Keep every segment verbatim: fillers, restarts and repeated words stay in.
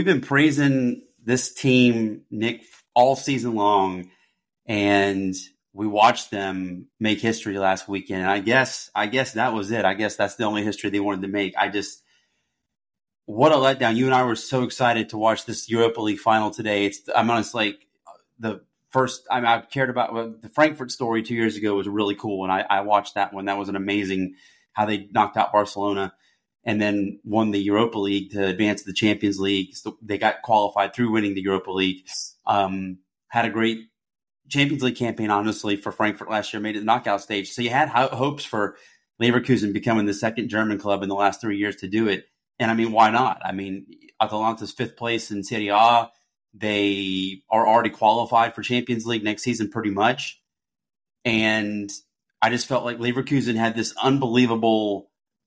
we've been praising this team, Nick, all season long, and we watched them make history last weekend. And I guess, I guess that was it. I guess that's the only history they wanted to make. I just, what a letdown. You and I were so excited to watch this Europa League final today. It's, I'm honest, like the first, I mean, I've cared about well, the Frankfurt story two years ago was really cool. And I, I watched that one. That was an amazing how they knocked out Barcelona and then won the Europa League to advance to the Champions League. So they got qualified through winning the Europa League. Um, had a great Champions League campaign, honestly, for Frankfurt last year, made it the knockout stage. So you had ho- hopes for Leverkusen becoming the second German club in the last three years to do it. And I mean, why not? I mean, Atalanta's fifth place in Serie A. They are already qualified for Champions League next season pretty much. And I just felt like Leverkusen had this unbelievable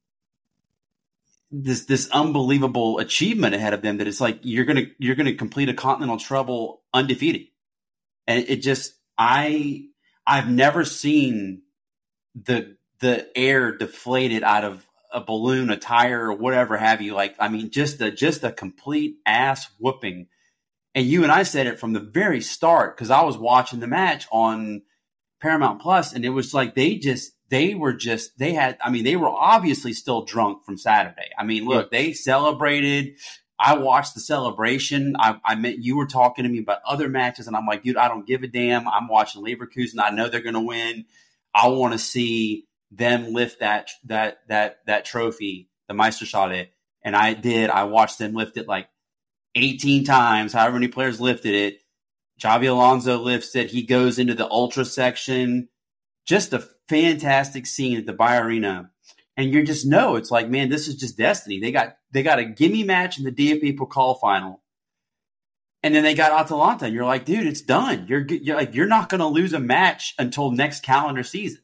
this this unbelievable achievement ahead of them that it's like you're gonna you're gonna complete a continental treble undefeated. And it just I I've never seen the the air deflated out of a balloon, a tire, or whatever have you. Like, I mean, just a just a complete ass whooping. And you and I said it from the very start because I was watching the match on Paramount Plus, and it was like they just they were just they had. I mean, they were obviously still drunk from Saturday. I mean, look, they celebrated. I watched the celebration. I, I meant you were talking to me about other matches, and I'm like, dude, I don't give a damn. I'm watching Leverkusen. I know they're going to win. I want to see them lift that that that that trophy, the Meisterschaft, and I did. I watched them lift it like eighteen times, however many players lifted it. Xabi Alonso lifts it. He goes into the ultra section. Just a fantastic scene at the Bayer Arena. And you just know it's like, man, this is just destiny. They got they got a gimme match in the D F B Pokal final, and then they got Atalanta. And you're like, dude, it's done. You're you're like you're not going to lose a match until next calendar season.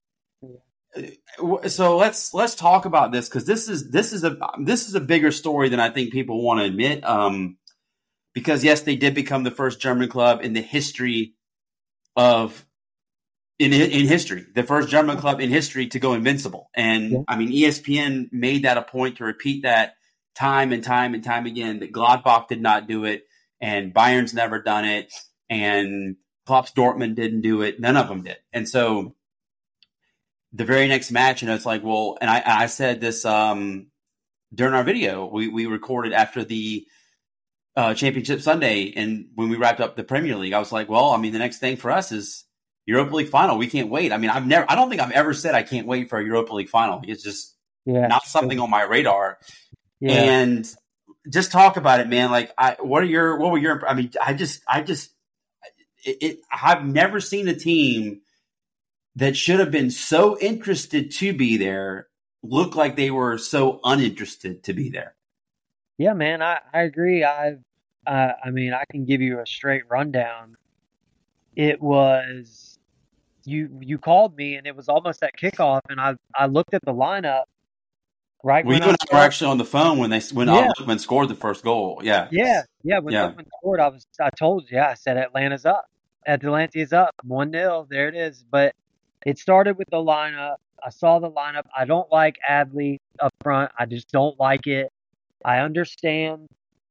So let's let's talk about this because this is this is a this is a bigger story than I think people want to admit. Um, because yes, they did become the first German club in the history of. In in history, the first German club in history to go invincible. And, yeah. I mean, E S P N made that a point to repeat that time and time and time again, that Gladbach did not do it, and Bayern's never done it, and Klopp's Dortmund didn't do it. None of them did. And so the very next match, you know, it's like, well, and I, I said this um, during our video we, we recorded after the uh, Championship Sunday, and when we wrapped up the Premier League, I was like, well, I mean, the next thing for us is Europa League final. We can't wait. I mean, I've never, I don't think I've ever said I can't wait for a Europa League final. It's just yeah, not something on my radar. Yeah. And just talk about it, man. Like, I, what are your, what were your, I mean, I just, I just, it, it I've never seen a team that should have been so interested to be there look like they were so uninterested to be there. Yeah, man, I, I agree. I've, uh, I mean, I can give you a straight rundown. It was, You you called me, and it was almost at kickoff, and I, I looked at the lineup. Right, well, when you and I I were actually on the phone when they when yeah. Lookman scored the first goal. Yeah, yeah, yeah. When yeah. Lookman scored, I was I told you, yeah, I said Atlanta's up. Atalanta is up, one nil. There it is. But it started with the lineup. I saw the lineup. I don't like Adli up front. I just don't like it. I understand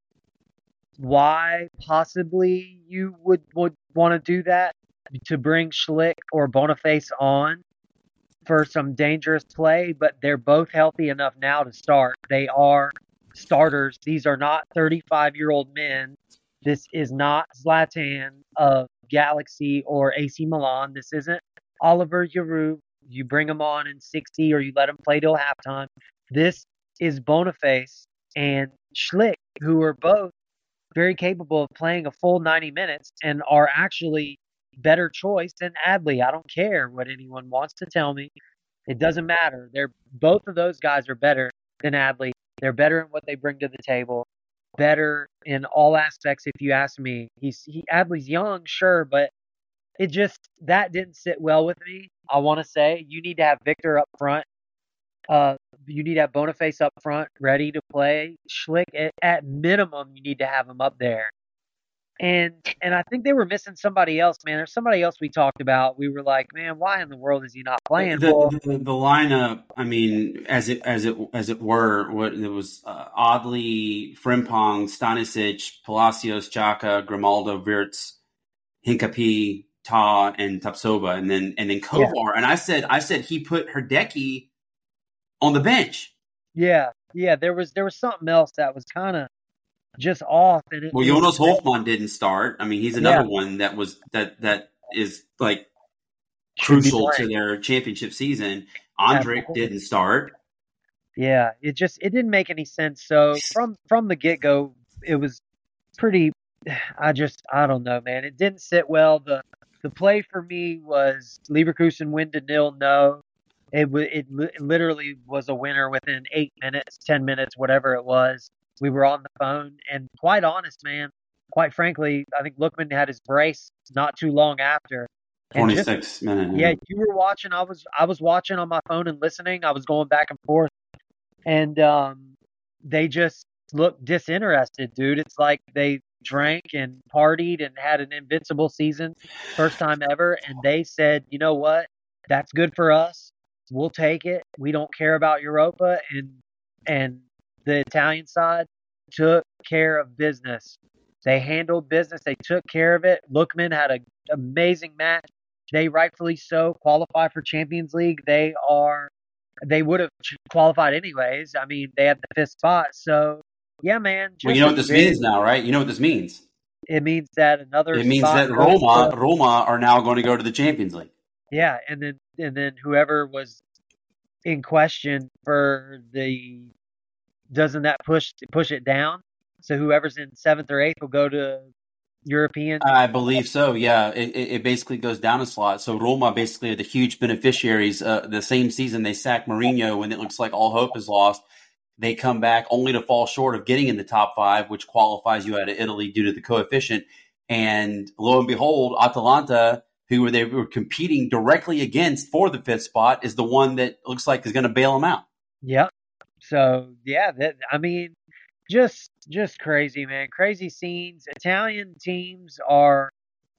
why possibly you would would want to do that, to bring Schlick or Boniface on for some dangerous play, but they're both healthy enough now to start. They are starters. These are not thirty-five-year-old men. This is not Zlatan of Galaxy or A C Milan. This isn't Oliver Giroud. You bring him on in sixty or you let him play till halftime. This is Boniface and Schlick, who are both very capable of playing a full ninety minutes and are actually better choice than Adli. I don't care what anyone wants to tell me. It doesn't matter. They're both of those guys are better than Adli. They're better in what they bring to the table. Better in all aspects, if you ask me. He's he, Adli's young, sure, but it just that didn't sit well with me. I want to say you need to have Victor up front. Uh, you need to have Boniface up front, ready to play. Schlick, at, at minimum, you need to have him up there. And and I think they were missing somebody else, man. There's somebody else we talked about. We were like, man, why in the world is he not playing? The, Well, the the lineup, I mean, as it as it as it were, what it was uh, Oddly, Frimpong, Stanisic, Palacios, Xhaka, Grimaldo, Wirtz, Hincapié, Ta, and Tapsoba, and then and then Kovar. Yeah. And I said I said he put Hideki on the bench. Yeah, yeah. There was there was something else that was kind of just off. And it, well, Jonas Hofmann didn't start. I mean, he's another yeah. one that was that that is like crucial to their championship season. Andrik didn't start. Yeah, it just it didn't make any sense. So from from the get go, it was pretty. I just I don't know, man. It didn't sit well. The the play for me was Leverkusen win to nil. No, it it, it literally was a winner within eight minutes, ten minutes, whatever it was. We were on the phone, and quite honest, man. Quite frankly, I think Lookman had his brace not too long after. Twenty-six minutes. Yeah, you were watching. I was I was watching on my phone and listening. I was going back and forth, and um, they just looked disinterested, dude. It's like they drank and partied and had an invincible season, first time ever, and they said, you know what? That's good for us. We'll take it. We don't care about Europa, and and the Italian side took care of business. They handled business. They took care of it. Lookman had an amazing match. They rightfully so qualify for Champions League. They are, they would have qualified anyways. I mean, they had the fifth spot. So, yeah, man. Well, you know what this big, means now, right? You know what this means. It means that another. It means that Roma, to, Roma are now going to go to the Champions League. Yeah, and then and then whoever was in question for the, doesn't that push push it down? So whoever's in seventh or eighth will go to European? I believe so, yeah. It, it basically goes down a slot. So Roma basically are the huge beneficiaries. Uh, the same season they sacked Mourinho when it looks like all hope is lost. They come back only to fall short of getting in the top five, which qualifies you out of Italy due to the coefficient. And lo and behold, Atalanta, who were they were competing directly against for the fifth spot, is the one that looks like is going to bail them out. Yep. So, yeah, that, I mean, just just crazy, man. Crazy scenes. Italian teams are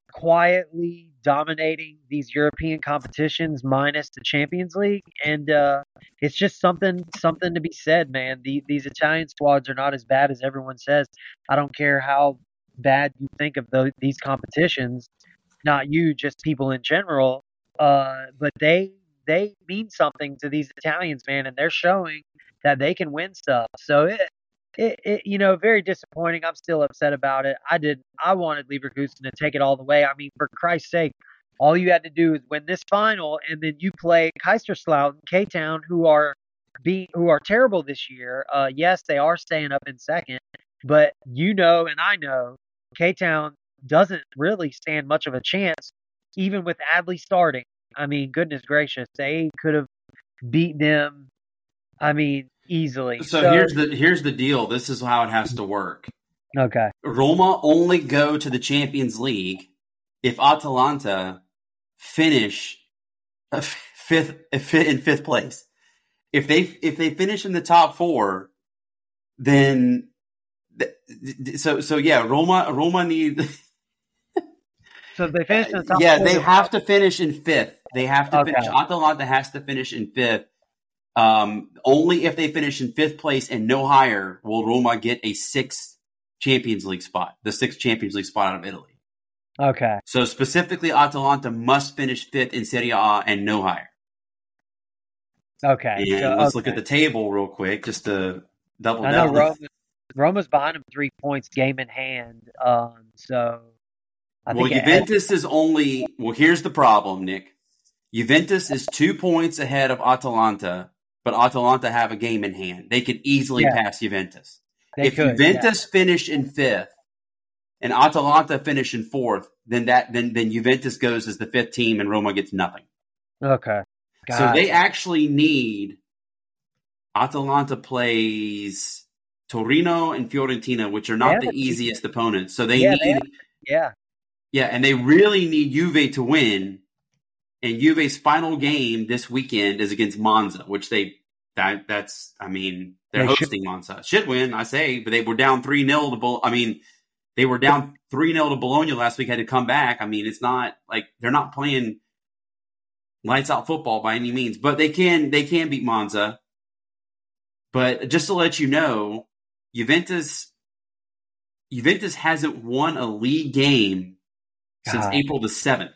quietly dominating these European competitions minus the Champions League. And uh, it's just something something to be said, man. The, these Italian squads are not as bad as everyone says. I don't care how bad you think of the, these competitions. Not you, just people in general. Uh, but they they mean something to these Italians, man, and they're showing that they can win stuff. So it, it, it, you know, very disappointing. I'm still upset about it. I did. I wanted Leverkusen to take it all the way. I mean, for Christ's sake, all you had to do is win this final, and then you play Kaiserslautern, K-Town, who are be who are terrible this year. Uh, yes, they are staying up in second, but you know, and I know, K-Town doesn't really stand much of a chance, even with Adley starting. I mean, goodness gracious, they could have beat them. I mean, easily. So, so here's the here's the deal. This is how it has to work. Okay. Roma only go to the Champions League if Atalanta finish fifth in fifth place. If they if they finish in the top four, then so so yeah, Roma Roma need. So if they finish in the top yeah, four, they have to finish in fifth. They have to okay. finish. Atalanta has to finish in fifth. Um, only if they finish in fifth place and no higher will Roma get a sixth Champions League spot, the sixth Champions League spot out of Italy. Okay. So specifically, Atalanta must finish fifth in Serie A and no higher. Okay. And so, let's okay. look at the table real quick, just to double I down. know Roma, Roma's behind them three points, game in hand. Um, so I well, think Juventus is only. Well, here's the problem, Nick. Juventus is two points ahead of Atalanta, but Atalanta have a game in hand. They could easily yeah. pass Juventus. They if could, Juventus yeah. finish in fifth and Atalanta finish in fourth, then that then then Juventus goes as the fifth team and Roma gets nothing. Okay. Got so it. they actually need Atalanta plays Torino and Fiorentina, which are not yeah, the easiest opponents. So they yeah, need they have, yeah. Yeah, and they really need Juve to win. And Juve's final game this weekend is against Monza, which they that that's I mean they're they hosting should. Monza. Should win, I say, but they were down three nil to Bol- I mean, They were down three nil to Bologna last week, had to come back. I mean, it's not like they're not playing lights out football by any means, but they can they can beat Monza. But just to let you know, Juventus Juventus hasn't won a league game since God. April the seventh.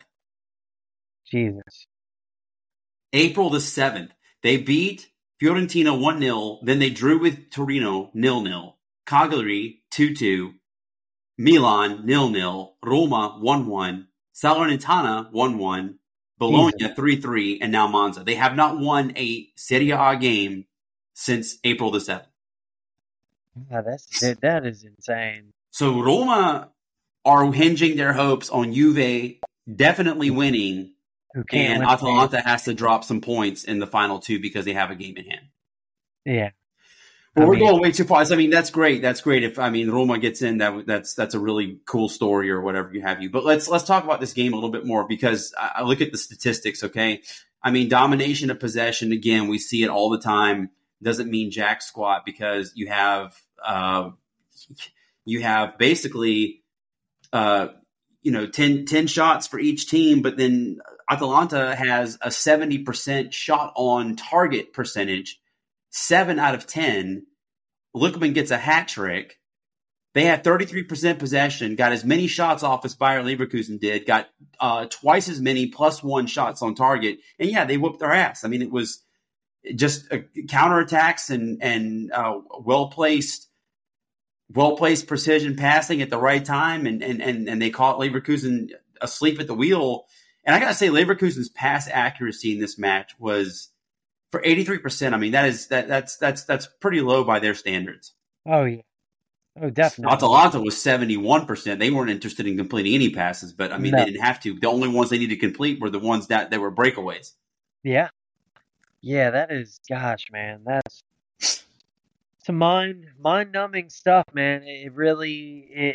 Jesus. April the seventh. They beat Fiorentina one nil, then they drew with Torino nil nil, Cagliari two two, Milan nil nil, Roma one one, Salernitana one one, Bologna three three, and now Monza. They have not won a Serie A game since April the seventh. Yeah, that's that, that is insane. So Roma are hinging their hopes on Juve definitely winning, Who can't and win Atalanta games. has to drop some points in the final two because they have a game in hand. Yeah. Well, I we're mean- going way too far. I mean, that's great. That's great. If I mean Roma gets in, that that's that's a really cool story or whatever you have you. But let's let's talk about this game a little bit more because I, I look at the statistics. Okay, I mean domination of possession. Again, we see it all the time. Doesn't mean jack squat because you have uh, you have basically uh, you know ten, ten shots for each team, but then Atalanta has a seventy percent shot on target percentage. Seven out of ten. Lookman gets a hat trick. They had thirty-three percent possession, got as many shots off as Bayer Leverkusen did, got uh, twice as many plus one shots on target. And yeah, they whooped their ass. I mean, it was just uh, counterattacks and, and uh, well-placed well-placed precision passing at the right time. And, and, and, and they caught Leverkusen asleep at the wheel. And I got to say, Leverkusen's pass accuracy in this match was for eighty-three percent. I mean, that is that that's that's that's pretty low by their standards. Oh yeah. Oh, definitely. Atalanta was seventy-one percent. They weren't interested in completing any passes, but I mean, No. they didn't have to. The only ones they needed to complete were the ones that, that were breakaways. Yeah. Yeah, that is, gosh, man, that's it's a mind mind numbing stuff, man. It really it,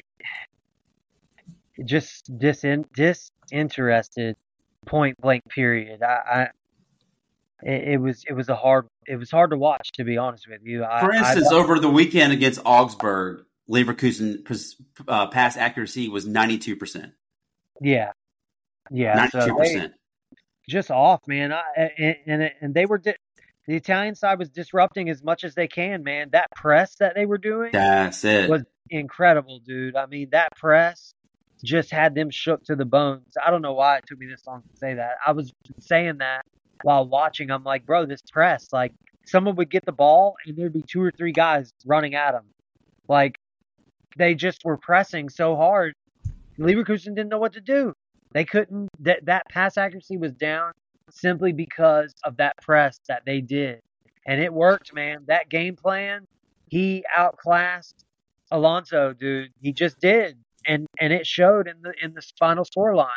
it just disin, disinterested point blank period. I, I it, it was it was a hard it was hard to watch, to be honest with you. I, For instance, I, over the weekend against Augsburg, Leverkusen uh, pass accuracy was ninety-two percent. yeah, yeah, so ninety-two they, percent. just off, man. I, and and, and they were di- the Italian side was disrupting as much as they can, man. That press that they were doing That's it. was incredible, dude. I mean, that press just had them shook to the bones. I don't know why it took me this long to say that. I was saying that while watching. I'm like, bro, this press, like, someone would get the ball and there'd be two or three guys running at them. Like, they just were pressing so hard. Leverkusen didn't know what to do. They couldn't, that, that pass accuracy was down simply because of that press that they did. And it worked, man. That game plan, he outclassed Alonso, dude. He just did. And and it showed in the in the final scoreline.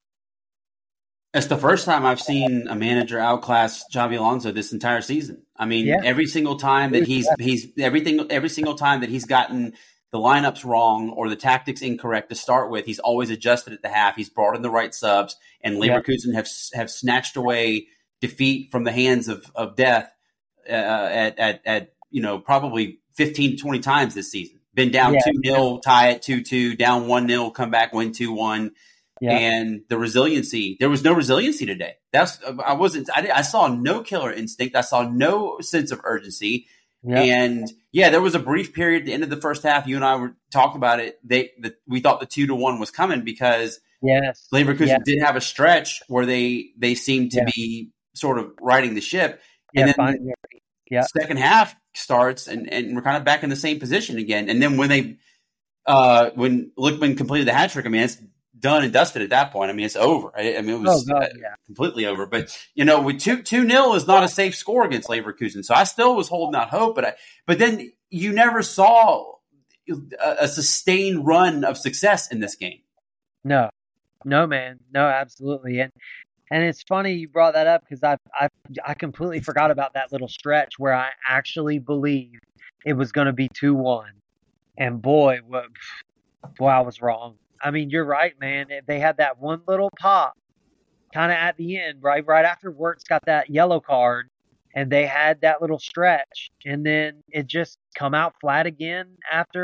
It's the first time I've seen a manager outclass Xabi Alonso this entire season. I mean, Yeah. every single time that he's he's everything every single time that he's gotten the lineups wrong or the tactics incorrect to start with, he's always adjusted at the half. He's brought in the right subs, and Yeah. Leverkusen have have snatched away defeat from the hands of of death uh, at at at you know probably fifteen to twenty times this season. Been down Yeah. two nil, tie at two two, down one nil, come back, win two one. Yeah. And the resiliency, there was no resiliency today. That's I wasn't. I, I saw no killer instinct. I saw no sense of urgency. Yeah. And yeah, there was a brief period at the end of the first half. You and I were talking about it. They the, we thought the two to one was coming because Yes. Leverkusen Yeah. did have a stretch where they they seemed to Yeah. be sort of riding the ship. Yeah. And then Fine. Yeah. Yeah. second half starts and, and we're kind of back in the same position again. And then when they uh, when Lookman completed the hat trick, I mean, it's done and dusted at that point. I mean, it's over. I, I mean, it was Oh, God, uh, yeah. completely over. But you know, with two two nil is not a safe score against Leverkusen. So I still was holding out hope. But I, but then you never saw a, a sustained run of success in this game. No, no, man, no, absolutely, and and it's funny you brought that up because I I I completely forgot about that little stretch where I actually believed it was going to be two one, and boy, what, boy, I was wrong. I mean, you're right, man. They had that one little pop, kind of at the end, right, right after Wirtz got that yellow card, and they had that little stretch, and then it just come out flat again after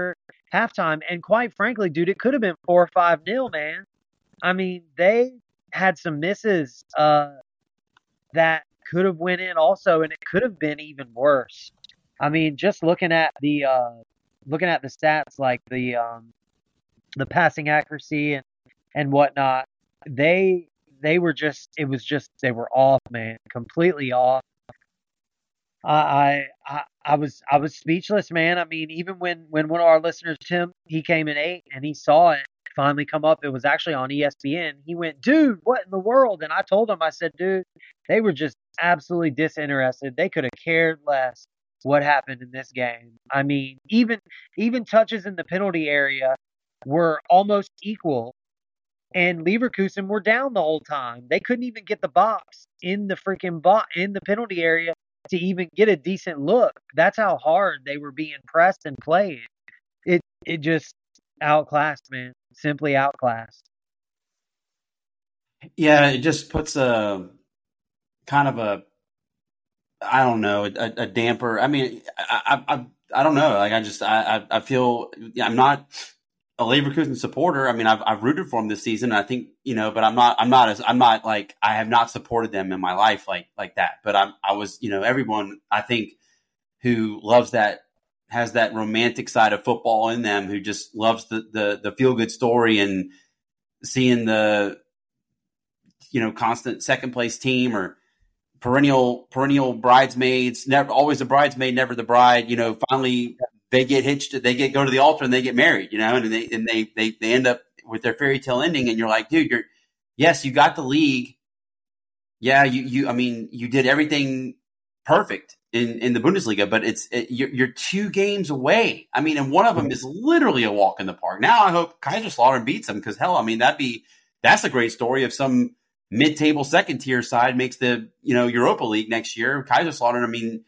halftime. And quite frankly, dude, it could have been four or five nil, man. I mean, they had some misses uh, that could have went in also, and it could have been even worse. I mean, just looking at the uh, looking at the stats, like the um, the passing accuracy and and whatnot, they they were just it was just they were off, man, completely off. I I I was I was speechless, man. I mean, even when when one of our listeners, Tim, he came in eight and he saw it finally come up. It was actually on E S P N. He went, dude, what in the world? And I told him, I said, dude, they were just absolutely disinterested. They could have cared less what happened in this game. I mean, even even touches in the penalty area were almost equal, and Leverkusen were down the whole time. They couldn't even get the box in the freaking box in the penalty area to even get a decent look. That's how hard they were being pressed and played. It it just outclassed, man. Simply outclassed. Yeah, it just puts a kind of a, I don't know, a, a damper. I mean, I, I, I, I don't know. Like, I just, I, I feel, I'm not a Leverkusen supporter. I mean, I've, I've rooted for them this season. I think, you know, but I'm not, I'm not as, I'm not like, I have not supported them in my life like, like that. But I'm, I was, you know, everyone I think who loves that, has that romantic side of football in them, who just loves the, the, the feel good story and seeing the, you know, constant second place team or perennial, perennial bridesmaids, never, always the bridesmaid, never the bride, you know, finally they get hitched, they get, go to the altar and they get married, you know, and they, and they, they, they end up with their fairy tale ending. And you're like, dude, you're, yes, you got the league. Yeah. You, you, I mean, you did everything perfect in, in the Bundesliga, but it's, it, you're, you're two games away. I mean, and one of them is literally a walk in the park. Now I hope Kaiserslautern beats them, because hell, I mean, that'd be, that's a great story if some mid-table second tier side makes the, you know, Europa League next year. Kaiserslautern, I mean,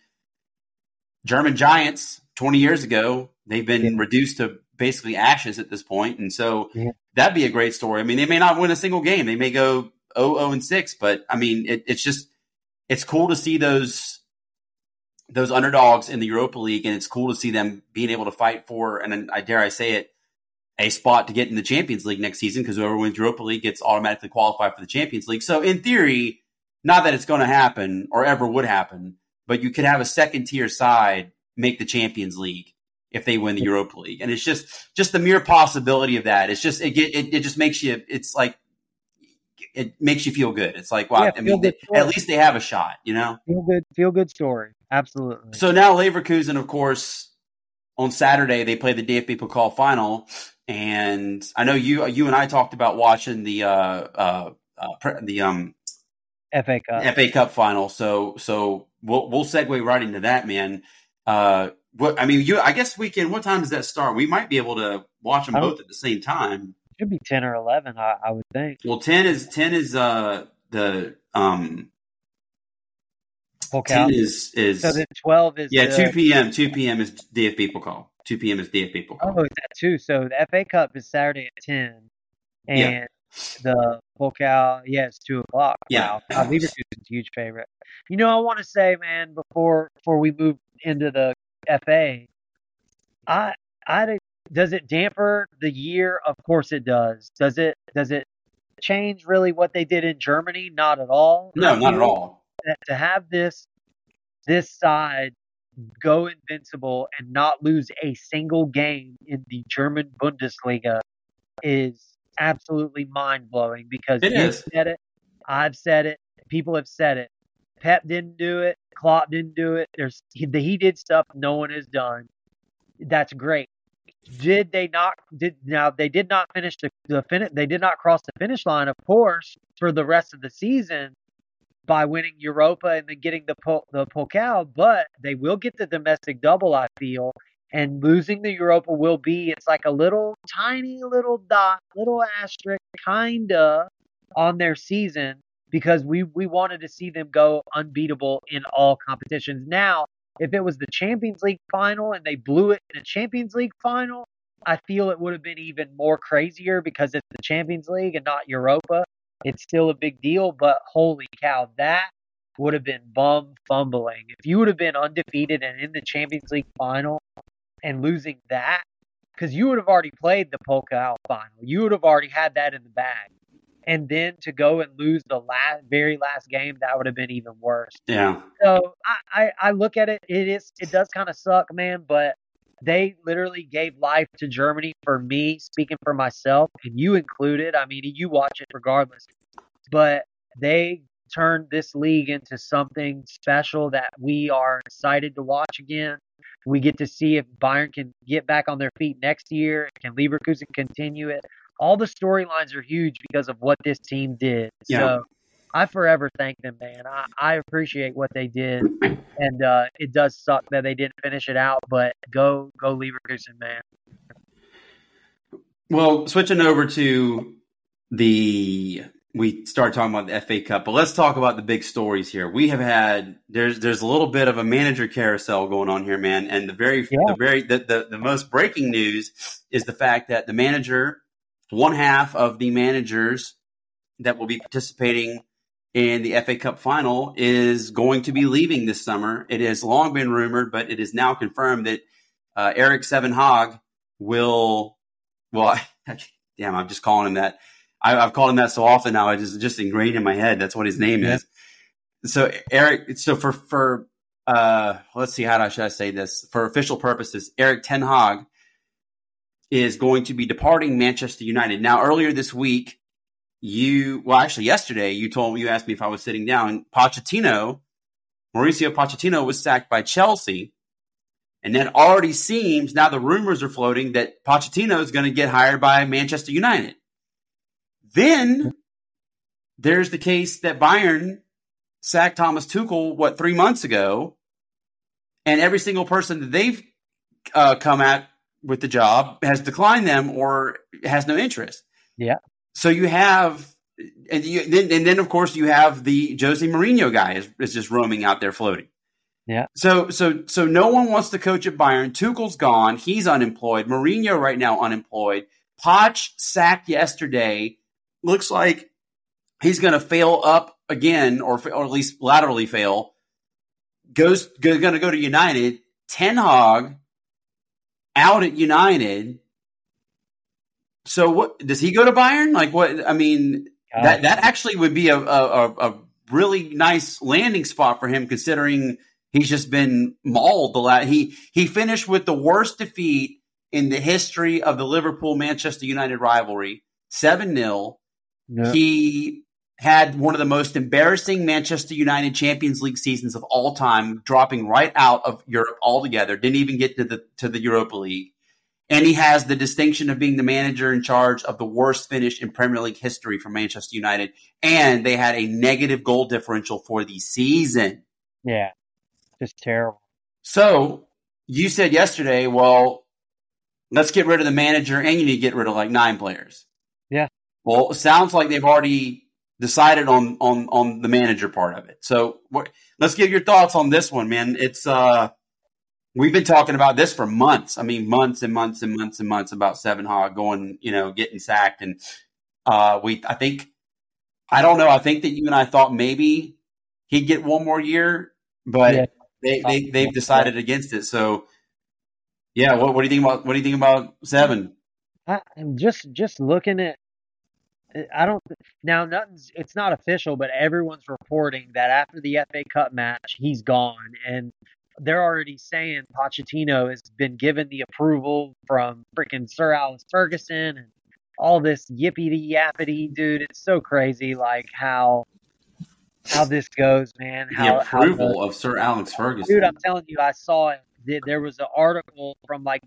German giants twenty years ago, they've been yeah. reduced to basically ashes at this point. And so yeah. that'd be a great story. I mean, they may not win a single game. They may go oh oh and six, but I mean, it, it's just, it's cool to see those, those underdogs in the Europa League. And it's cool to see them being able to fight for, and I dare I say it, a spot to get in the Champions League next season, because whoever wins Europa League gets automatically qualified for the Champions League. So in theory, not that it's going to happen or ever would happen, but you could have a second tier side make the Champions League if they win the Europa League. And it's just, just the mere possibility of that. It's just, it, it, it just makes you, it's like, it makes you feel good. It's like, wow, yeah, I mean, they, at least they have a shot, you know? Feel good, feel good story. Absolutely. So now Leverkusen, of course, on Saturday, they play the D F B Pokal final. And I know you, you and I talked about watching the, uh, uh, uh the, um, F A Cup, F A Cup final. So, so we'll, we'll segue right into that, man. Uh, what, I mean, you, I guess we can, what time does that start? We might be able to watch them both at the same time. Should be ten or eleven, I, I would think. Well, ten is, ten is, uh, the, um, Pokal. ten is, is, so then twelve is, yeah, the, two p.m. two p.m. is D F B Pokal. two p.m. is D F B Pokal. Oh, it's at two. So the F A Cup is Saturday at ten. And yeah. the Pokal, yeah, it's two o'clock. Yeah. Wow. Leverkusen's a huge favorite. You know, I want to say, man, before before we move into the F A, I, I, does it damper the year? Of course it does. Does it, does it change really what they did in Germany? Not at all. No, not at all. To have this, this side go invincible and not lose a single game in the German Bundesliga is absolutely mind-blowing, because it you've is. said it, I've said it, people have said it. Pep didn't do it, Klopp didn't do it. There's he, he did stuff no one has done. That's great. Did they not? Did now they did not finish the, the fin, They did not cross the finish line, of course, for the rest of the season by winning Europa and then getting the po- the Pokal, but they will get the domestic double, I feel. And losing the Europa will be, it's like a little tiny little dot, little asterisk, kinda, on their season, because we we wanted to see them go unbeatable in all competitions. Now, if it was the Champions League final and they blew it in a Champions League final, I feel it would have been even more crazier, because it's the Champions League and not Europa. It's still a big deal, but holy cow, that would have been bum fumbling. If you would have been undefeated and in the Champions League final and losing that, because you would have already played the Pokal final. You would have already had that in the bag. And then to go and lose the last, very last game, that would have been even worse. Yeah. So I, I, I look at it. It is. It does kind of suck, man. But they literally gave life to Germany for me, speaking for myself, and you included. I mean, you watch it regardless. But they turned this league into something special that we are excited to watch again. We get to see if Bayern can get back on their feet next year. Can Leverkusen continue it? All the storylines are huge because of what this team did. Yeah. So I forever thank them, man. I, I appreciate what they did. And uh, it does suck that they didn't finish it out, but go go Leverkusen, man. Well, switching over to the we started talking about the F A Cup, but let's talk about the big stories here. We have had there's there's a little bit of a manager carousel going on here, man. And the very yeah. the very the, the, the most breaking news is the fact that the manager, one half of the managers that will be participating in the F A Cup final is going to be leaving this summer. It has long been rumored, but it is now confirmed that uh, Erik Seven Haag will. Well, damn, I'm just calling him that. I, I've called him that so often now. It is just ingrained in my head. That's what his name yeah. is. So Eric. So for for uh, let's see, how should I say this? For official purposes, Erik ten Hag is going to be departing Manchester United. Now, earlier this week, you well, actually yesterday, you told me you asked me if I was sitting down. Pochettino, Mauricio Pochettino, was sacked by Chelsea. And then already seems, now the rumors are floating that Pochettino is going to get hired by Manchester United. Then there's the case that Bayern sacked Thomas Tuchel, what, three months ago. And every single person that they've uh, come at with the job has declined them or has no interest. Yeah. So you have, and, you, then, and then of course you have the Jose Mourinho guy is, is just roaming out there floating. Yeah. So so so no one wants to coach at Bayern. Tuchel's gone. He's unemployed. Mourinho right now unemployed. Poch sacked yesterday. Looks like he's going to fail up again, or or at least laterally fail. Goes going to go to United. Ten Hag out at United. So what does he go to Bayern? Like what? I mean, God. that that actually would be a a, a really nice landing spot for him, considering. He's just been mauled. The last, he he finished with the worst defeat in the history of the Liverpool-Manchester United rivalry, seven nil. Yep. He had one of the most embarrassing Manchester United Champions League seasons of all time, dropping right out of Europe altogether. Didn't even get to the to the Europa League. And he has the distinction of being the manager in charge of the worst finish in Premier League history for Manchester United. And they had a negative goal differential for the season. Yeah. Just terrible. So you said yesterday, well, let's get rid of the manager and you need to get rid of like nine players. Yeah. Well, it sounds like they've already decided on on on the manager part of it. So let's get your thoughts on this one, man. It's uh, we've been talking about this for months. I mean, months and months and months and months about Seven Hag going, you know, getting sacked. And uh, we, I think, I don't know. I think that you and I thought maybe he'd get one more year, but. Yeah. They they they've decided against it. So, yeah. What what do you think about what do you think about Seven? I, I'm just just looking at. I don't now. Nothing's. It's not official, but everyone's reporting that after the F A Cup match, he's gone, and they're already saying Pochettino has been given the approval from freaking Sir Alex Ferguson and all this yippity yappity, dude. It's so crazy, like how. How this goes, man. How, the approval how the, of Sir Alex Ferguson. Dude, I'm telling you, I saw it. There was an article from like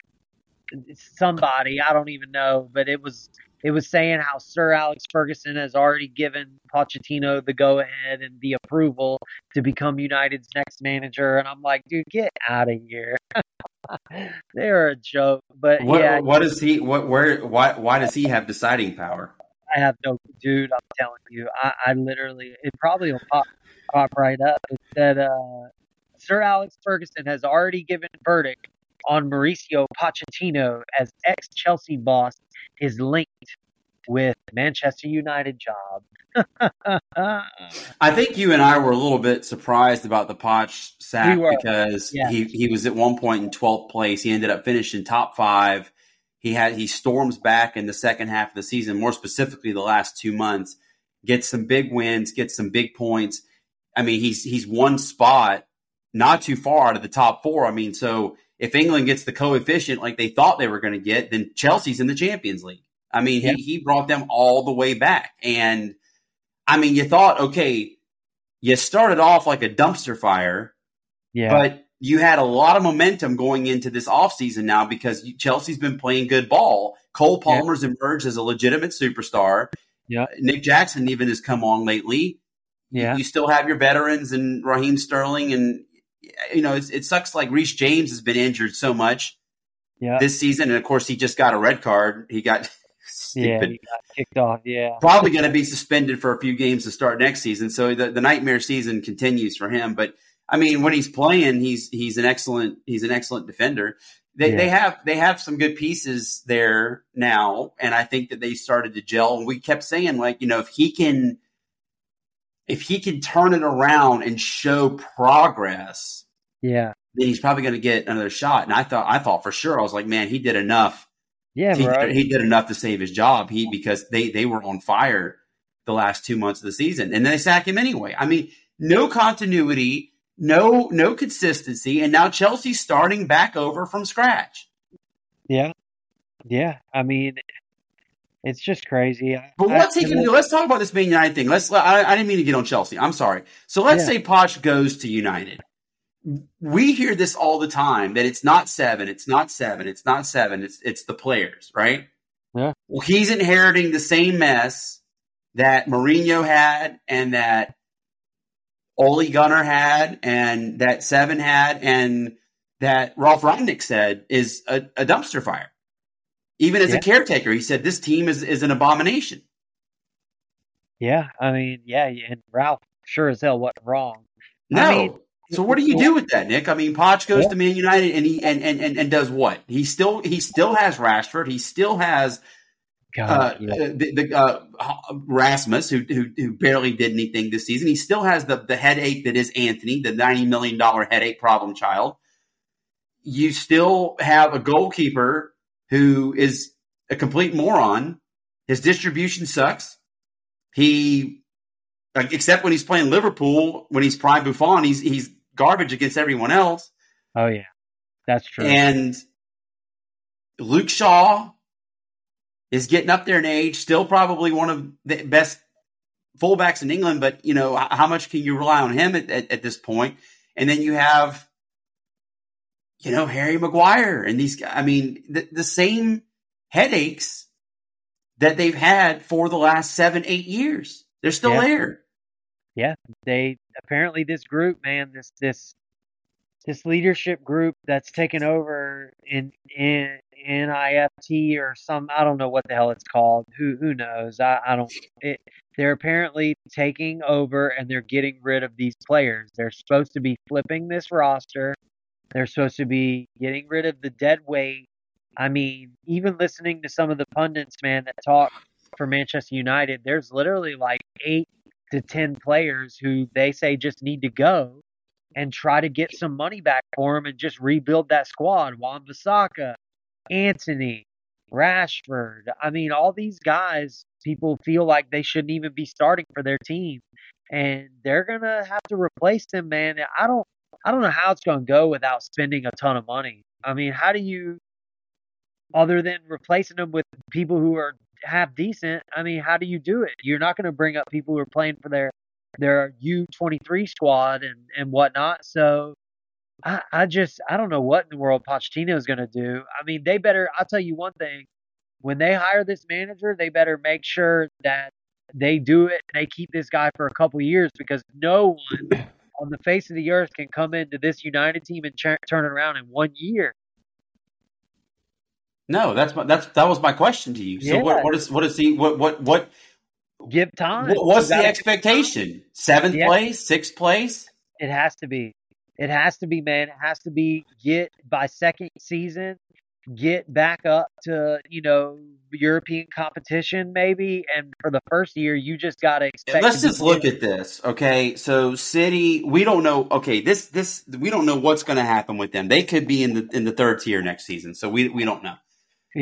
somebody, I don't even know, but it was it was saying how Sir Alex Ferguson has already given Pochettino the go-ahead and the approval to become United's next manager. And I'm like, dude, get out of here. They're a joke. But what, yeah. What does he, what, where, why, why does he have deciding power? I have no, dude. I'm telling you, I, I literally, it probably will pop, pop right up. It said, uh, Sir Alex Ferguson has already given verdict on Mauricio Pochettino as ex-Chelsea boss is linked with Manchester United job. I think you and I were a little bit surprised about the Poch sack we because yeah. he, he was at one point in twelfth place. He ended up finishing top five. He had he storms back in the second half of the season, more specifically the last two months, gets some big wins, gets some big points. I mean, he's he's one spot, not too far out of the top four. I mean, so if England gets the coefficient like they thought they were going to get, then Chelsea's in the Champions League. I mean, yeah. he he brought them all the way back. And, I mean, you thought, okay, you started off like a dumpster fire, yeah. but you had a lot of momentum going into this offseason now because Chelsea's been playing good ball. Cole Palmer's yeah. emerged as a legitimate superstar. Yeah. Nick Jackson even has come on lately. Yeah. You still have your veterans and Raheem Sterling, and you know it's, it sucks. Like Reece James has been injured so much yeah. this season, and of course he just got a red card. He got stupid. Yeah, he got kicked off. Yeah, probably going to be suspended for a few games to start next season. So the, the nightmare season continues for him. But I mean, when he's playing, he's he's an excellent he's an excellent defender. They yeah. they have they have some good pieces there now, and I think that they started to gel. And we kept saying, like, you know, if he can if he can turn it around and show progress, yeah, then he's probably going to get another shot. And I thought I thought for sure, I was like, man, he did enough. Yeah, he, bro. did, he did enough to save his job. He because they they were on fire the last two months of the season, and then they sack him anyway. I mean, no continuity. No, no consistency, and now Chelsea's starting back over from scratch. Yeah, yeah. I mean, it's just crazy. But what's he going to do? Let's talk about this Man United thing. Let's. I, I didn't mean to get on Chelsea. I'm sorry. So let's yeah. say Poch goes to United. We hear this all the time that it's not seven, it's not seven, it's not seven. It's it's the players, right? Yeah. Well, he's inheriting the same mess that Mourinho had, and that Ole Gunnar had, and that Seven had, and that Ralph Rangnick said is a, a dumpster fire. Even as yeah. a caretaker, he said this team is, is an abomination. Yeah, I mean, yeah, and Ralph sure as hell wasn't wrong. No. I mean, so what do you do with that, Nick? I mean, Poch goes yeah. to Man United and he and, and, and, and does what? He still he still has Rashford. He still has God, uh, yeah. the, the uh, Rasmus, who, who who barely did anything this season. He still has the the headache that is Anthony, the ninety million dollar headache problem child. You still have a goalkeeper who is a complete moron. His distribution sucks. He, except when he's playing Liverpool, when he's prime Buffon, he's he's garbage against everyone else. Oh yeah, that's true. And Luke Shaw is getting up there in age, still probably one of the best fullbacks in England, but, you know, how much can you rely on him at, at, at this point? And then you have, you know, Harry Maguire and these guys. I mean, the, the same headaches that they've had for the last seven, eight years. They're still yeah. there. Yeah, they apparently this group, man, this this this leadership group that's taken over in in N I F T or some, I don't know what the hell it's called. Who who knows? I, I don't. It, they're apparently taking over and they're getting rid of these players. They're supposed to be flipping this roster. They're supposed to be getting rid of the dead weight. I mean, even listening to some of the pundits, man, that talk for Manchester United, there's literally like eight to ten players who they say just need to go and try to get some money back for them and just rebuild that squad. Wan-Bissaka, Antony, Rashford. I mean, all these guys, people feel like they shouldn't even be starting for their team, and they're gonna have to replace them, man. I don't, I don't know how it's gonna go without spending a ton of money. I mean, how do you, other than replacing them with people who are half decent? I mean, how do you do it? You're not gonna bring up people who are playing for their their U twenty-three squad and and whatnot. So. I, I just, I don't know what in the world Pochettino is going to do. I mean, they better, I'll tell you one thing. When they hire this manager, they better make sure that they do it and they keep this guy for a couple of years, because no one on the face of the earth can come into this United team and ch- turn it around in one year. No, that's my, that's that was my question to you. So Yeah. what what is what is the what what what Give time. what- what's You the gotta- expectation? Seventh Yeah. place, sixth place? It has to be. It has to be, man. It has to be. Get by second season, get back up to, you know, European competition maybe. And for the first year, you just got to expect. Let's to just be look good. at this, okay? So City, we don't know. Okay, this this we don't know what's going to happen with them. They could be in the in the third tier next season, so we we don't know. Yeah.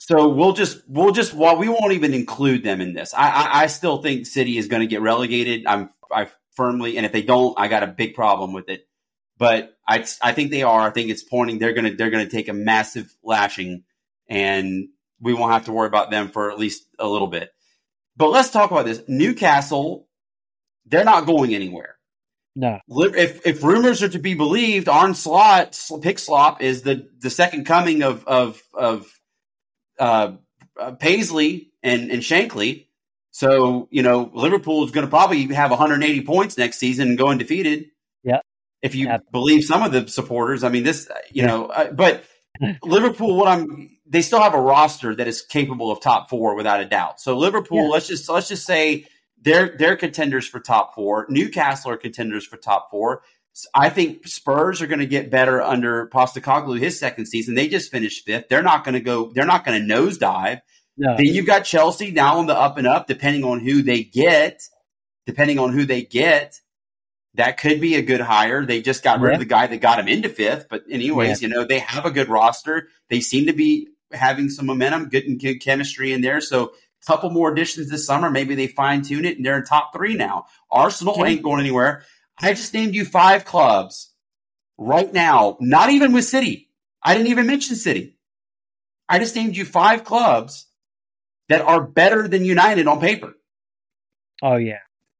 So we'll just we'll just well we won't even include them in this. I I, I still think City is going to get relegated. I'm I firmly, and if they don't, I got a big problem with it. But I I think they are. I think it's pointing they're gonna they're gonna take a massive lashing, and we won't have to worry about them for at least a little bit. But let's talk about this. Newcastle, they're not going anywhere. No. If if rumors are to be believed, Arne Slot, Pickslop is the, the second coming of of of uh, uh, Paisley and, and Shankly. So, you know, Liverpool is going to probably have one hundred eighty points next season and go undefeated. Yeah. If you yeah. believe some of the supporters, I mean, this, you yeah. know, uh, but Liverpool, what I'm, they still have a roster that is capable of top four without a doubt. So Liverpool, yeah. let's just, let's just say they're, they're contenders for top four. Newcastle are contenders for top four. I think Spurs are going to get better under Postecoglou his second season. They just finished fifth. They're not going to go, they're not going to nosedive. No. Then you've got Chelsea now on the up and up, depending on who they get, depending on who they get. That could be a good hire. They just got rid yeah. of the guy that got him into fifth. But anyways, yeah. you know, they have a good roster. They seem to be having some momentum, good and good chemistry in there. So a couple more additions this summer. Maybe they fine tune it and they're in top three now. Arsenal yeah. ain't going anywhere. I just named you five clubs right now, not even with City. I didn't even mention City. I just named you five clubs that are better than United on paper. Oh, yeah.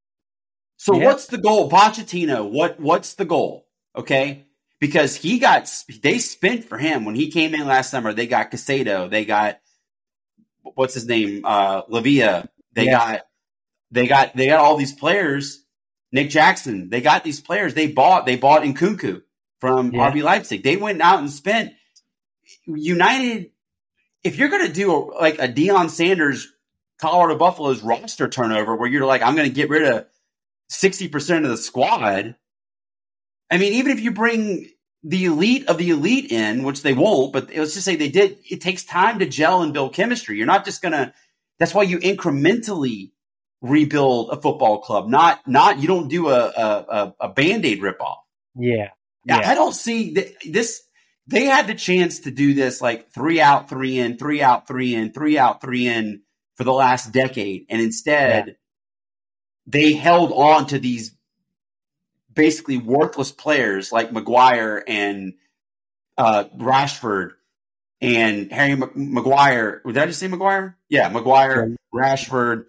So yeah. what's the goal? Pochettino, what what's the goal? Okay? Because he got they spent for him when he came in last summer. They got Caicedo, they got what's his name? Uh Lavia. They yeah. got they got they got all these players, Nick Jackson. They got these players. They bought they bought Nkunku from yeah. R B Leipzig. They went out and spent United. If you're going to do a, like a Deion Sanders Colorado Buffaloes roster turnover where you're like, I'm going to get rid of sixty percent of the squad. I mean, even if you bring the elite of the elite in, which they won't, but let's just say they did, it takes time to gel and build chemistry. You're not just going to, that's why you incrementally rebuild a football club. Not, not, you don't do a, a, a Band-Aid ripoff. Yeah. yeah. yeah. I don't see th- this. They had the chance to do this like three out, three in, three out, three in, three out, three in for the last decade. And instead, yeah. they held on to these basically worthless players like Maguire and uh, Rashford and Harry Maguire. Did I just say Maguire? Yeah, Maguire, sure. Rashford.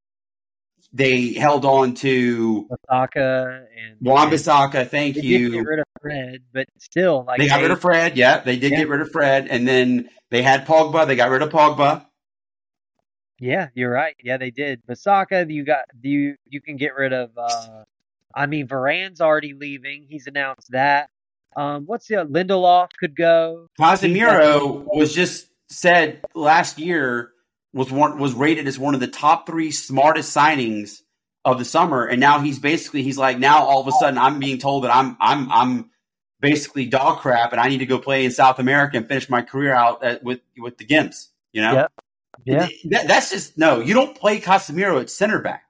They held on to Bissaka and Wan-Bissaka. Thank they you. Did get rid of Fred, but still, like they got they, rid of Fred. Yeah, they did yeah. get rid of Fred, and then they had Pogba. They got rid of Pogba. Yeah, you're right. Yeah, they did. Bissaka, you got you you can get rid of. Uh, I mean, Varane's already leaving. He's announced that. Um, what's the Lindelof could go. Casemiro was just said last year was one was rated as one of the top three smartest signings of the summer, and now he's basically he's like now all of a sudden I'm being told that I'm I'm I'm basically dog crap, and I need to go play in South America and finish my career out at, with with the Gimps. You know. Yep. Yeah, that, that's just no. You don't play Casemiro at center back.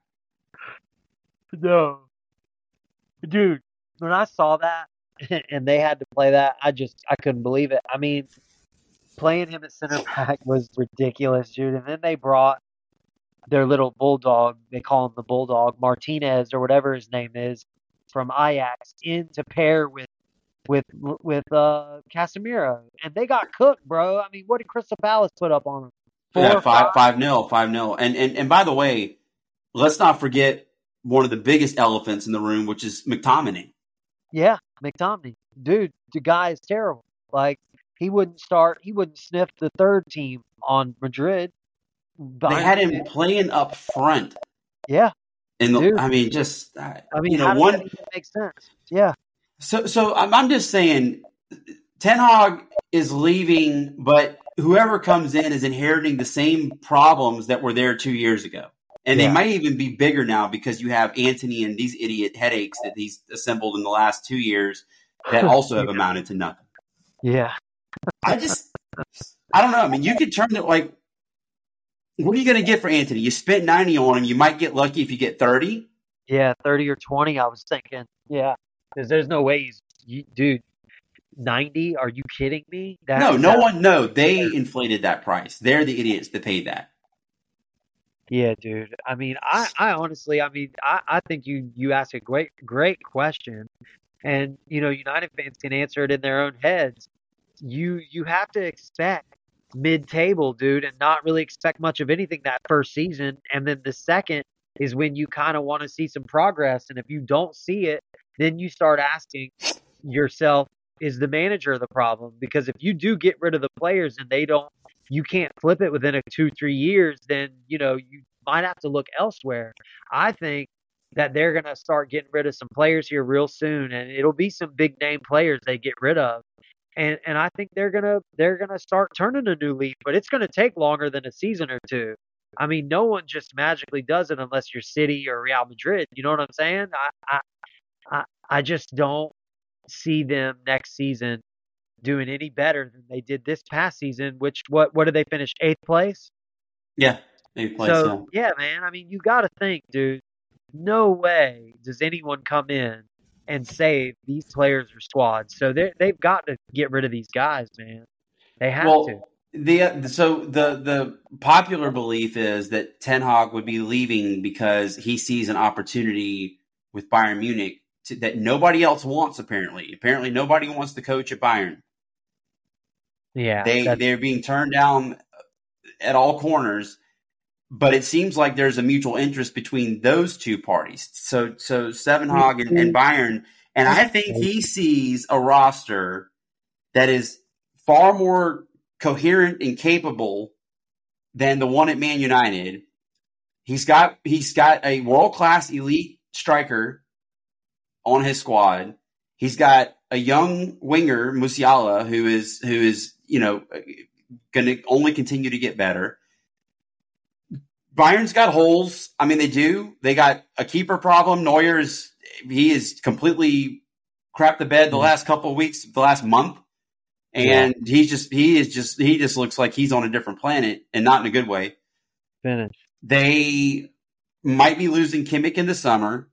No, dude. When I saw that and they had to play that, I just I couldn't believe it. I mean, playing him at center back was ridiculous, dude. And then they brought their little bulldog. They call him the Bulldog, Martinez or whatever his name is, from Ajax, in to pair with with with uh, Casemiro, and they got cooked, bro. I mean, what did Crystal Palace put up on them? Four, yeah, five, five nil, five nil. And, and, and by the way, let's not forget one of the biggest elephants in the room, which is McTominay. Yeah, McTominay. Dude, the guy is terrible. Like, he wouldn't start, he wouldn't sniff the third team on Madrid. They had him it. playing up front. Yeah. And the, I mean, just, I mean, you know, how does one that even make sense? Yeah. So, so I'm, I'm just saying, Ten Hag is leaving, but whoever comes in is inheriting the same problems that were there two years ago. And yeah. they might even be bigger now because you have Anthony and these idiot headaches that he's assembled in the last two years that also have amounted to nothing. Yeah. I just, I don't know. I mean, you could turn it like, what are you going to get for Anthony? You spent ninety on him. You might get lucky if you get thirty. Yeah, thirty or twenty, I was thinking. Yeah. Because there's no way he's, you, dude. ninety? Are you kidding me? That No, no that one. No, they inflated that price. They're the idiots that paid that. Yeah, dude. I mean, I, I honestly, I mean, I, I think you you asked a great great question, and you know, United fans can answer it in their own heads. You you have to expect mid-table, dude, and not really expect much of anything that first season, and then the second is when you kind of want to see some progress, and if you don't see it, then you start asking yourself, is the manager the problem? Because if you do get rid of the players and they don't, you can't flip it within a two, three years, then, you know, you might have to look elsewhere. I think that they're going to start getting rid of some players here real soon, and it'll be some big name players they get rid of. And and I think they're gonna they're gonna start turning a new leaf, but it's gonna take longer than a season or two. I mean, no one just magically does it unless you're City or Real Madrid. You know what I'm saying? I I I, I just don't see them next season doing any better than they did this past season, which what what did they finish? Eighth place? Yeah, eighth place. So Yeah. yeah, man, I mean you gotta think, dude, no way does anyone come in and save these players or squads. So they they've got to get rid of these guys, man. They have Well, to. the so the the popular belief is that Ten Hag would be leaving because he sees an opportunity with Bayern Munich to, that nobody else wants. Apparently, apparently nobody wants to coach at Bayern. Yeah. They that's- they're being turned down at all corners, but it seems like there's a mutual interest between those two parties. So so Seven Hag and, and Bayern, and I think he sees a roster that is far more coherent and capable than the one at Man United. He's got he's got a world class elite striker on his squad. He's got a young winger, Musiala, who is who is you know going to only continue to get better. Bayern's got holes. I mean, they do. They got a keeper problem. Neuer is he is completely crapped the bed the last couple of weeks, the last month. And yeah. he's just he is just he just looks like he's on a different planet, and not in a good way. Finish. They might be losing Kimmich in the summer.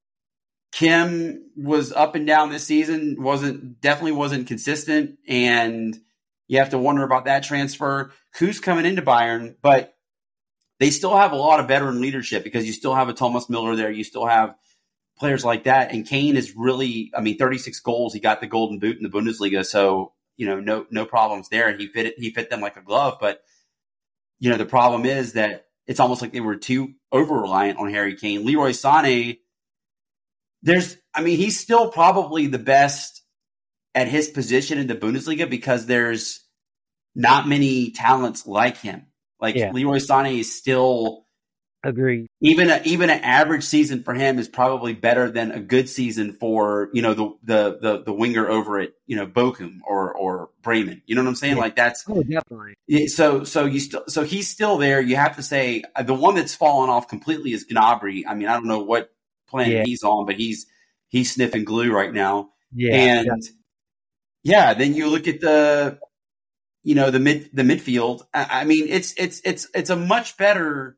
Kim was up and down this season, wasn't definitely wasn't consistent, and you have to wonder about that transfer. Who's coming into Bayern? But they still have a lot of veteran leadership because you still have a Thomas Müller there. You still have players like that, and Kane is really, I mean, thirty-six goals. He got the Golden Boot in the Bundesliga, so. You know, no no problems there. He fit it. He fit them like a glove. But you know, the problem is that it's almost like they were too over reliant on Harry Kane. Leroy Sané. There's, I mean, he's still probably the best at his position in the Bundesliga because there's not many talents like him. Like yeah. Leroy Sané is still. Agreed. Even a, even an average season for him is probably better than a good season for you know the the the, the winger over at you know Bochum or or Bremen. You know what I'm saying? Yeah. Like that's oh definitely. So so you still so he's still there. You have to say uh, the one that's fallen off completely is Gnabry. I mean I don't know what planet yeah. he's on, but he's he's sniffing glue right now. Yeah. And yeah. yeah, then you look at the you know the mid the midfield. I, I mean it's it's it's it's a much better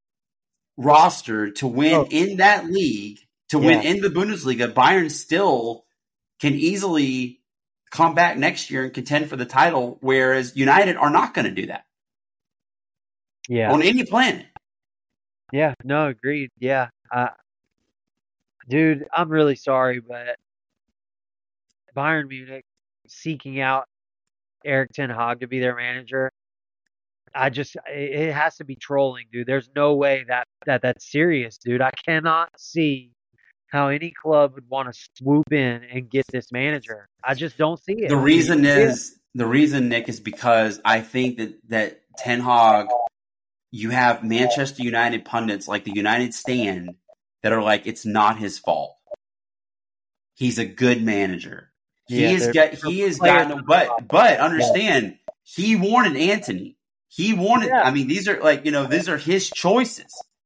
roster to win oh. in that league, to yeah. win in the Bundesliga. Bayern still can easily come back next year and contend for the title, whereas United are not going to do that. Yeah. On any planet. Yeah, no, agreed. Yeah. Uh, dude, I'm really sorry, but Bayern Munich seeking out Erik ten Hag to be their manager, I just, it has to be trolling, dude. There's no way that, that that's serious, dude. I cannot see how any club would want to swoop in and get this manager. I just don't see it. The reason is, the reason, Nick, is because I think that, that Ten Hag, you have Manchester United pundits like the United Stand that are like, it's not his fault. He's a good manager. He yeah, is got, he has gotten, but, but understand, he wanted Antony. He wanted, yeah. I mean, these are like, you know, these are his choices.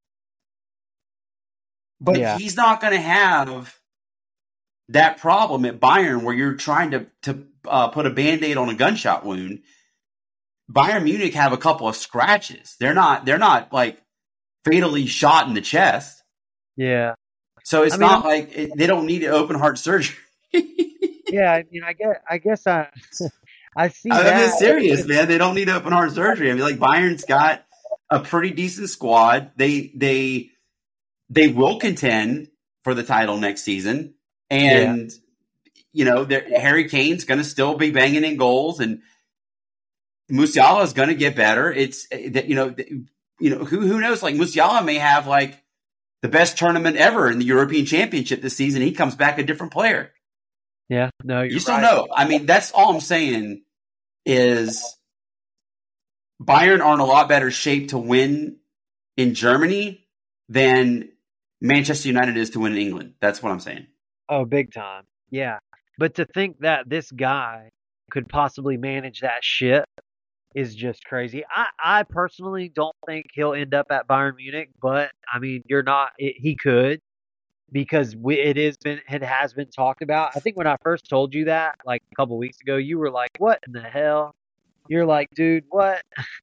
But yeah. he's not going to have that problem at Bayern where you're trying to, to uh, put a Band-Aid on a gunshot wound. Bayern Munich have a couple of scratches. They're not, they're not like fatally shot in the chest. Yeah. So it's I mean, not like it, they don't need an open heart surgery. Yeah, I mean, I guess I guess I I see I'm that. just serious, man. They don't need open heart surgery. I mean, like Bayern's got a pretty decent squad. They they they will contend for the title next season, Yeah, and you know, Harry Kane's going to still be banging in goals, and Musiala is going to get better. It's that you know, you know who who knows? Like Musiala may have like the best tournament ever in the European Championship this season. He comes back a different player. yeah. No, You you're just don't right. know. I mean, that's all I'm saying is Bayern are in a lot better shape to win in Germany than Manchester United is to win in England. That's what I'm saying. Oh, big time. Yeah. But to think that this guy could possibly manage that shit is just crazy. I, I personally don't think he'll end up at Bayern Munich, but I mean, you're not. It, he could because we, it is been it has been talked about. I think when I first told you that, like a couple weeks ago, you were like, "What in the hell?" You're like, "Dude, what?"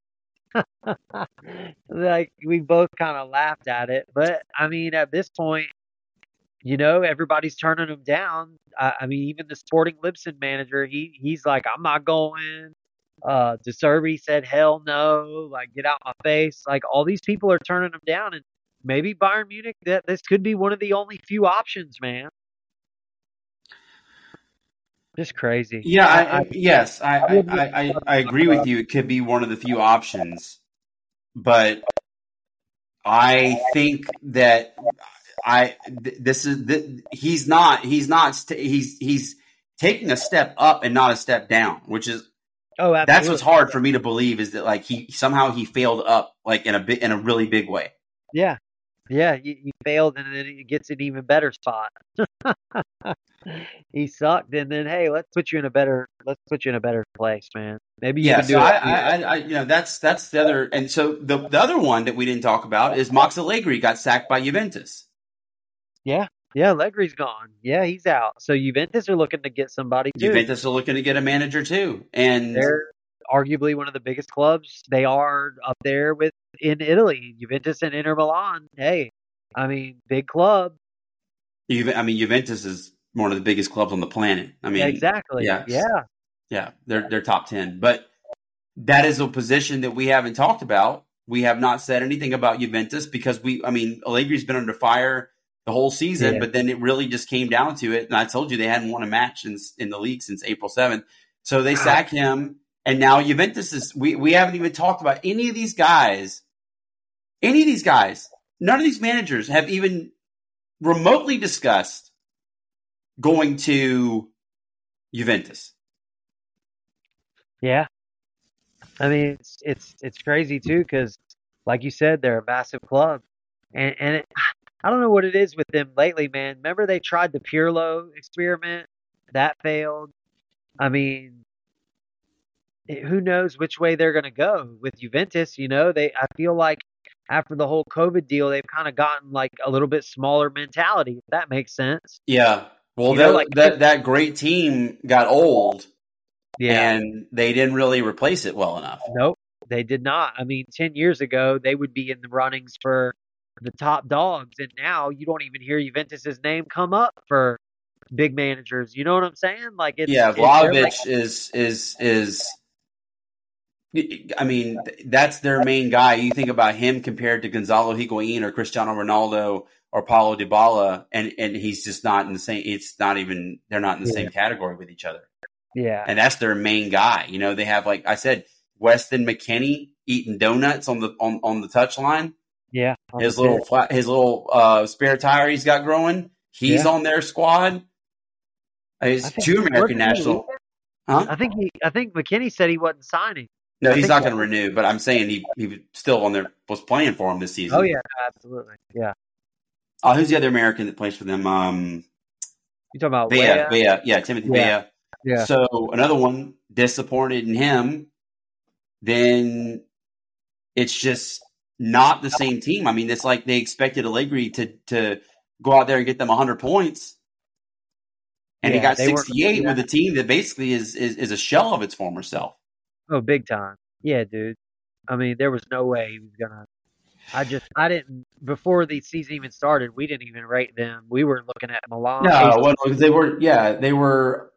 Like we both kind of laughed at it, but I mean, at this point, you know, everybody's turning him down. I, I mean, even the Sporting Lisbon manager, he he's like, I'm not going. Uh, De Serbi said, hell no, like get out my face. Like all these people are turning him down, and maybe Bayern Munich, that this could be one of the only few options, man. Just crazy. Yeah, I, I, I, yes, I, I I, wouldn't I, I I agree uh, with you. It could be one of the few options, but I think that I th- this is th- he's not he's not st- he's he's taking a step up and not a step down, which is oh, that's what's absolutely. hard for me to believe is that like he somehow he failed up like in a bit in a really big way. Yeah, yeah. He, he failed, and then he gets an even better spot. He sucked, and then hey, let's put you in a better let's put you in a better place, man. Maybe you Yeah, can so do I, it. I, I, I you know that's that's the other, and so the the other one that we didn't talk about is Max Allegri got sacked by Juventus. Yeah, yeah. Allegri's gone. Yeah, he's out. So Juventus are looking to get somebody too. Juventus are looking to get a manager too, and They're arguably one of the biggest clubs. They are up there with in Italy, Juventus and Inter Milan. Hey, I mean, big club. Juve- I mean Juventus is one of the biggest clubs on the planet. I Yeah, mean, exactly. yes, Yeah, yeah, they're they're top ten, but that is a position that we haven't talked about. We have not said anything about Juventus because we, I mean, Allegri's been under fire the whole season, yeah. but then it really just came down to it. And I told you they hadn't won a match in, in the league since April seventh. So they sack him. And now Juventus is, we, we haven't even talked about any of these guys. Any of these guys, none of these managers have even remotely discussed going to Juventus. Yeah. I mean, it's it's it's crazy too because, like you said, they're a massive club, and and it, I don't know what it is with them lately, man. Remember they tried the Pirlo experiment, that failed. I mean, it, who knows which way they're going to go with Juventus? You know, they I feel like after the whole COVID deal, they've kind of gotten like a little bit smaller mentality, if that makes sense. Yeah. Well, You know, like that, that, that great team got old. yeah, And they didn't really replace it well enough. nope, they did not. I mean, ten years ago, they would be in the runnings for the top dogs, and now you don't even hear Juventus's name come up for big managers. You know what I'm saying? Like it's, Yeah, it's they're like, Vlahovic is is is. I mean, that's their main guy. You think about him compared to Gonzalo Higuain or Cristiano Ronaldo or Paulo Dybala, and and he's just not in the same. It's not even. They're not in the yeah, same category with each other. yeah, And that's their main guy. You know, they have, like I said, Weston McKennie eating donuts on the on, on the touchline. yeah, on His the little pitch. flat, his little uh, spare tire he's got growing. He's Yeah, on their squad. Uh, I He's think two American wasn't he leaving? national. Huh? I think he, I think McKinney said he wasn't signing. No, I he's think not that. going to renew. But I'm saying he he was still on there, was playing for him this Oh season. yeah, absolutely. Yeah, Uh, who's the other American that plays for them? Um, you talking about Vea, Leia? Vea, yeah, Timothy Yeah, Vea. yeah, So another one disappointed in him. Then it's just not the same team. I mean, it's like they expected Allegri to to go out there and get them one hundred points, and he yeah. got They weren't. sixty-eight Yeah. with a team that basically is, is is a shell of its former self. Oh, big time. Yeah, dude. I mean, there was no way he was gonna. I just, I didn't, before the season even started, we didn't even rate them. We were looking at Milan, No, A C. well, because they were, yeah, they were.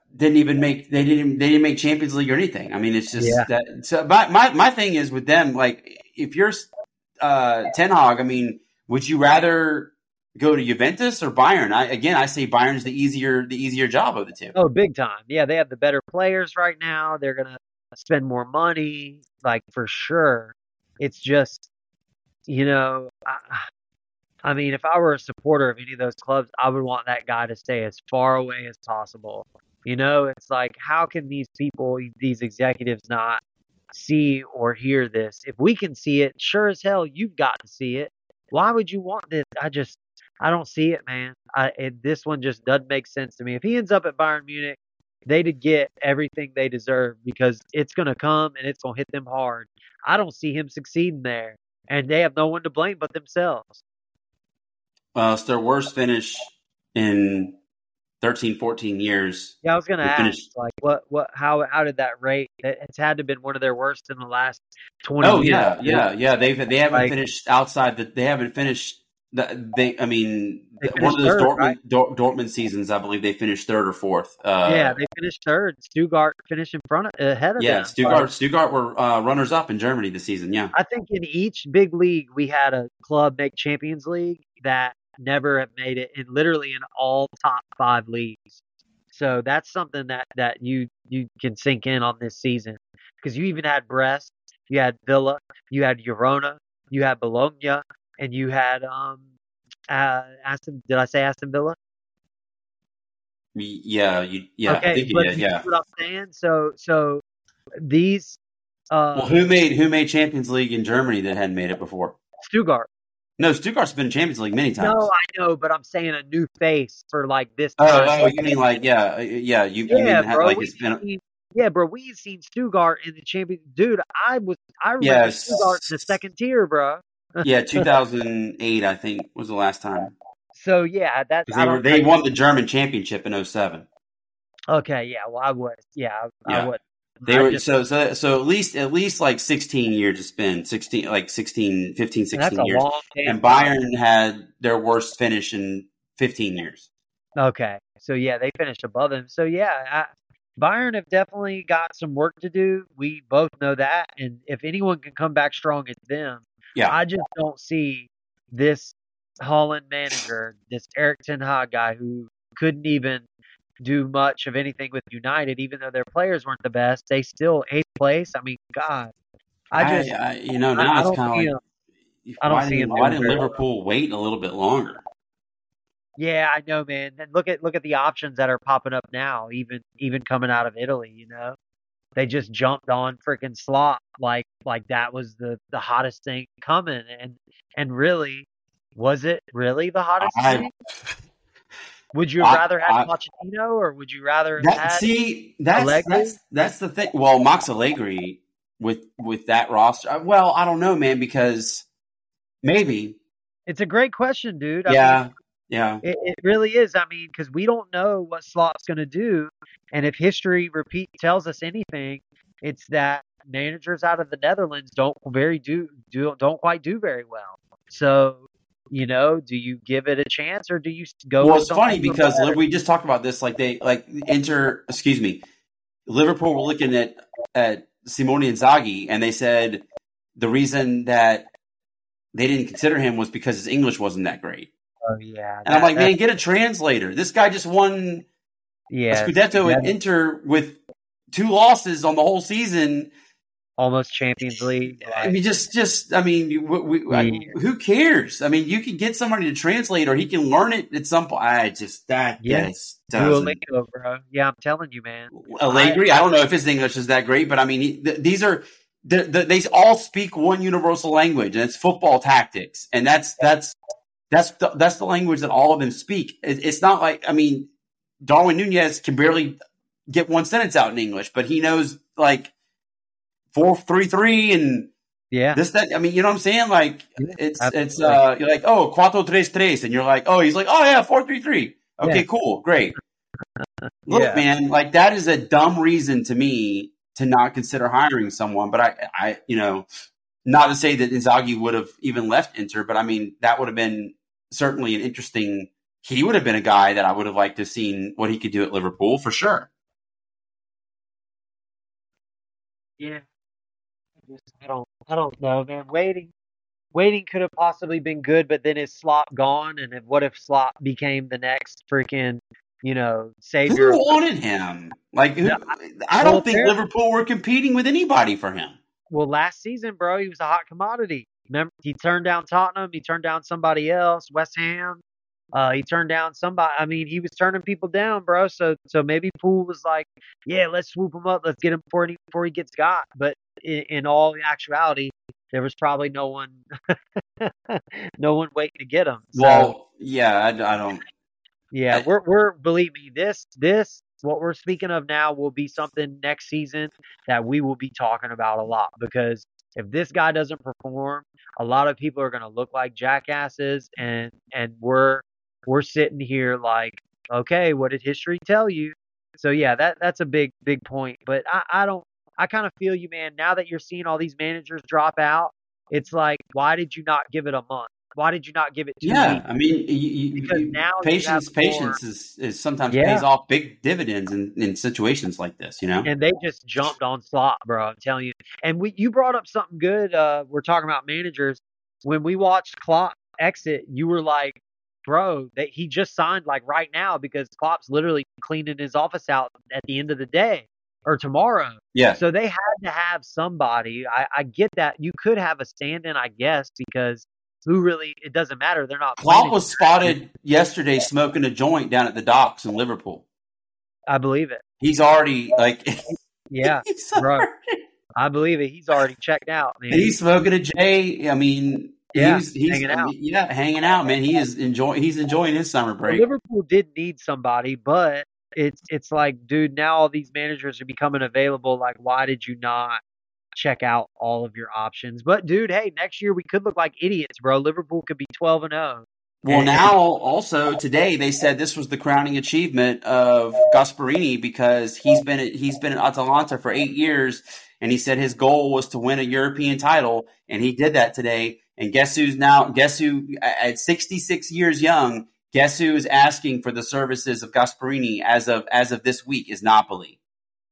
didn't even make they didn't they didn't make Champions League or anything. I mean, it's just Yeah. that. So my, my my thing is with them, like if you're uh, Ten Hag, I mean, would you rather go to Juventus or Bayern? I again, I say Bayern's the easier the easier job of the two. Oh, big time. Yeah, they have the better players right now. They're gonna spend more money, like for sure. It's just, you know, I, I mean, if I were a supporter of any of those clubs, I would want that guy to stay as far away as possible. You know, it's like, how can these people, these executives, not see or hear this? If we can see it, sure as hell, you've got to see it. Why would you want this? I just, I don't see it, man. I, it, this one just doesn't make sense to me. If he ends up at Bayern Munich, they'd get everything they deserve because it's going to come and it's going to hit them hard. I don't see him succeeding there, and they have no one to blame but themselves. Well, it's their worst finish in thirteen, fourteen years. Yeah, I was going to They ask, finished- like, what, what, how, how did that rate? It, it's had to have been one of their worst in the last twenty Oh years. yeah, yeah, yeah. They've they haven't Like- finished outside the. They haven't finished. The, they, I mean, They one of finished those third, Dortmund right? Dor- Dortmund seasons, I believe they finished third or fourth. Uh, Yeah, they finished third. Stuttgart finished in front of, ahead of yeah. them. Stuttgart, Like, Stuttgart were uh, runners up in Germany this season. Yeah, I think in each big league, we had a club make Champions League that never have made it in literally in all top five leagues. So that's something that, that you, you can sink in on this season. Because you even had Brest, you had Villa, you had Girona, you had Bologna, and you had um uh Aston. Did I say Aston Villa? yeah, you, yeah. Okay, I think you but did. you Yeah. see what I'm saying? So so these uh Well, who made who made Champions League in Germany that hadn't made it before? Stuttgart. No, Stuttgart's been in Champions League many times. No, I know, but I'm saying a new face for like this. oh, time. oh, you mean like yeah, uh, yeah. You, you mean Yeah, ha- bro. like we've it's been. seen, yeah, bro. We've seen Stuttgart in the champion. Dude, I was I remember Yes. Stuttgart in the second tier, bro. Yeah, two thousand eight, I think, was the last time. So yeah, that's 'Cause I they were don't they think- won the German championship in oh seven. Okay, yeah. Well, I would. Yeah, I, Yeah. I would. They I were just- so so so at least at least like sixteen years it's been sixteen like sixteen, fifteen, and that's sixteen a years. long damn And time. Bayern had their worst finish in fifteen years. Okay, so yeah, they finished above him. So yeah, I, Bayern have definitely got some work to do. We both know that, and if anyone can come back strong, it's them. Yeah. I just don't see this Holland manager, this Eric Ten Hag guy, who couldn't even do much of anything with United, even though their players weren't the best. They still eighth place. I mean, God, I just I, you know I, now I it's don't kind see of him. like I don't why see didn't, him why doing didn't very well. Liverpool wait a little bit longer? Yeah, I know, man. And look at look at the options that are popping up now, even even coming out of Italy. You know, they just jumped on freaking Slot like like that was the the hottest thing coming, and and really, was it really the hottest I- thing? Would you I- rather have I- Pochettino, or would you rather That, have? see, that's, Allegri? that's that's the thing. Well, Max Allegri with with that roster. Well, I don't know, man, because maybe. It's a great question, dude. I Yeah, mean, yeah. It, it really is. I mean, because we don't know what Slot's going to do, and if history repeat tells us anything, it's that managers out of the Netherlands don't very do do don't quite do very well. So, you know, do you give it a chance or do you go? Well, with it's funny something because better? we just talked about this. Like they like Inter. Excuse me, Liverpool were looking at at Simone Inzaghi, and they said the reason that they didn't consider him was because his English wasn't that great. Oh yeah, And I'm that- like, that- man, get a translator. This guy just won yeah, a Scudetto yeah, at Inter with two losses on the whole season. almost Champions League. I like- mean, just, just, I mean, we, we, I- Yeah. who cares? I mean, you can get somebody to translate, or he can learn it at some point. I just that Yeah. just doesn't. Duolingo, bro. Yeah, I'm telling you, man. Allegri, I, don't know if his English is that great, but I mean, he, th- these are the, the, they all speak one universal language, and it's football tactics, and that's that's that's the, that's the language that all of them speak. It, it's not like I mean, Darwin Nunez can barely get one sentence out in English, but he knows like four three three and Yeah, this that. I mean, you know what I'm saying? Like Yeah, it's absolutely. it's uh, you're like oh cuatro tres tres, and you're like oh he's like oh yeah four three three. Okay, Yeah. cool, great. Look, Yeah. man, like that is a dumb reason to me to not consider hiring someone. But I, I, you know, not to say that Inzaghi would have even left Inter, but I mean that would have been certainly an interesting. He would have been a guy that I would have liked to have seen what he could do at Liverpool for sure. Yeah, just, I don't, I don't know, man. Waiting, waiting could have possibly been good, but then is Slop gone? And if, what if Slop became the next freaking, you know, Who savior of wanted him? Like, who, no, I well, don't think apparently, Liverpool were competing with anybody for him. well, last season, bro, he was a hot commodity. Remember, he turned down Tottenham. He turned down somebody else, West Ham. Uh, he turned down somebody. I mean, he was turning people down, bro. So, so maybe Poole was like, "Yeah, let's swoop him up. Let's get him before he before he gets got." But in, in all actuality, there was probably no one, no one waiting to get him. So, Well, yeah, I, I don't. yeah, I, we're we're believe me, this this what we're speaking of now will be something next season that we will be talking about a lot, because if this guy doesn't perform, a lot of people are going to look like jackasses, and and we're we're sitting here like, okay, what did history tell you? So yeah, that that's a big big point. But I I don't I kind of feel you, man. Now that you're seeing all these managers drop out, it's like, why did you not give it a month? Why did you not give it two yeah, weeks? I mean, you, you, Because you, now you have patience, more. patience is, is sometimes pays Yeah, off big dividends in, in situations like this. You know. and they just jumped on slot, bro. I'm telling you. And we, you brought up something good. Uh, we're talking about managers. When we watched Klopp exit, you were like, bro, that he just signed like right now, because Klopp's literally cleaning his office out at the end of the day or tomorrow. Yeah. So they had to have somebody. I, I get that. You could have a stand-in, I guess, because who really? It doesn't matter. They're not. Klopp was spotted yesterday smoking a joint down at the docks in Liverpool. I believe it. He's already like, yeah, he's bro. already, I believe it. He's already checked out, man. he's smoking a J. I mean, yeah, he's he's hanging I out. mean, yeah, hanging out, man. He is enjoying. He's enjoying his summer break. Well, Liverpool did need somebody, but it's it's like, dude, now all these managers are becoming available. Like, why did you not check out all of your options? But dude, hey, next year we could look like idiots, bro. Liverpool could be twelve and zero. Well, now also today they said this was the crowning achievement of Gasparini, because he's been at, he's been at Atalanta for eight years, and he said his goal was to win a European title, and he did that today. And guess who's now? Guess who at sixty-six years young? Guess who is asking for the services of Gasparini as of as of this week is Napoli.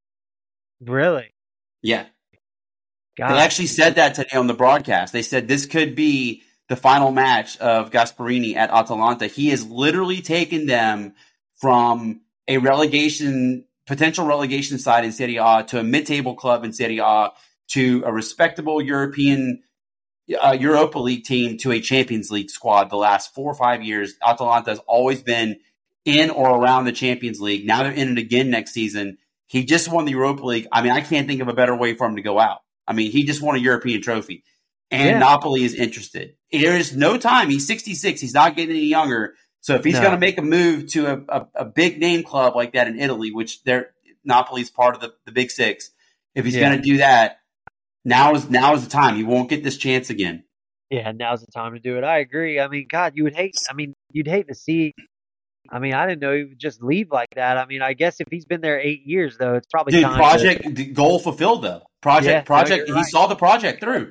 Really? Yeah, God. they actually said that today on the broadcast. They said this could be the final match of Gasparini at Atalanta. He has literally taken them from a relegation, potential relegation side in Serie A to a mid-table club in Serie A to a respectable European uh, Europa League team to a Champions League squad the last four or five years. Atalanta has always been in or around the Champions League. Now they're in it again next season. He just won the Europa League. I mean, I can't think of a better way for him to go out. I mean, he just won a European trophy. And yeah. Napoli is interested. There is no time. He's sixty-six. He's not getting any younger. So if he's no. going to make a move to a, a, a big name club like that in Italy, which they're Napoli's part of the, the Big Six, if he's yeah. going to do that, now is now is the time. He won't get this chance again. Yeah, now's the time to do it. I agree. I mean, God, you would hate. I mean, you'd hate to see. I mean, I didn't know he would just leave like that. I mean, I guess if he's been there eight years, though, it's probably Dude, time project to, the goal fulfilled though. Project yeah, project. no, he right. saw the project through.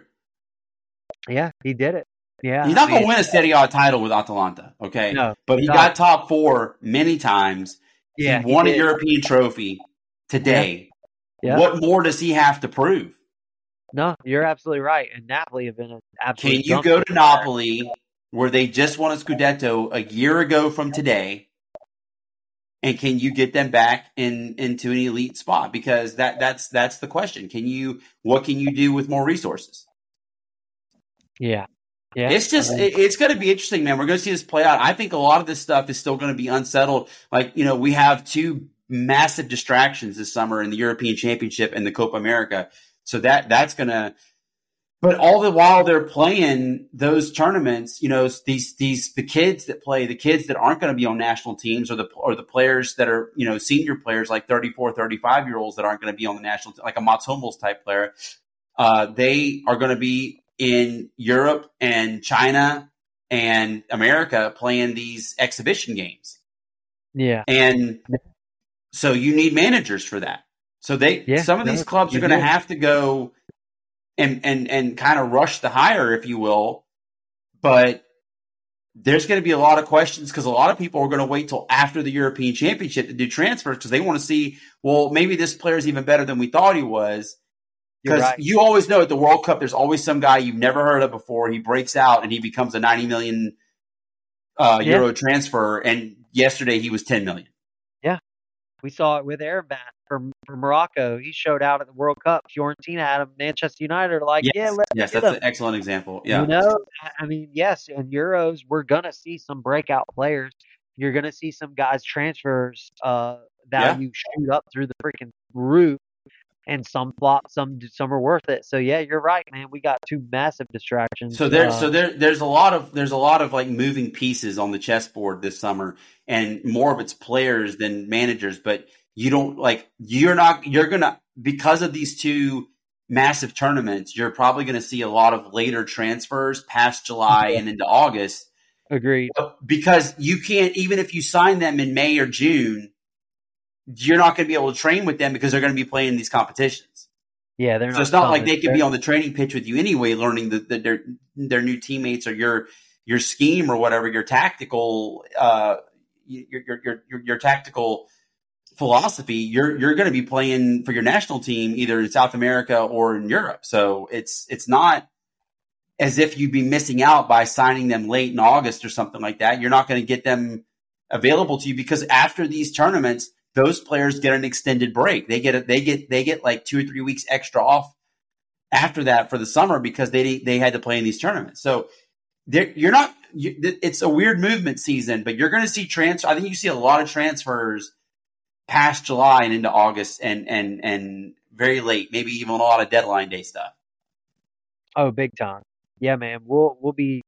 Yeah, he did it. Yeah, he's not I mean, going to win a Serie A title with Atalanta, okay? No, but he not. got top four many times. Yeah, he won he a European trophy today. Yeah. Yeah. What more does he have to prove? No, you're absolutely right. And Napoli have been an absolute. Can you go to Napoli, there. where they just won a Scudetto a year ago from today, and can you get them back in into an elite spot? Because that that's that's the question. Can you? What can you do with more resources? Yeah. Yeah. It's just, I mean, it, it's going to be interesting, man. We're going to see this play out. I think a lot of this stuff is still going to be unsettled. Like, you know, we have two massive distractions this summer in the European Championship and the Copa America. So that, that's going to, but all the while they're playing those tournaments, you know, these, these, the kids that play, the kids that aren't going to be on national teams, or the, or the players that are, you know, senior players like thirty-four, thirty-five year olds that aren't going to be on the national, like a Mats Hummels type player. Uh, they are going to be in Europe and China and America playing these exhibition games. Yeah. And so you need managers for that. So they, yeah, some of these clubs are going to have to go and, and, and kind of rush the hire, if you will. But there's going to be a lot of questions, because a lot of people are going to wait till after the European Championship to do transfers, because they want to see, well, maybe this player is even better than we thought he was. Because right. you always know at the World Cup, there's always some guy you've never heard of before. He breaks out and he becomes a ninety million uh, Yeah. euro transfer. And yesterday he was ten million. Yeah. We saw it with Arabat from, from Morocco. He showed out at the World Cup. Fiorentina had him. Manchester United are like, Yes, yeah, let's yes, get that's him. an excellent example. Yeah. You know, I mean, yes, in Euros, we're going to see some breakout players. You're going to see some guys' transfers uh, value shoot up through the freaking roof, and some flop, some some are worth it. So yeah, you're right, man. We got two massive distractions. So there, uh, so there, there's a lot of there's a lot of like moving pieces on the chessboard this summer, and more of it's players than managers. But you don't like you're not you're gonna because of these two massive tournaments, you're probably going to see a lot of later transfers past July and into August. Agreed. Because you can't, even if you sign them in May or June, you're not going to be able to train with them because they're going to be playing these competitions. Yeah, they're not. So it's not coming. like they could be on the training pitch with you anyway, learning the, the, their their new teammates or your your scheme or whatever, your tactical uh your your your your, your tactical philosophy. You're you're going to be playing for your national team either in South America or in Europe. So it's it's not as if you'd be missing out by signing them late in August or something like that. You're not going to get them available to you because after these tournaments, those players get an extended break. They get a, they get they get like two or three weeks extra off after that for the summer because they they had to play in these tournaments. So you're not. You, it's a weird movement season, but you're going to see transfer. I think you see a lot of transfers past July and into August, and and and very late, maybe even a lot of deadline day stuff. Oh, big time. Yeah, man. We'll we'll be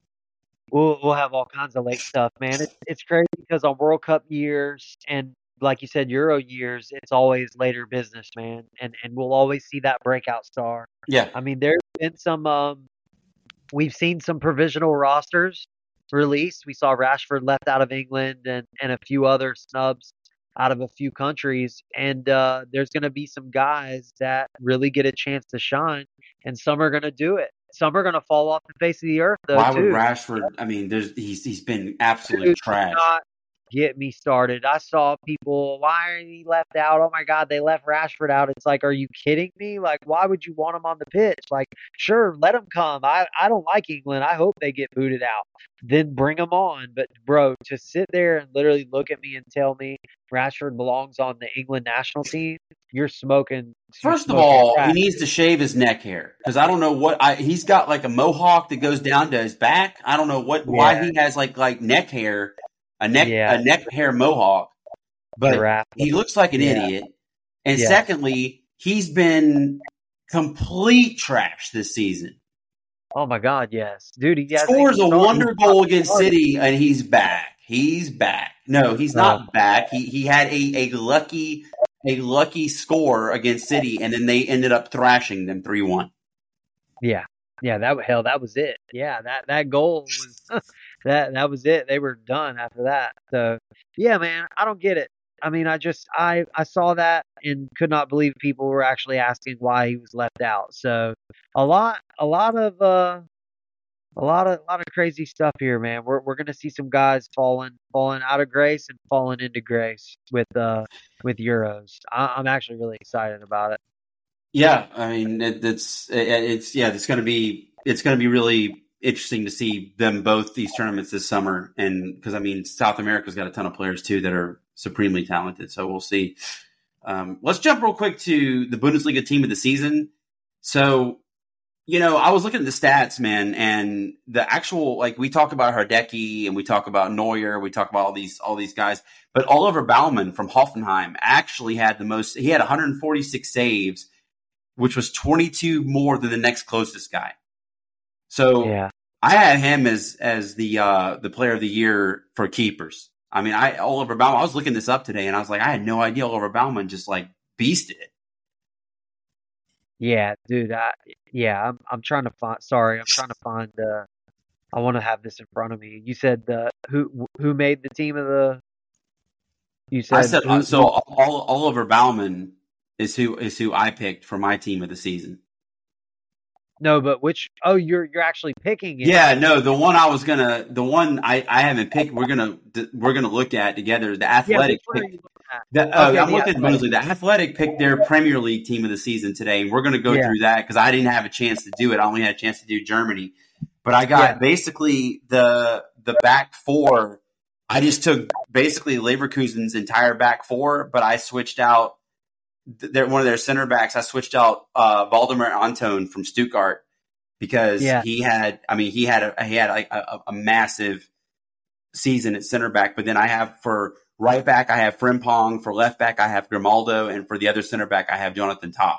we'll we'll have all kinds of late stuff, man. It's it's crazy because on World Cup years and like you said, Euro years, it's always later business, man. And and we'll always see that breakout star. Yeah. I mean, there's been some um we've seen some provisional rosters released. We saw Rashford left out of England and, and a few other snubs out of a few countries. And uh, there's going to be some guys that really get a chance to shine, and some are going to do it. Some are going to fall off the face of the earth, though, Why too. would Rashford? I mean, there's he's he's been absolute Dude, trash. Not get me started. I saw people, why are he left out? Oh my God, they left Rashford out. It's like, are you kidding me? Like, why would you want him on the pitch? Like, sure, let him come. I, I don't like England. I hope they get booted out. Then bring him on. But bro, to sit there and literally look at me and tell me Rashford belongs on the England national team, you're smoking. You're First of smoking all, crack. he needs to shave his neck hair because I don't know what I, he's got like a mohawk that goes down to his back. I don't know what Yeah. why he has like like neck hair, a neck Yeah. a neck hair mohawk, but Giraffe. he looks like an Yeah. idiot. And Yeah. secondly, he's been complete trash this season. Oh my God, yes, dude. He hasn't Scores a even started. wonder goal against City, and he's back. He's back. No, he's not Oh. back. He he had a, a lucky a lucky score against City, and then they ended up thrashing them three one. Yeah, yeah. That hell, that was it. Yeah, that that goal was that that was it. They were done after that. So yeah, man, I don't get it. I mean, I just I I saw that and could not believe people were actually asking why he was left out. So a lot a lot of uh a lot of a lot of crazy stuff here, man. We're we're gonna see some guys falling falling out of grace and falling into grace with uh with Euros. I, I'm actually really excited about it. Yeah, I mean it, it's it, it's yeah it's gonna be it's gonna be really interesting to see them both these tournaments this summer, and because I mean South America's got a ton of players too that are supremely talented, so we'll see. Um, let's jump real quick to the Bundesliga team of the season. So, you know, I was looking at the stats, man, and the actual like we talk about Hardecki and we talk about Neuer, we talk about all these all these guys, but Oliver Baumann from Hoffenheim actually had the most. He had one hundred forty-six saves, which was twenty-two more than the next closest guy. So Yeah. I had him as as the uh, the player of the year for keepers. I mean, I Oliver Baumann. I was looking this up today, and I was like, I had no idea Oliver Baumann just like beasted it. Yeah, dude. I, yeah, I'm I'm trying to find. Sorry, I'm trying to find. Uh, I want to have this in front of me. You said the who who made the team of the. You said I said who, so. All, Oliver Baumann is who is who I picked for my team of the season. No, but which? Oh, you're you're actually picking it. Yeah, no, the one I was gonna, the one I, I haven't picked. We're gonna we're gonna look at together. The Yeah, Athletic which one are pick. you looking at? The, uh, Okay, I'm the looking at the Athletic. Bundesliga. The Athletic picked their Premier League team of the season today, and we're gonna go Yeah, through that because I didn't have a chance to do it. I only had a chance to do Germany, but I got yeah, basically the the back four. I just took basically Leverkusen's entire back four, but I switched out their, one of their center backs. I switched out uh, Valdemar Anton from Stuttgart because yeah. he had, I mean, he had a he had like a, a massive season at center back. But then I have for right back, I have Frimpong. For left back, I have Grimaldo, and for the other center back, I have Jonathan Tah.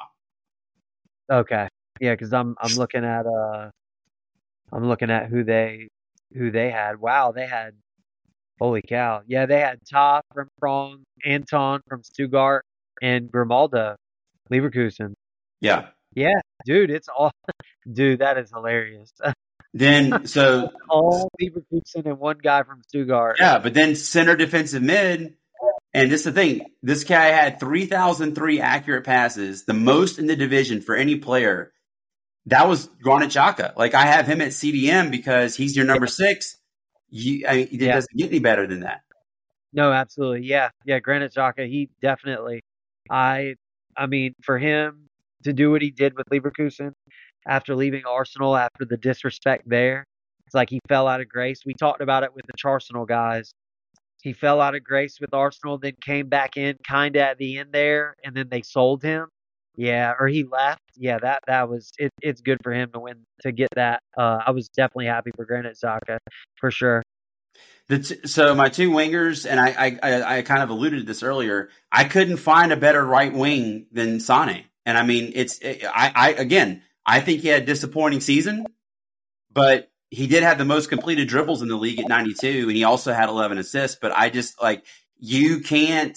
Okay, yeah, because I'm I'm looking at uh I'm looking at who they who they had. Wow, they had holy cow. Yeah, they had Ta from Prong, Anton from Stuttgart, and Grimaldo, Leverkusen. Yeah. Yeah, dude, it's all dude. That is hilarious. Then so All Leverkusen and one guy from Stuttgart. yeah, but then center defensive mid. And this is the thing. This guy had three thousand three accurate passes, the most in the division for any player. That was Granit Xhaka. Like, I have him at C D M because he's your number six. You, I mean, it Yeah. doesn't get any better than that. No, absolutely. Yeah, yeah. Granit Xhaka, he definitely. I, I mean, for him to do what he did with Leverkusen after leaving Arsenal, after the disrespect there, it's like he fell out of grace. We talked about it with the Arsenal guys. He fell out of grace with Arsenal, then came back in kind of at the end there, and then they sold him. Yeah, or he left. Yeah, that that was it. It's good for him to win to get that. Uh, I was definitely happy for Granit Xhaka for sure. The t- so my two wingers, and I, I, I, I kind of alluded to this earlier. I couldn't find a better right wing than Sane, and I mean, it's it, I, I again, I think he had a disappointing season, but he did have the most completed dribbles in the league at ninety-two, and he also had eleven assists. But I just like you can't.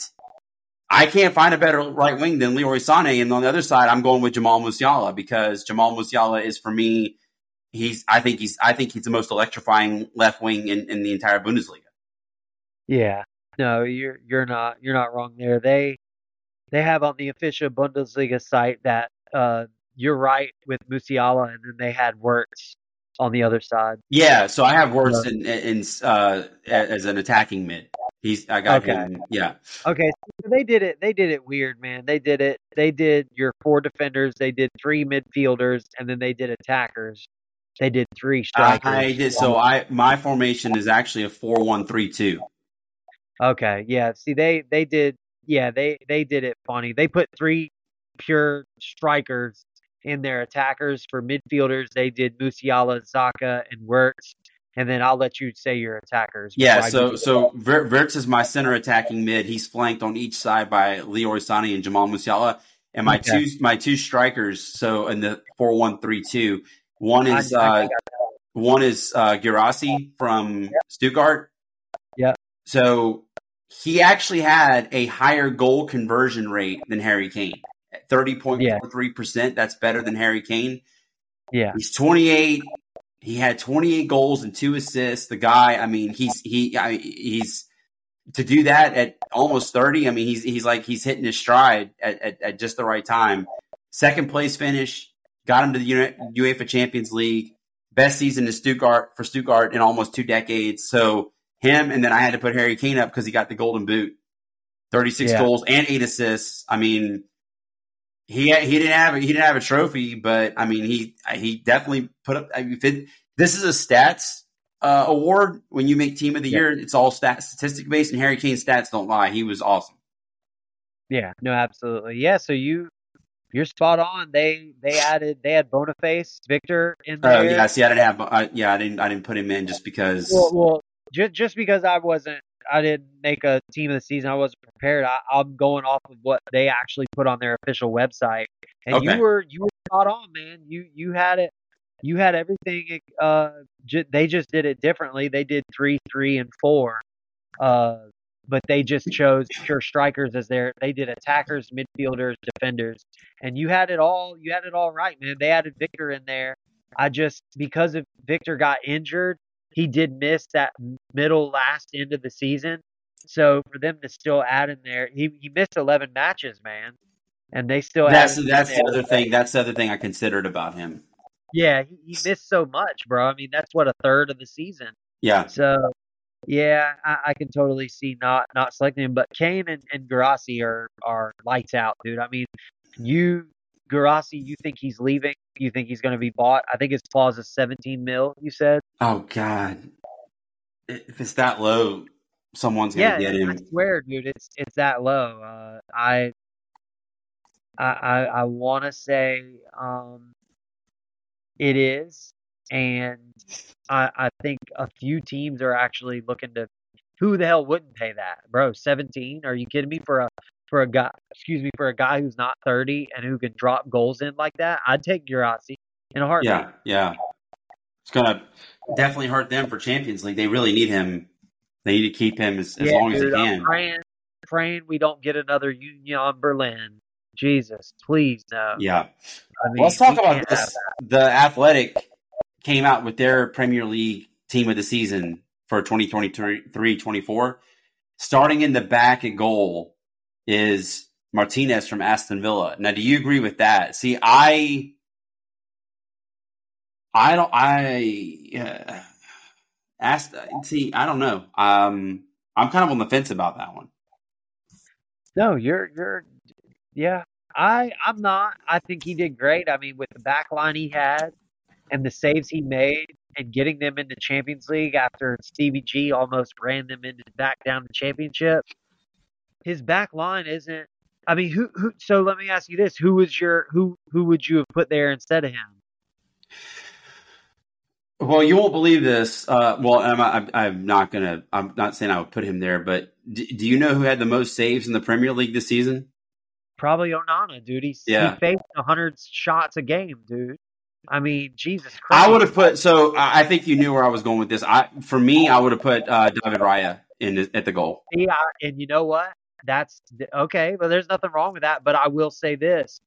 I can't find a better right wing than Leroy Sané. And on the other side, I'm going with Jamal Musiala because Jamal Musiala is, for me, he's. I think he's. I think he's the most electrifying left wing in, in the entire Bundesliga. Yeah, no, you're you're not you're not wrong there. They they have on the official Bundesliga site that uh, you're right with Musiala, and then they had Wirtz on the other side. Yeah, so I have Wirtz Yeah. in, in uh, as an attacking mid. He's. I got Okay. him. Yeah. Okay, so they did it. They did it weird, man. They did it. They did your four defenders. They did three midfielders, and then they did attackers. They did three strikers. I did. So I my formation is actually a four one three two. Okay, yeah. See, they they did. Yeah, they they did it funny. They put three pure strikers in their attackers. For midfielders, they did Musiala, Zaka, and Wirtz. And then I'll let you say your attackers. Yeah, before I so give you- so Ver- Wirtz is my center attacking mid. He's flanked on each side by Leroy Sané and Jamal Musiala. And my Okay. two my two strikers, so in the four one three two, one is I- I uh, one is uh, Girassi from Stuttgart. Yeah. So he actually had a higher goal conversion rate than Harry Kane. At thirty point four three percent. That's better than Harry Kane. yeah, He's twenty-eight. He had twenty-eight goals and two assists. The guy, I mean, he's he, I mean, he's to do that at almost thirty. I mean, he's he's like he's hitting his stride at, at, at just the right time. Second place finish got him to the UEFA Champions League. Best season in Stuttgart for Stuttgart in almost two decades. So him, and then I had to put Harry Kane up because he got the Golden Boot, thirty-six Yeah. goals and eight assists. I mean. He he didn't have a, he didn't have a trophy, but I mean he he definitely put up. I mean, if it, this is a stats uh, award. When you make team of the Yeah. year, it's all stat statistic based, and Harry Kane's stats don't lie. He was awesome. yeah. No, absolutely. Yeah. So you you're spot on. They they added they had Boniface, Victor in Oh there. yeah, see, I didn't have uh, yeah, I didn't I didn't put him in just because. Well, well, just just because I wasn't, I didn't make a team of the season. I wasn't prepared. I, I'm going off of what they actually put on their official website, and Okay. you were you were spot on, man. You you had it. You had everything. Uh, j- they just did it differently. They did three, three, and four. Uh, but they just chose pure strikers as their. They did attackers, midfielders, defenders, and you had it all. You had it all right, man. They added Victor in there. I just because if Victor got injured, he did miss that middle last end of the season. So for them to still add in there, he he missed eleven matches, man, and they still That's added him that's in the there. other thing. That's the other thing I considered about him. Yeah, he, he missed so much, bro. I mean, that's what a third of the season. Yeah, So yeah, I, I can totally see not not selecting him. But Kane and, and Garasi are are lights out, dude. I mean, you Garasi, you think he's leaving? You think he's going to be bought? I think his clause is seventeen mil. You said? oh God, if it's that low, someone's gonna Yeah, get I him. swear, dude, it's it's that low. Uh, I I I, I want to say um it is, and I I think a few teams are actually looking to. Who the hell wouldn't pay that, bro? seventeen? Are you kidding me? For a for a guy, excuse me, for a guy who's not thirty and who can drop goals in like that, I'd take Girassi in a heartbeat. Yeah, yeah, it's gonna definitely hurt them for Champions League. They really need him. They need to keep him as, as Yeah, long as they dude, I'm can. praying, praying we don't get another Union Berlin. Jesus, please no. Yeah. I Well, let's mean, talk we about can't have this. The Athletic came out with their Premier League team of the season for twenty twenty-three twenty-four. Starting in the back at goal is Martinez from Aston Villa. Now, do you agree with that? See, I, I don't, I, uh, asked, see, I don't know. Um, I'm kind of on the fence about that one. No, you're you're yeah. I I'm not. I think he did great. I mean, with the back line he had and the saves he made and getting them into Champions League after Stevie G almost ran them into back down the championship. His back line isn't I mean, who who so let me ask you this, who was your who who would you have put there instead of him? Well, you won't believe this. Uh, well, I'm, I'm, I'm not gonna. I'm not saying I would put him there, but do, do you know who had the most saves in the Premier League this season? Probably Onana, dude. He's he Yeah, faced a hundred shots a game, dude. I mean, Jesus I would Christ. have put. So I I think you knew where I was going with this. I, for me, I would have put uh, David Raya in the, at the goal. Yeah, and you know what? That's okay, but there's nothing wrong with that. But I will say this: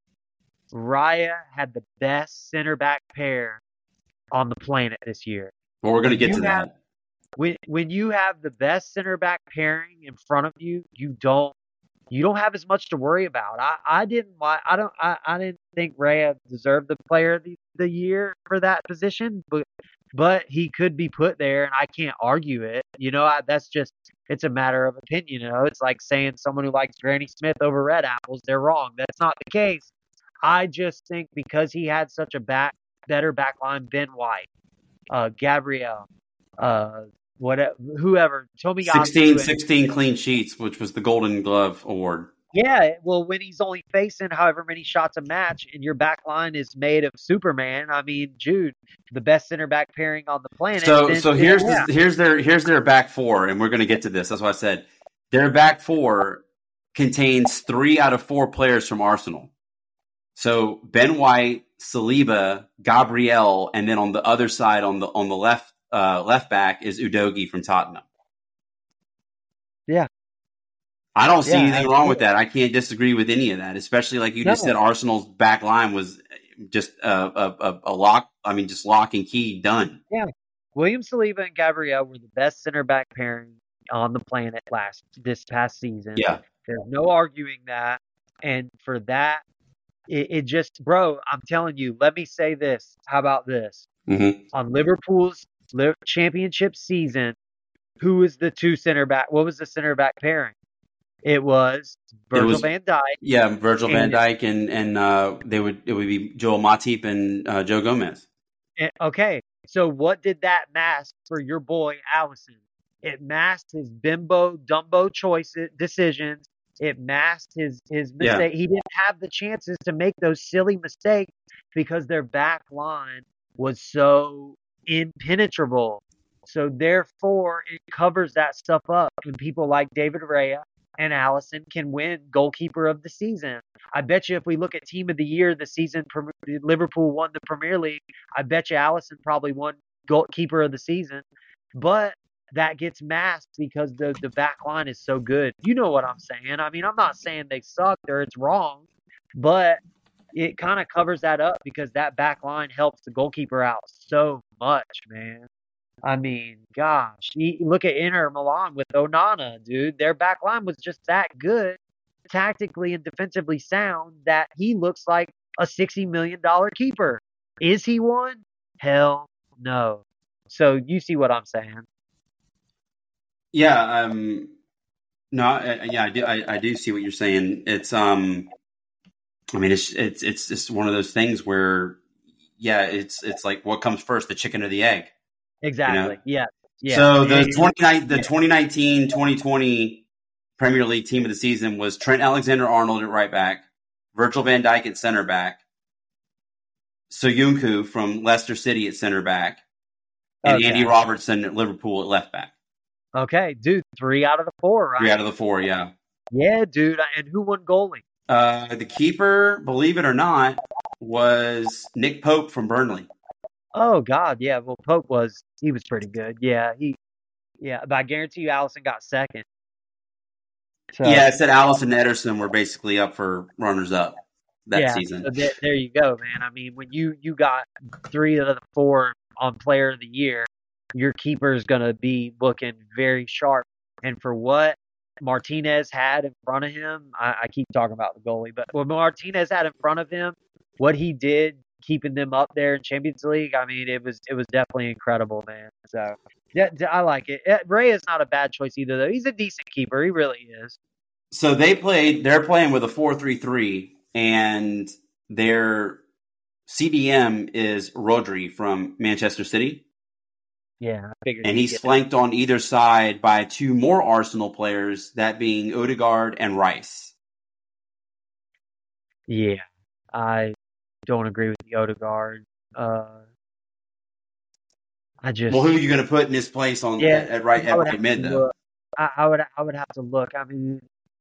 Raya had the best center back pair on the planet this year. Well, we're going to When get you to have that. when when you have the best center back pairing in front of you, you don't you don't have as much to worry about. I, I didn't like I don't I, I didn't think Raya deserved the player of the, the year for that position, but but he could be put there, and I can't argue it. You know, I, that's just it's a matter of opinion. You know, it's like saying someone who likes Granny Smith over Red Apples, they're wrong. That's not the case. I just think because he had such a back better back line, Ben White, uh, Gabriel, uh, whatever, whoever, sixteen, Tomiyasu, and sixteen clean sheets, which was the Golden Glove award. yeah, well, when he's only facing however many shots a match, and your back line is made of Superman, I mean, Jude, the best center back pairing on the planet, So, then, so then here's yeah, the, here's their here's their back four, and we're going to get to this. That's why I said their back four contains three out of four players from Arsenal. So Ben White, Saliba, Gabriel, and then on the other side, on the on the left uh, left back is Udogi from Tottenham. yeah, I don't see yeah, anything wrong with absolutely. that. I can't disagree with any of that, especially like you just said. No, Arsenal's back line was just a, a, a, a lock. I mean, just lock and key, done. yeah. William Saliba and Gabriel were the best center back pairing on the planet last this past season. Yeah. There's no arguing that, and for that, it, it just, bro, I'm telling you. Let me say this. How about this? Mm-hmm. On Liverpool's Liv- championship season, who was the two center back? What was the center back pairing? It was It Virgil was van Dijk yeah, Virgil van and, Dijk and and uh, they would it would be Joel Matip and uh, Joe Gomez. and okay. So what did that mask for your boy Allison? It masked his bimbo dumbo choices decisions. It masked his his Yeah, mistake. He didn't have the chances to make those silly mistakes because their back line was so impenetrable. So therefore, it covers that stuff up, and people like David Raya and Allison can win goalkeeper of the season. I bet you if we look at team of the year, the season Liverpool won the Premier League. I bet you Allison probably won goalkeeper of the season, but that gets masked because the the back line is so good. You know what I'm saying? I mean, I'm not saying they sucked or it's wrong, but it kind of covers that up because that back line helps the goalkeeper out so much, man. I mean, gosh, you look at Inter Milan with Onana, dude. Their back line was just that good, tactically and defensively sound, that he looks like a sixty million dollar keeper. Is he one? Hell no. So you see what I'm saying? Yeah, um, no, I, yeah, I do. I, I do see what you're saying. It's, um, I mean, it's it's it's just one of those things where, yeah, it's it's like what comes first, the chicken or the egg, you know? Exactly. Yeah. Yeah. So the And- twenty the yeah. twenty nineteen twenty twenty Premier League team of the season was Trent Alexander-Arnold at right back, Virgil van Dijk at center back, Soyuncu from Leicester City at center back, and Okay. Andy Robertson at Liverpool at left back. Okay, dude, three out of the four, right? Three out of the four, yeah. Yeah, dude. And who won goalie? Uh, the keeper, believe it or not, was Nick Pope from Burnley. Oh God, yeah. Well, Pope was he was pretty good. Yeah, he, yeah. But I guarantee you, Allison got second. So, Yeah, it said Allison and Ederson were basically up for runners up that yeah, season. So there, there you go, man. I mean, when you you got three out of the four on Player of the Year, your keeper is gonna be looking very sharp. And for what Martinez had in front of him, I, I keep talking about the goalie, but what Martinez had in front of him, what he did keeping them up there in Champions League, I mean, it was it was definitely incredible, man. So yeah, I like it. Ray is not a bad choice either, though. He's a decent keeper. He really is. So they played. They're playing with a four three three, and their C D M is Rodri from Manchester City. Yeah, I figured. And he's flanked on either side by two more Arsenal players, that being Odegaard and Rice. Yeah, I don't agree with the Odegaard. Uh, I just well, who are you going to put in his place on yeah, at, at right at right mid though? I, I would I would have to look. I mean,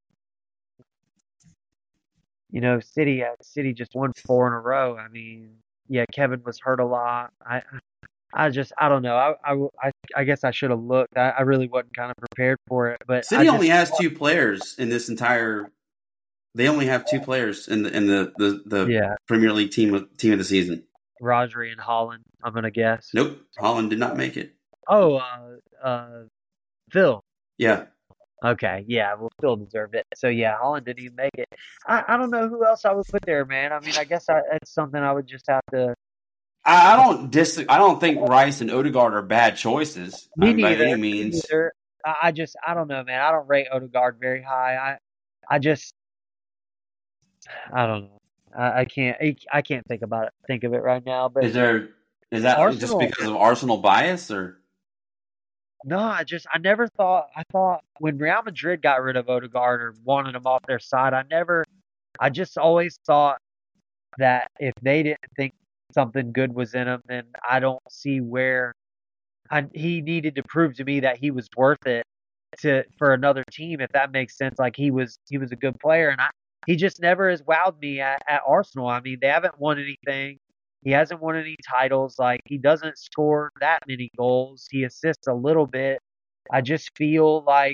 you know, City City just won four in a row. I mean, yeah, Kevin was hurt a lot. I I just I don't know. I I, I guess I should have looked. I, I really wasn't kind of prepared for it. But City just, only has two players in this entire. They only have two players in the in the the, the yeah. Premier League team of, team of the season. Rodri and Holland, I'm gonna guess. Nope, Holland did not make it. Oh, uh, uh, Phil. Yeah. Okay, yeah, well, Phil deserved it. So yeah, Holland didn't even make it. I, I don't know who else I would put there, man. I mean, I guess I, it's something I would just have to. I, I don't dis. I don't think Rice and Odegaard are bad choices. Me I mean, neither. by any means. Me neither. I, I just I don't know, man. I don't rate Odegaard very high. I I just I don't know. I, I can't I, I can't think about it. Think of it right now. But Is there is that Arsenal, just because of Arsenal bias or? No, I just I never thought I thought when Real Madrid got rid of Odegaard or wanted him off their side, I never I just always thought that if they didn't think something good was in him, then I don't see where I, he needed to prove to me that he was worth it to for another team, if that makes sense. Like he was he was a good player, and I he just never has wowed me at, at Arsenal. I mean, they haven't won anything. He hasn't won any titles. Like, he doesn't score that many goals. He assists a little bit. I just feel like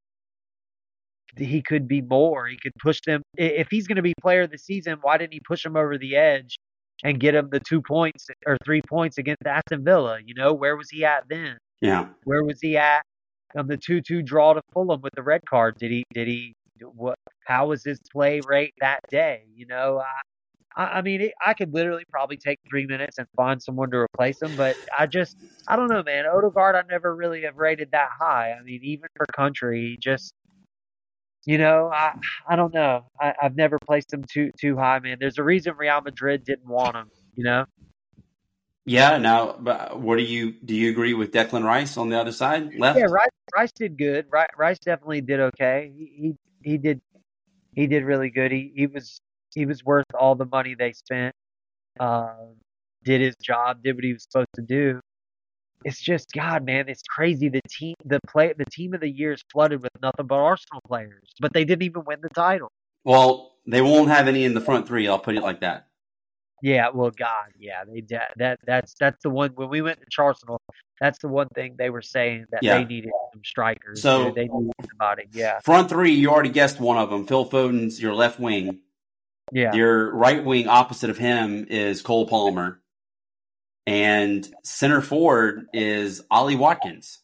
he could be more. He could push them. If he's going to be player of the season, why didn't he push him over the edge and get him the two points or three points against Aston Villa? You know, where was he at then? Yeah. Where was he at on the two two draw to Fulham with the red card? Did he, did he, what, how was his play rate that day? You know, I, I mean, it, I could literally probably take three minutes and find someone to replace him, but I just, I don't know, man. Odegaard, I never really have rated that high. I mean, even for country, he just, you know, I, I don't know. I, I've never placed him too, too high, man. There's a reason Real Madrid didn't want him, you know? Yeah. Now, but what do you do? You agree with Declan Rice on the other side, left? Yeah, Rice, Rice did good. Rice, Rice definitely did okay. He, he, he did, he did really good. He, he was. He was worth all the money they spent. Uh, did his job, did what he was supposed to do. It's just, God, man, it's crazy. The team, the play, the team of the year is flooded with nothing but Arsenal players, but they didn't even win the title. Well, they won't have any in the front three. I'll put it like that. Yeah, well, God, yeah, they that that's that's the one. When we went to Arsenal, that's the one thing they were saying that yeah. they needed some strikers. So dude. They needed somebody. Yeah, front three. You already guessed one of them. Phil Foden's your left wing. Yeah. Your right wing opposite of him is Cole Palmer. And center forward is Ollie Watkins.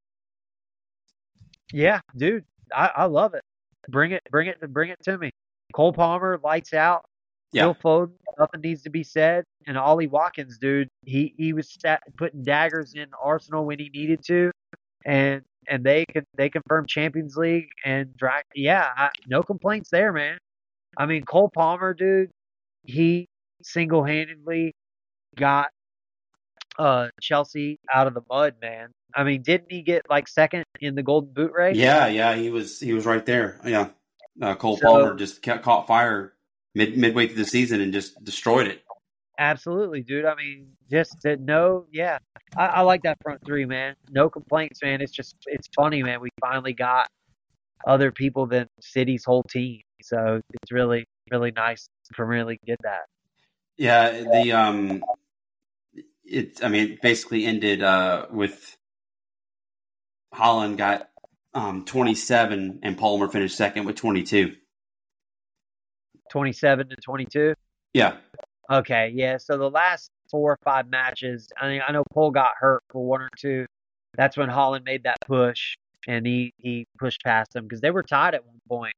Yeah, dude. I, I love it. Bring it, bring it, bring it to me. Cole Palmer, lights out. Yeah. Phil Foden, nothing needs to be said. And Ollie Watkins, dude, he he was stat, putting daggers in Arsenal when he needed to, and and they could they confirmed Champions League and drag. Yeah, I, no complaints there, man. I mean, Cole Palmer, dude, he single handedly got uh Chelsea out of the mud, man. I mean, didn't he get like second in the Golden Boot race? Yeah, yeah, he was he was right there. Yeah. Uh, Cole So Palmer just ca- caught fire mid midway through the season and just destroyed it. absolutely, dude. I mean, just to know, yeah, I, I like that front three, man. No complaints, man. It's just it's funny, man. We finally got other people than City's whole team, so it's really really nice to Premier League did that. Yeah, the um, it I mean, it basically ended uh with Holland got um twenty-seven and Palmer finished second with twenty-two. Twenty-seven to twenty-two. Yeah. Okay, yeah. So the last four or five matches, I mean, I know Cole got hurt for one or two. That's when Holland made that push, and he he pushed past them because they were tied at one point.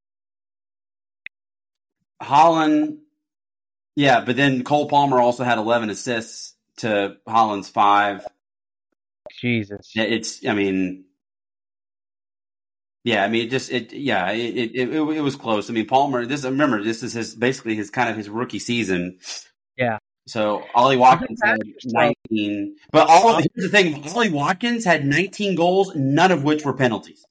Holland, yeah, but then Cole Palmer also had eleven assists to Holland's five. Jesus. It's, I mean, yeah, I mean, it just, it, yeah, it, it, it, it was close. I mean, Palmer, this, remember, this is his, basically his kind of his rookie season. Yeah. So Ollie Watkins had nineteen, but all of, here's the thing, Ollie Watkins had nineteen goals, none of which were penalties.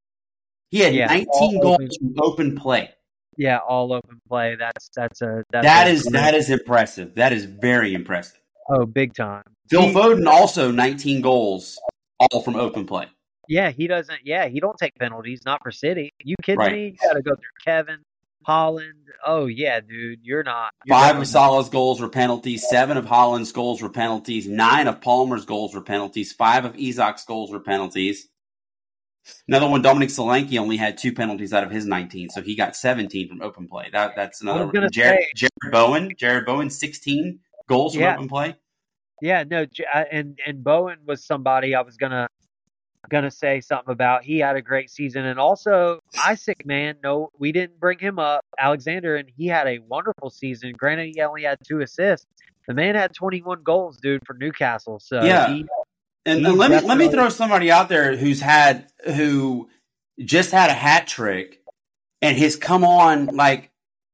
He had Yeah, nineteen all goals open. from open play. Yeah, all open play. That's that's a that's That a, is that is impressive. That is very impressive. oh, big time. Phil He- Foden also nineteen goals, all from open play. Yeah, he doesn't. Yeah, he don't take penalties. Not for City. You kidding Right. me? You got to go through Kevin, Holland. Oh yeah, dude, you're not. You're Five of definitely not. Salah's goals were penalties. Seven of Holland's goals were penalties. Nine of Palmer's goals were penalties. Five of Isak's goals were penalties. Another one, Dominic Solanke only had two penalties out of his nineteen, so he got seventeen from open play. That that's I was another gonna one. Jared, say- Jared Bowen, Jared Bowen, sixteen goals from Yeah. open play. Yeah, no, J- I- and and Bowen was somebody I was gonna gonna say something about. He had a great season, and also Isaac, man. No, we didn't bring him up, Alexander, and he had a wonderful season. Granted, he only had two assists. The man had twenty-one goals, dude, for Newcastle. So Yeah. he, And, He's and let me let me definitely- throw somebody out there who's had who just had a hat trick and has come on like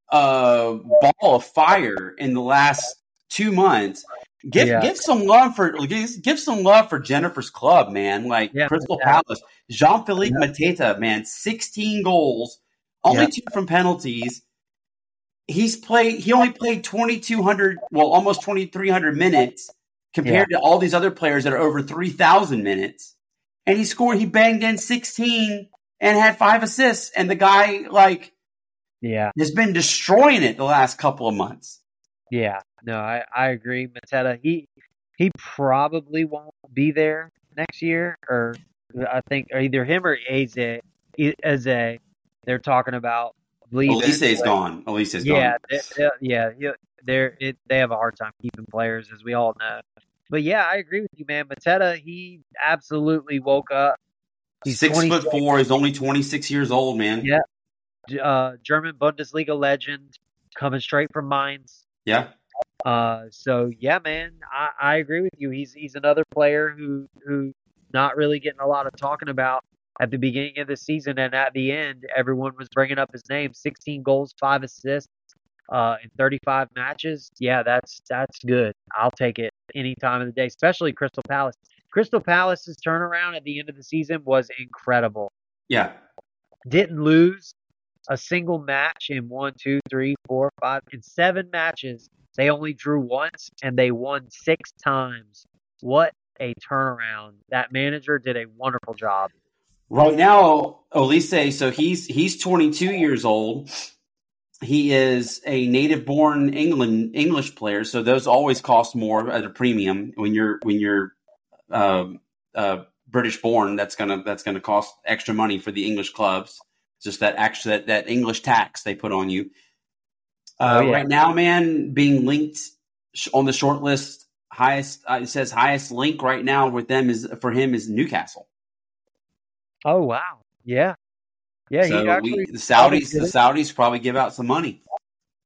a ball of fire in the last two months. Give Yeah. give some love for give, give some love for Jennifer's Club, man. Like Yeah, Crystal yeah. Palace, Jean Philippe Mateta, man, sixteen goals, only Yeah. two from penalties. He's played. He only played twenty two hundred, well, almost twenty three hundred minutes compared to all these other players that are over three thousand minutes. And he scored. He banged in sixteen and had five assists. And the guy like yeah, has been destroying it the last couple of months. yeah. No, I I agree. Mateta, he he probably won't be there next year, or I think either him or Eze. Eze, they're talking about leaving. Elise's gone. Elise's Yeah, gone. they, they, yeah, yeah, they're it, they have a hard time keeping players, as we all know. But yeah, I agree with you, man. Mateta, he absolutely woke up. He's Six twenty-six. foot four. He's only twenty six years old, man. Yeah. Uh, German Bundesliga legend, coming straight from Mainz. Yeah. Uh, so yeah, man, I, I agree with you. He's he's another player who who not really getting a lot of talking about at the beginning of the season, and at the end, everyone was bringing up his name. sixteen goals, five assists, uh, in thirty-five matches. Yeah, that's that's good. I'll take it any time of the day, especially Crystal Palace. Crystal Palace's turnaround at the end of the season was incredible. Yeah. Didn't lose a single match in one, two, three, four, five, in seven matches. They only drew once, and they won six times. What a turnaround! That manager did a wonderful job. Right now, Olise, so he's he's twenty two years old. He is a native born England English player, so those always cost more at a premium when you're when you're uh, uh, British born. That's gonna that's gonna cost extra money for the English clubs. Just that actually that, that English tax they put on you. Uh, Oh, yeah. Right now, man, being linked sh- on the short list, highest uh, it says highest link right now with them is for him is Newcastle. Oh wow, yeah, yeah. so he actually. we, the Saudis, the Saudis probably give out some money.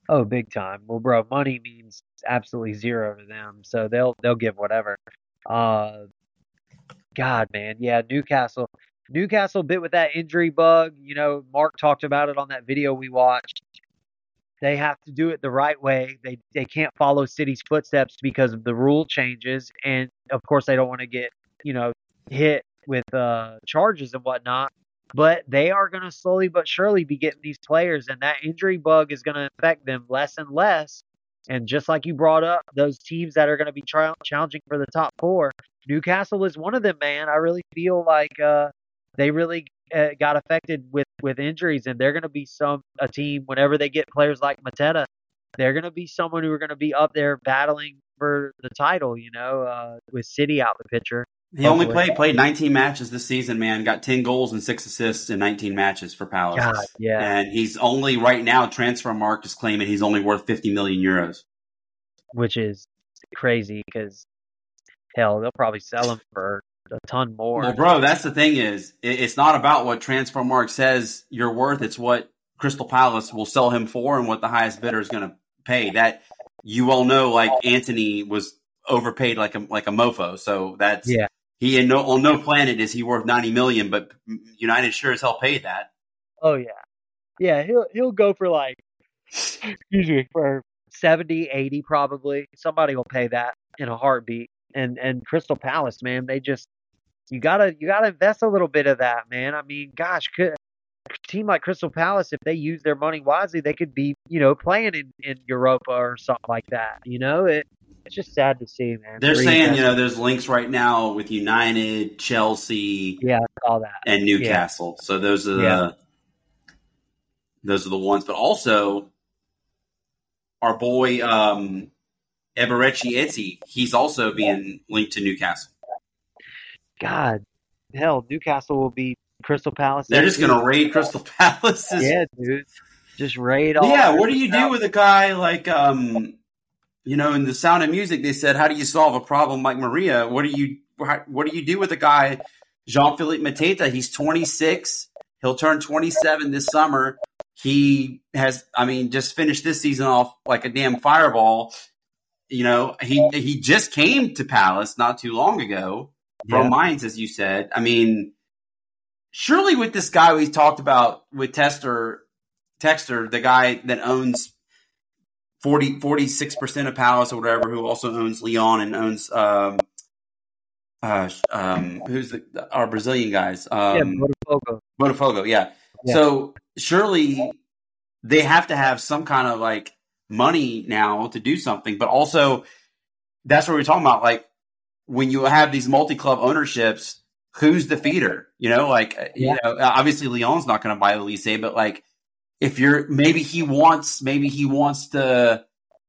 Oh, big time. Well, bro, money means absolutely zero to them, so they'll they'll give whatever. Uh, God, man, yeah, Newcastle. Newcastle bit with that injury bug. You know, Mark talked about it on that video we watched. They have to do it the right way. They they can't follow City's footsteps because of the rule changes, and of course they don't want to get you know hit with uh, charges and whatnot. But they are going to slowly but surely be getting these players, and that injury bug is going to affect them less and less. And just like you brought up, those teams that are going to be tri- challenging for the top four, Newcastle is one of them, man. I really feel like uh, they really uh, got affected with, with injuries, and they're going to be some a team whenever they get players like Mateta. They're going to be someone who are going to be up there battling for the title. You know, uh, with City out the picture. He only played played nineteen matches this season, man. Got ten goals and six assists in nineteen matches for Palace. God, yeah. And he's only right now, Transfer Mark is claiming he's only worth fifty million euros. Which is crazy because, hell, they'll probably sell him for a ton more. Well, bro, that's the thing is, it's not about what Transfer Mark says you're worth. It's what Crystal Palace will sell him for and what the highest bidder is going to pay. That you all know, like Anthony was overpaid like a like a mofo. So that's yeah. He in no on no planet is he worth ninety million, but United sure as hell paid that. Oh yeah, yeah. He'll he'll go for like, excuse me, for seventy, eighty probably. Somebody will pay that in a heartbeat. And and Crystal Palace, man, they just you gotta you gotta invest a little bit of that, man. I mean, gosh, could a team like Crystal Palace, if they use their money wisely, they could be you know playing in, in Europa or something like that. You know it. It's just sad to see, man. They're saying, you know, there's links right now with United, Chelsea, yeah, all that, and Newcastle. Yeah. So those are the yeah. those are the ones. But also, our boy um, Eberechi Eze, he's also being linked to Newcastle. God, hell, Newcastle will be Crystal Palace. They're just going to raid Crystal Palace's. Yeah, dude, just raid all. Yeah, what do you do with a guy like? Um, You know, in The Sound of Music, they said, how do you solve a problem like Maria? What do you what do you do with a guy, Jean-Philippe Mateta? He's twenty-six. He'll turn twenty-seven this summer. He has, I mean, just finished this season off like a damn fireball. You know, he he just came to Palace not too long ago from yeah. Mainz, as you said. I mean, surely with this guy we talked about with Tester, Texter, the guy that owns forty, forty-six percent of Palace or whatever, who also owns Lyon and owns um, uh, um, who's the, our Brazilian guys? Um, yeah, Botafogo. Botafogo, yeah. yeah. So surely they have to have some kind of like money now to do something, but also that's what we're talking about. Like when you have these multi-club ownerships, who's the feeder? You know, like yeah. you know, obviously Lyon's not going to buy Elise, but like. If you're maybe he wants maybe he wants to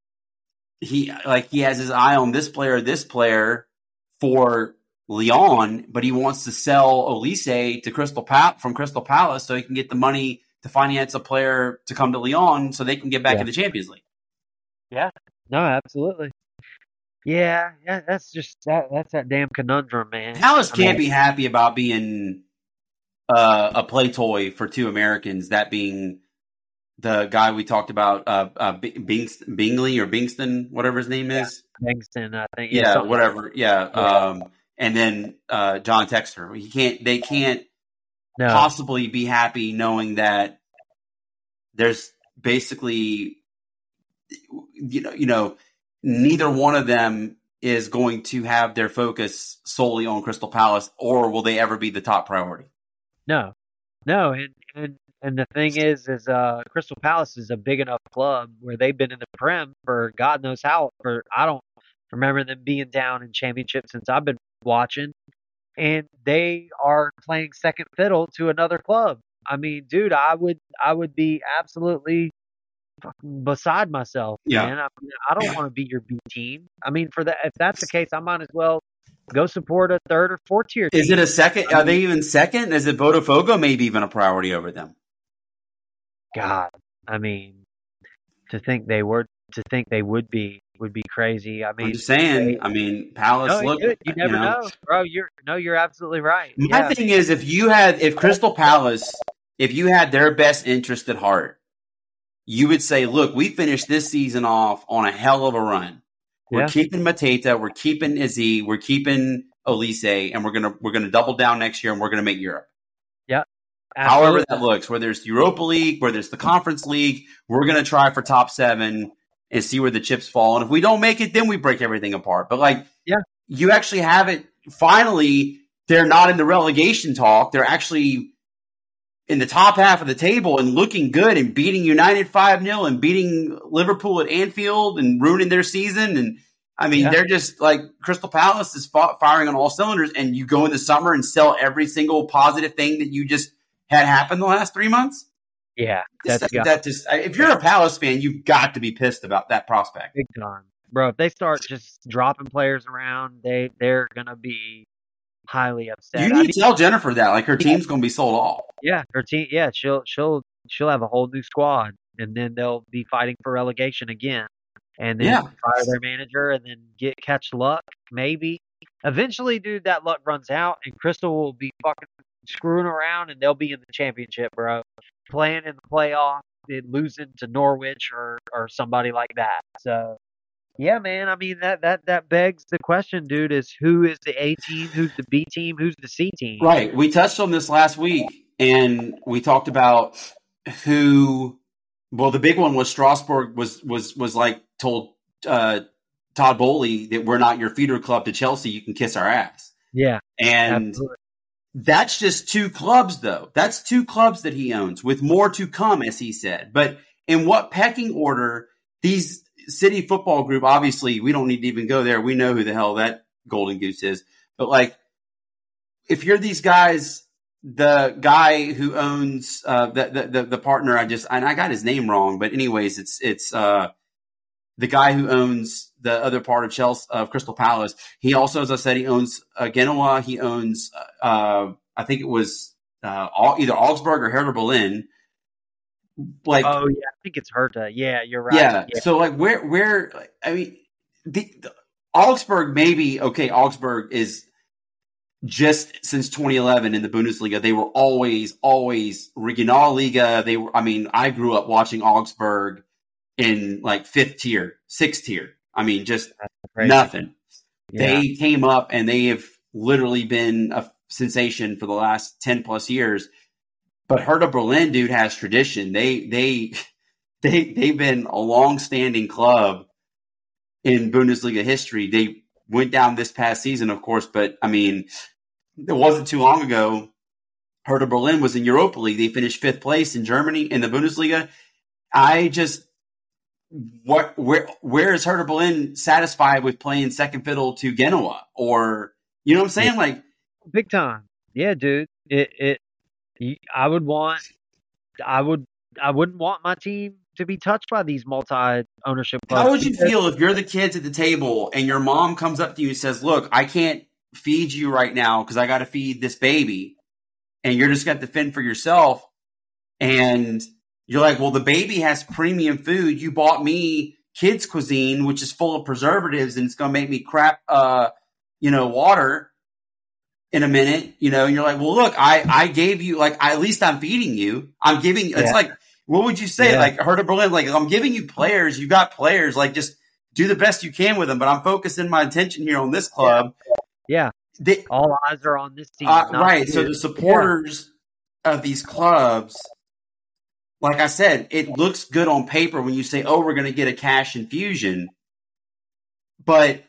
he like he has his eye on this player this player for Lyon, but he wants to sell Elise to Crystal Pal from Crystal Palace so he can get the money to finance a player to come to Lyon so they can get back yeah. in the Champions League. Yeah, no, absolutely. Yeah, yeah, that's just that that's that damn conundrum, man. Palace can't I mean, be happy about being uh, a play toy for two Americans, that being. The guy we talked about, uh, uh, Bings, Bingley or Bingston, whatever his name is. Yeah, Bingston, I think. Yeah, yeah whatever. Yeah. yeah. Um, and then uh, John Texter. He can't. They can't no. possibly be happy knowing that there's basically, you know, you know, neither one of them is going to have their focus solely on Crystal Palace, or will they ever be the top priority? No, no, and and. And the thing is, is uh, Crystal Palace is a big enough club where they've been in the Prem for God knows how. For I don't remember them being down in Championship since I've been watching, and they are playing second fiddle to another club. I mean, dude, I would I would be absolutely fucking beside myself, yeah. man. I, mean, I don't want to be your B team. I mean, for that, if that's the case, I might as well. Go support a third or fourth tier team. Is it a second? Are they even second? Is it Botafogo maybe even a priority over them? God, I mean, to think they were, to think they would be, would be crazy. I mean, I'm just saying. They, I mean, Palace. No, look, you, you never you know. know, bro. You're no, you're absolutely right. My yeah. thing is, if you had, if Crystal Palace, if you had their best interest at heart, you would say, look, we finished this season off on a hell of a run. We're Yeah. keeping Mateta, we're keeping Izzy, we're keeping Elise, and we're gonna we're gonna double down next year, and we're gonna make Europe. Yep. However Absolutely. that looks, whether it's Europa League, whether it's the Conference League, we're gonna try for top seven and see where the chips fall. And if we don't make it, then we break everything apart. But like, Yeah. you actually have it. Finally, they're not in the relegation talk. They're actually in the top half of the table and looking good and beating United five nil and beating Liverpool at Anfield and ruining their season. And I mean, Yeah. they're just like Crystal Palace is fa- firing on all cylinders, and you go in the summer and sell every single positive thing that you just had happen the last three months. Yeah. Just, That's that, got that just, if you're a Palace fan, you've got to be pissed about that prospect. big time. Bro, if they start just dropping players around, they, they're going to be highly upset. You I need mean, to tell Jennifer that, like, her team's going to be sold off. yeah, her team. Yeah, she'll she'll she'll have a whole new squad, and then they'll be fighting for relegation again, and then Yeah. fire their manager, and then get catch luck. Maybe eventually, dude, that luck runs out, and Crystal will be fucking screwing around, and they'll be in the championship, bro, playing in the playoff, and losing to Norwich or or somebody like that. So. Yeah, man. I mean that that that begs the question, dude. Is who is the A team? Who's the B team? Who's the C team? Right. We touched on this last week, and we talked about who. Well, the big one was Strasbourg was was was like told uh, Todd Bowley that we're not your feeder club to Chelsea. You can kiss our ass. Yeah, and absolutely. That's just two clubs, though. That's two clubs that he owns, with more to come, as he said. But in what pecking order these? City Football Group, obviously, we don't need to even go there. We know who the hell that golden goose is. But, like, if you're these guys, the guy who owns uh, the, the, the the partner, I just and I got his name wrong, but anyways, it's it's uh, the guy who owns the other part of Chelsea, of Crystal Palace. He also, as I said, he owns uh, Genoa. He owns, uh, I think it was uh, either Augsburg or Hertha Berlin. Like, oh yeah, I think it's Hertha. Yeah, you're right. Yeah. Yeah. So, like, where, where, I mean, the, the Augsburg, maybe, okay, Augsburg is just since twenty eleven in the Bundesliga, they were always, always Regionalliga. They were, I mean, I grew up watching Augsburg in like fifth tier, sixth tier. I mean, just nothing. Yeah. They came up and they have literally been a sensation for the last ten plus years. But Hertha Berlin, dude, has tradition. They they they they've been a long-standing club in Bundesliga history. They went down this past season, of course, but I mean, it wasn't too long ago. Hertha Berlin was in Europa League. They finished fifth place in Germany in the Bundesliga. I just what where where is Hertha Berlin satisfied with playing second fiddle to Genoa, or you know what I'm saying? Like, big time. Yeah, dude. It it. I would want, I would, I wouldn't want my team to be touched by these multi-ownership clubs. How would you feel if you're the kids at the table and your mom comes up to you and says, "Look, I can't feed you right now because I got to feed this baby, and you're just got to fend for yourself." And you're like, "Well, the baby has premium food. You bought me kids cuisine, which is full of preservatives, and it's going to make me crap, uh, you know, water." In a minute, you know, and you're like, well, look, I, I gave you, like, I, at least I'm feeding you. I'm giving, yeah. It's like, what would you say? Yeah. Like, Hertha Berlin, like, I'm giving you players. You got players. Like, just do the best you can with them. But I'm focusing my attention here on this club. Yeah. They, all eyes are on this team. Uh, right. So the supporters yeah. of these clubs, like I said, it looks good on paper when you say, oh, we're going to get a cash infusion. But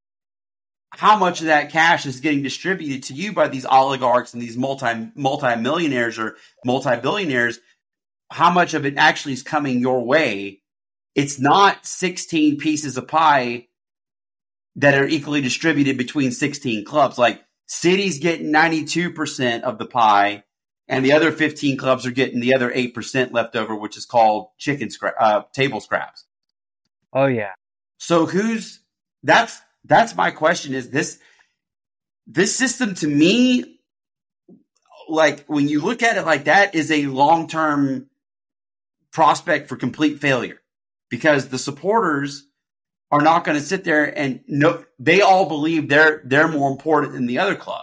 how much of that cash is getting distributed to you by these oligarchs and these multi multi-millionaires or multi-billionaires? How much of it actually is coming your way? It's not sixteen pieces of pie that are equally distributed between sixteen clubs. Like, City's getting ninety-two percent of the pie, and the other fifteen clubs are getting the other eight percent left over, which is called chicken scra- uh, table scraps. Oh, yeah. So who's that's That's my question. Is this this system, to me, like, when you look at it like that, is a long-term prospect for complete failure, because the supporters are not going to sit there and no, they all believe they're they're more important than the other club.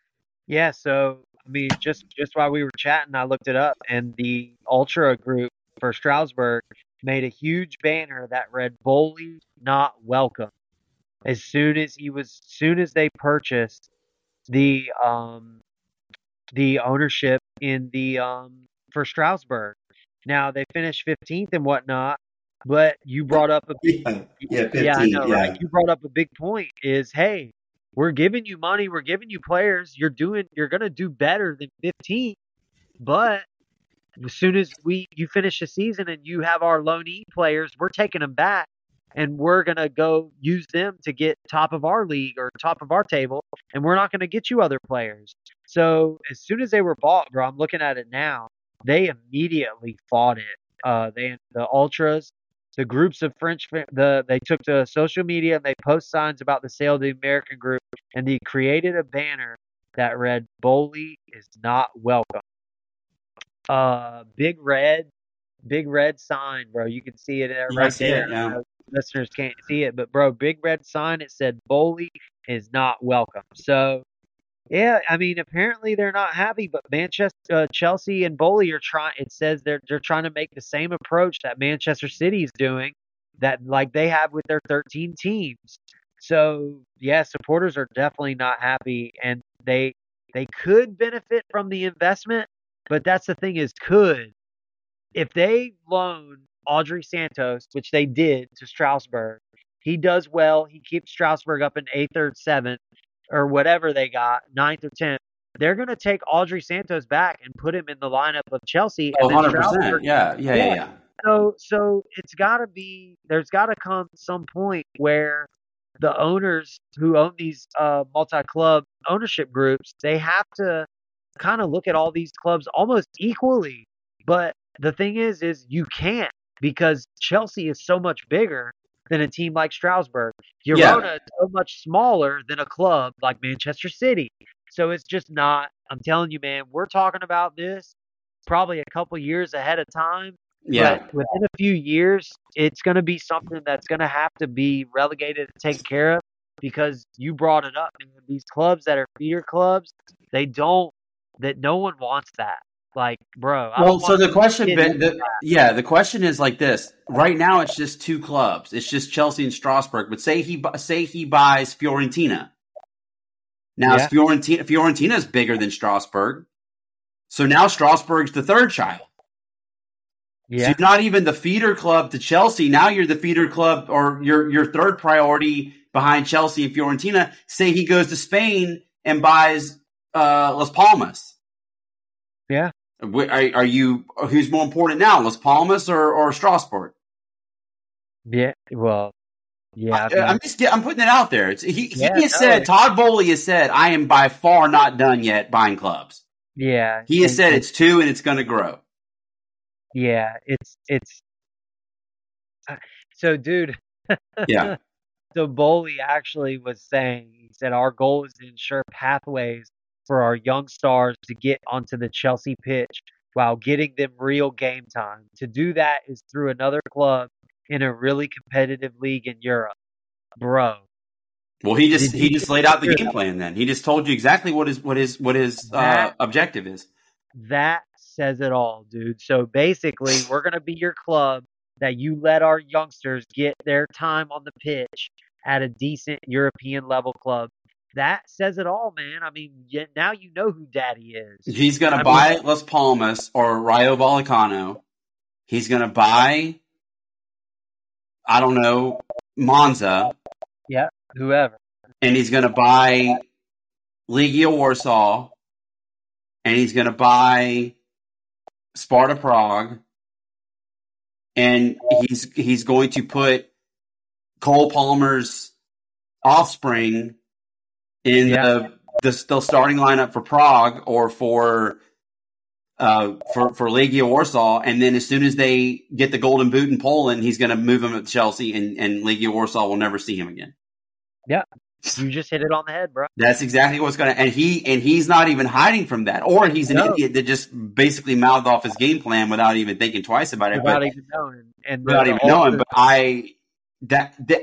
Yeah. So I mean, just just while we were chatting, I looked it up, and the Ultra Group for Strasburg made a huge banner that read "Bully Not Welcome." As soon as he was, soon as they purchased the um the ownership in the um for Strasburg. Now they finished fifteenth and whatnot, but you brought up a Yeah, yeah, yeah, I fifteen. know, right? Yeah, You brought up a big point is, hey, we're giving you money, we're giving you players, you're doing you're gonna do better than fifteen, but as soon as we you finish the season and you have our loanee players, we're taking them back and we're gonna go use them to get top of our league or top of our table, and we're not gonna get you other players. So as soon as they were bought, bro, I'm looking at it now. They immediately fought it. Uh, they the ultras, the groups of French, the they took to social media and they post signs about the sale of the American group, and they created a banner that read "Bully is not welcome." Uh, big red, big red sign, bro. You can see it there, yeah, I right see there. it. Yeah. Uh, listeners can't see it, but bro, big red sign. It said "Bully is not welcome." So yeah, I mean, apparently they're not happy, but Manchester, uh, Chelsea, and Bully are trying. It says they're they're trying to make the same approach that Manchester City is doing, that like they have with their thirteen teams. So yeah, supporters are definitely not happy, and they they could benefit from the investment, but that's the thing is could if they loan Audrey Santos, which they did to Strasbourg, he does well. He keeps Strasbourg up in eighth or seventh or whatever they got, ninth or tenth. They're going to take Audrey Santos back and put him in the lineup of Chelsea. Oh, And then one hundred Strasbourg, percent. Yeah, yeah, yeah, yeah. So, so it's got to be, there's got to come some point where the owners who own these uh, multi-club ownership groups, they have to kind of look at all these clubs almost equally. But the thing is, is you can't, because Chelsea is so much bigger than a team like Strasbourg. Girona Yeah. is so much smaller than a club like Manchester City. So it's just not, I'm telling you, man, we're talking about this probably a couple years ahead of time. Yeah. But within a few years, it's going to be something that's going to have to be relegated and taken care of, because you brought it up. Man. These clubs that are feeder clubs, they don't, that no one wants that. Like, bro. I Well, don't so want the to question, get Ben, into the, yeah, the question is like this. Right now, it's just two clubs. It's just Chelsea and Strasbourg. But say he bu- say he buys Fiorentina. Now, Yeah. Fiorentina Fiorentina is bigger than Strasbourg. So now Strasbourg's the third child. So Yeah. you're not even the feeder club to Chelsea. Now you're the feeder club, or your your third priority behind Chelsea and Fiorentina. Say he goes to Spain and buys uh, Las Palmas. Yeah. Are, are you who's more important now, Las Palmas or, or Strasbourg? Yeah. Well, yeah. I I, mean, I'm just I'm putting it out there. It's, he Yeah, he has no. said Todd Bowley has said I am by far not done yet buying clubs. yeah. He has and- said and- it's two and it's going to grow. Yeah. It's, it's, uh, so dude, Yeah. so Bowley actually was saying, he said, our goal is to ensure pathways for our young stars to get onto the Chelsea pitch while getting them real game time. To do that is through another club in a really competitive league in Europe. Bro. Well, he just Did he you just laid out the hear game that? plan. Then he just told you exactly what his what his what his uh, That- objective is. That says it all, dude. So basically, we're going to be your club that you let our youngsters get their time on the pitch at a decent European level club. That says it all, man. I mean, y- now you know who daddy is. He's going I to mean- buy Las Palmas or Rayo Vallecano. He's going to buy, I don't know, Monza, Whoever. and he's going to buy Legia Warsaw, and he's going to buy Sparta Prague, and he's he's going to put Cole Palmer's offspring in Yeah. the, the the starting lineup for Prague or for uh for for Legia Warsaw, and then as soon as they get the golden boot in Poland, he's going to move him to Chelsea, and and Legia Warsaw will never see him again. You just hit it on the head, bro. That's exactly what's going to, and he and he's not even hiding from that, or he's an No. idiot that just basically mouthed off his game plan without even thinking twice about it. Without but, even knowing. And without the- even the knowing. ultra- But I that that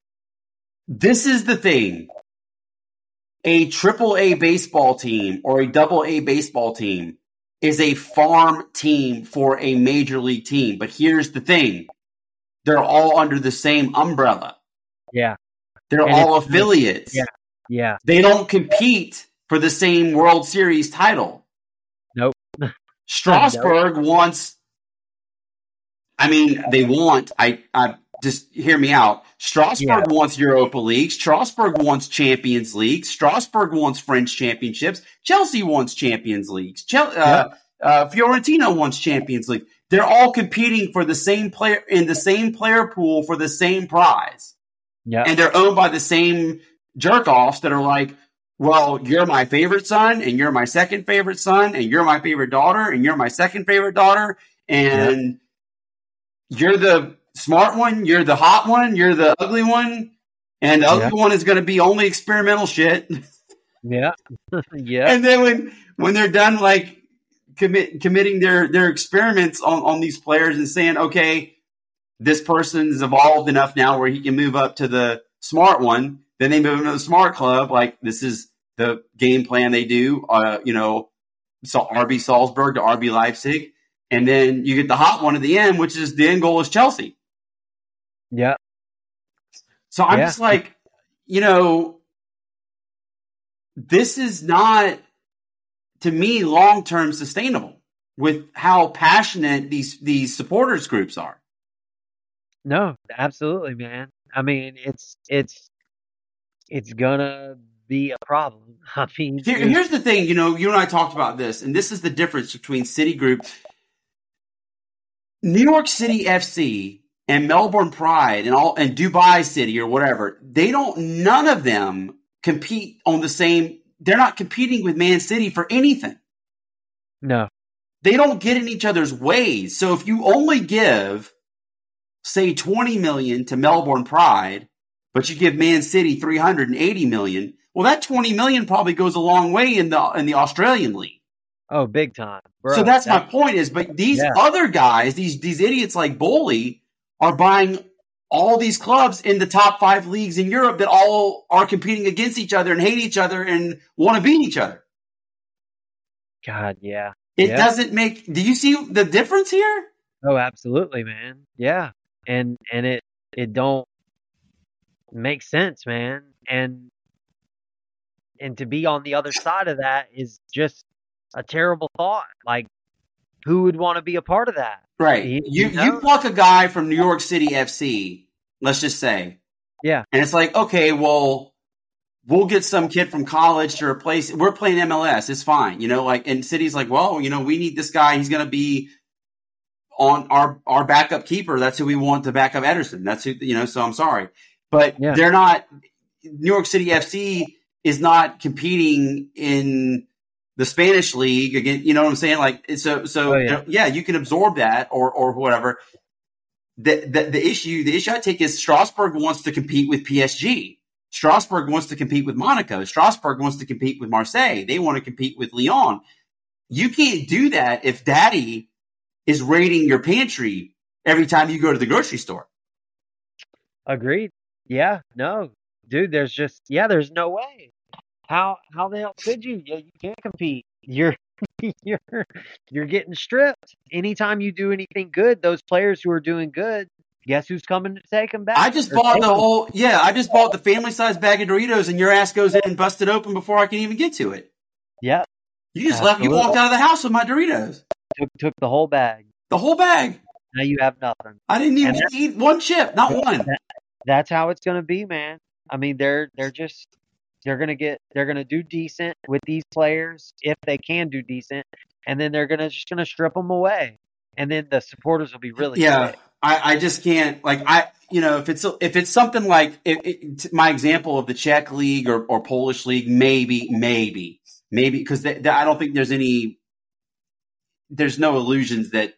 this is the thing. A triple A baseball team or a double A baseball team is a farm team for a major league team. But here's the thing. They're all under the same umbrella. Yeah. They're And all it's- affiliates. Yeah. Yeah. They don't compete for the same World Series title. Nope. Strasburg wants, I mean, they want, I, I just hear me out. Strasburg Yeah. wants Europa League. Strasburg wants Champions League. Strasburg wants French championships. Chelsea wants Champions Leagues. Chel- uh, uh, Fiorentina wants Champions League. They're all competing for the same player in the same player pool for the same prize. Yeah. And they're owned by the same jerk offs that are like, well, you're my favorite son, and you're my second favorite son, and you're my favorite daughter, and you're my second favorite daughter, and yeah. you're the smart one, you're the hot one, you're the ugly one, and the ugly Yeah. one is going to be only experimental shit. Yeah. Yeah. And then when when they're done, like commit committing their their experiments on on these players and saying, okay, this person's evolved enough now where he can move up to the smart one. Then they move into the smart club. Like, this is the game plan they do. Uh, you know, so R B Salzburg to R B Leipzig. And then you get the hot one at the end, which is the end goal is Chelsea. Yeah. So I'm Yeah. just like, you know, this is not, to me, long-term sustainable with how passionate these, these supporters groups are. No, absolutely, man. I mean, it's it's it's gonna be a problem. I mean, Here, it's- here's the thing, you know, you and I talked about this, and this is the difference between Citigroup, New York City F C, and Melbourne Pride, and all, and Dubai City or whatever. They don't. None of them compete on the same. They're not competing with Man City for anything. no, They don't get in each other's ways. So if you only give, say, twenty million to Melbourne Pride, but you give Man City three hundred eighty million, well, that twenty million probably goes a long way in the in the Australian league. oh, big time, bro. So that's my That- point is, but these Yeah. other guys, these these idiots like Bowley, are buying all these clubs in the top five leagues in Europe that all are competing against each other and hate each other and want to beat each other. God, yeah. It Yeah. doesn't make. Do you see the difference here? Oh, absolutely, man. Yeah, and and it it don't make sense, man. And and to be on the other side of that is just a terrible thought. Like, who would want to be a part of that? Right. You- You you know? you pluck a guy from New York City F C, let's just say. Yeah. And it's like, okay, well, we'll get some kid from college to replace. We're playing M L S. It's fine. You know, like, and City's like, well, you know, we need this guy. He's going to be on our, our backup keeper. That's who we want to back up Ederson. That's who, you know, so I'm sorry. But Yeah. they're not, New York City F C is not competing in the Spanish league again. You know what I'm saying? Like, so, so Oh, yeah. you know, yeah, you can absorb that or, or whatever. The, the, the issue, the issue I take is Strasbourg wants to compete with P S G. Strasbourg wants to compete with Monaco. Strasbourg wants to compete with Marseille. They want to compete with Lyon. You can't do that if daddy is raiding your pantry every time you go to the grocery store. Agreed. Yeah. No, dude. There's just yeah. There's no way. How how the hell could you? Yeah, you can't compete. You're you're you're getting stripped. Anytime you do anything good, those players who are doing good, guess who's coming to take them back? I just Or bought take the 'em. whole, yeah, I just bought the family size bag of Doritos and your ass goes in and busted open before I can even get to it. Yeah. You just left, you Absolutely. walked out of the house with my Doritos. Took took the whole bag. The whole bag. Now you have nothing. I didn't even And get to eat one chip, not one. That's how it's gonna be, man. I mean, they're they're just they're gonna get they're gonna do decent with these players if they can do decent, and then they're gonna just gonna strip them away, and then the supporters will be really Yeah, sick. I, I just can't, like, I, you know, if it's if it's something like it, it, my example of the Czech league or, or Polish league, maybe, maybe, maybe, because I don't think there's any, there's no illusions that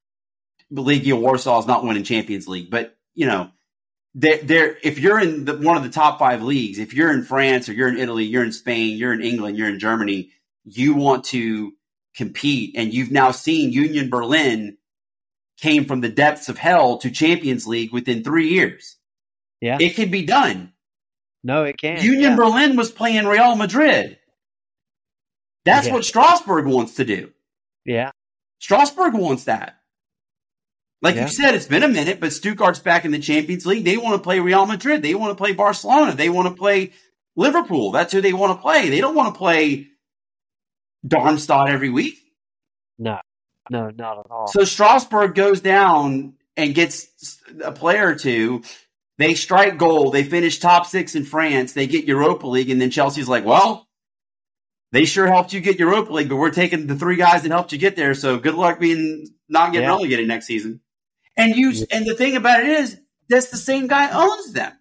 Legia Warsaw is not winning Champions League, but you know, there, there. If you're in the, one of the top five leagues, if you're in France or you're in Italy, you're in Spain, you're in England, you're in Germany, you want to compete, and you've now seen Union Berlin came from the depths of hell to Champions League within three years. Yeah. It can be done. No, it can. Union yeah. Berlin was playing Real Madrid. That's Yeah. what Strasbourg wants to do. Yeah. Strasbourg wants that. Like Yeah. you said, it's been a minute, but Stuttgart's back in the Champions League. They want to play Real Madrid. They want to play Barcelona. They want to play Liverpool. That's who they want to play. They don't want to play Darmstadt every week. No, no, not at all. So Strasbourg goes down and gets a player or two. They strike gold. They finish top six in France. They get Europa League. And then Chelsea's like, well, they sure helped you get Europa League, but we're taking the three guys that helped you get there. So good luck being not getting Yeah. relegated next season. And you, Yeah. and the thing about it is, that's the same guy owns them.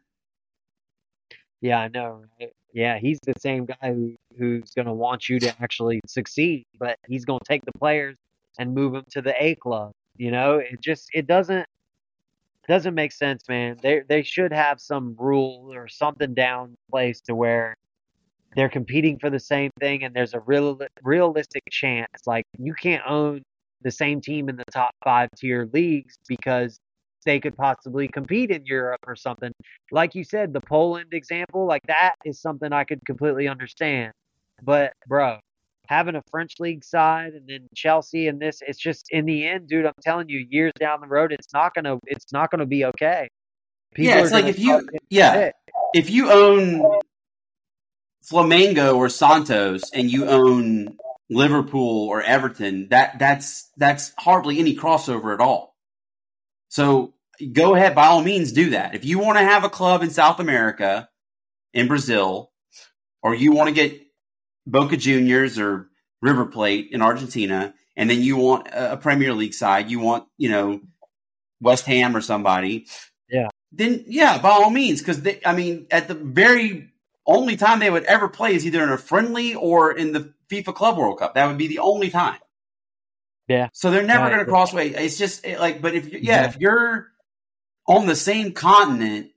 Yeah, I know. Right? Yeah, he's the same guy who, who's going to want you to actually succeed, but he's going to take the players and move them to the A club. You know, it just it doesn't doesn't make sense, man. They they should have some rule or something down place to where they're competing for the same thing, and there's a real realistic chance. Like you can't own the same team in the top five tier leagues because they could possibly compete in Europe or something. Like you said, the Poland example, like that is something I could completely understand. But bro, having a French league side and then Chelsea and this, it's just in the end, dude, I'm telling you, years down the road, it's not gonna it's not gonna be okay. People Yeah, it's are like gonna if you, start getting yeah, sick. if you own Flamengo or Santos and you own Liverpool or Everton, that that's that's hardly any crossover at all. So go ahead, by all means, do that. If you want to have a club in South America, in Brazil, or you want to get Boca Juniors or River Plate in Argentina, and then you want a Premier League side, you want, you know, West Ham or somebody, Yeah. then yeah, by all means, because I mean, at the very only time they would ever play is either in a friendly or in the FIFA Club World Cup. That would be the only time. Yeah. So they're never Right. going to cross way. It's just it, like, but if you, yeah, Yeah. if you're on the same continent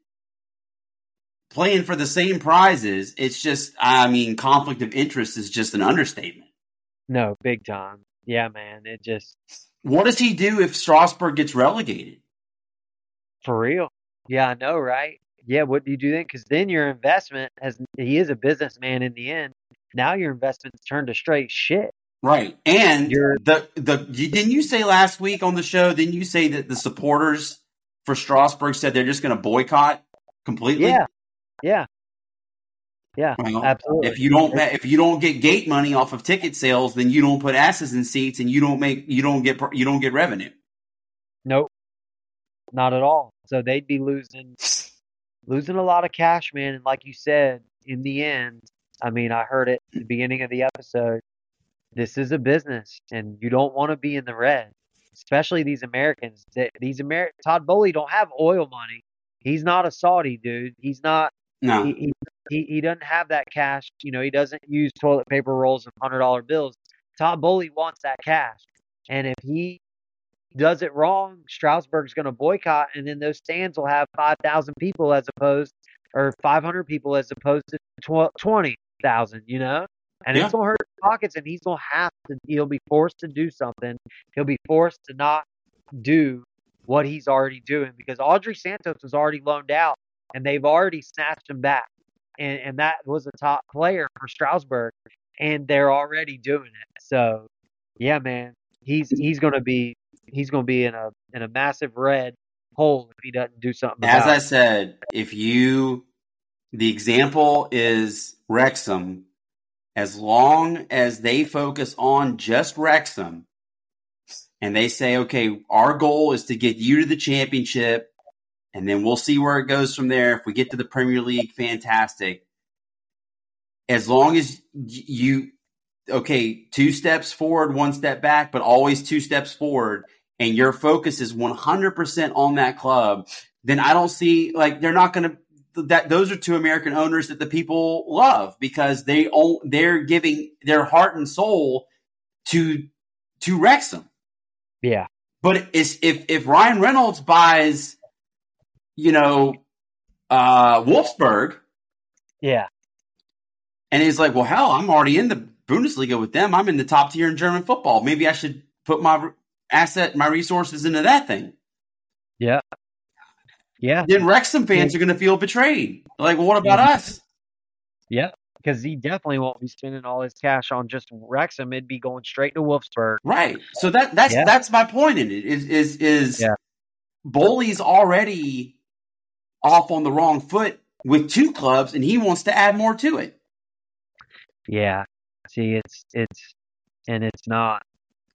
playing for the same prizes, it's just, I mean, conflict of interest is just an understatement. No, big time. Yeah, man. It just What does he do if Strasbourg gets relegated? for real. Yeah, I know, right? Yeah, what do you do then? Because then your investment has he is a businessman in the end. Now your investment's turned to straight shit. Right. And You're- the the you- didn't you say last week on the show, didn't you say that the supporters for Strasbourg said they're just going to boycott completely? Yeah. Yeah. Yeah. Well, Absolutely. if you don't ma- if you don't get gate money off of ticket sales, then you don't put asses in seats and you don't make you don't get you don't get revenue. Nope. Not at all. So they'd be losing losing a lot of cash, man. And like you said, in the end, I mean, I heard it at the beginning of the episode. This is a business, and you don't want to be in the red, especially these Americans. Th- These Amer- Todd Bowley don't have oil money. He's not a Saudi dude. He's not. No. He, he he he doesn't have that cash. You know, he doesn't use toilet paper rolls and hundred dollar bills. Todd Bowley wants that cash, and if he does it wrong, Strasbourg's going to boycott, and then those stands will have five thousand people as opposed, or five hundred people as opposed to tw- twenty thousand. You know, and Yeah. it's going to hurt his pockets, and he's going to have to. He'll be forced to do something. He'll be forced to not do what he's already doing because Audrey Santos was already loaned out, and they've already snatched him back, and and that was a top player for Strasbourg, and they're already doing it. So, yeah, man, he's he's going to be. He's going to be in a in a massive red hole if he doesn't do something As about I it. said, if you the example is Wrexham, as long as they focus on just Wrexham and they say, okay, our goal is to get you to the championship and then we'll see where it goes from there. If we get to the Premier League, fantastic. As long as y- you, okay, two steps forward, one step back, but always two steps forward, and your focus is one hundred percent on that club, then I don't see, like, they're not going to, that those are two American owners that the people love because they own, they're giving their heart and soul to, to Wrexham. Yeah, But it's, if, if Ryan Reynolds buys, you know, uh, Wolfsburg, yeah, and he's like, well, hell, I'm already in the Bundesliga with them. I'm in the top tier in German football. Maybe I should put my asset, my resources into that thing. yeah, yeah, Then Wrexham fans are going to feel betrayed. Like, well, what about us? yeah. because he definitely won't be spending all his cash on just Wrexham. It'd be going straight to Wolfsburg. Right. So that that's Yeah. that's my point in it. Is is is Yeah. Bowley's already off on the wrong foot with two clubs, and he wants to add more to it. Yeah. See, it's it's and it's not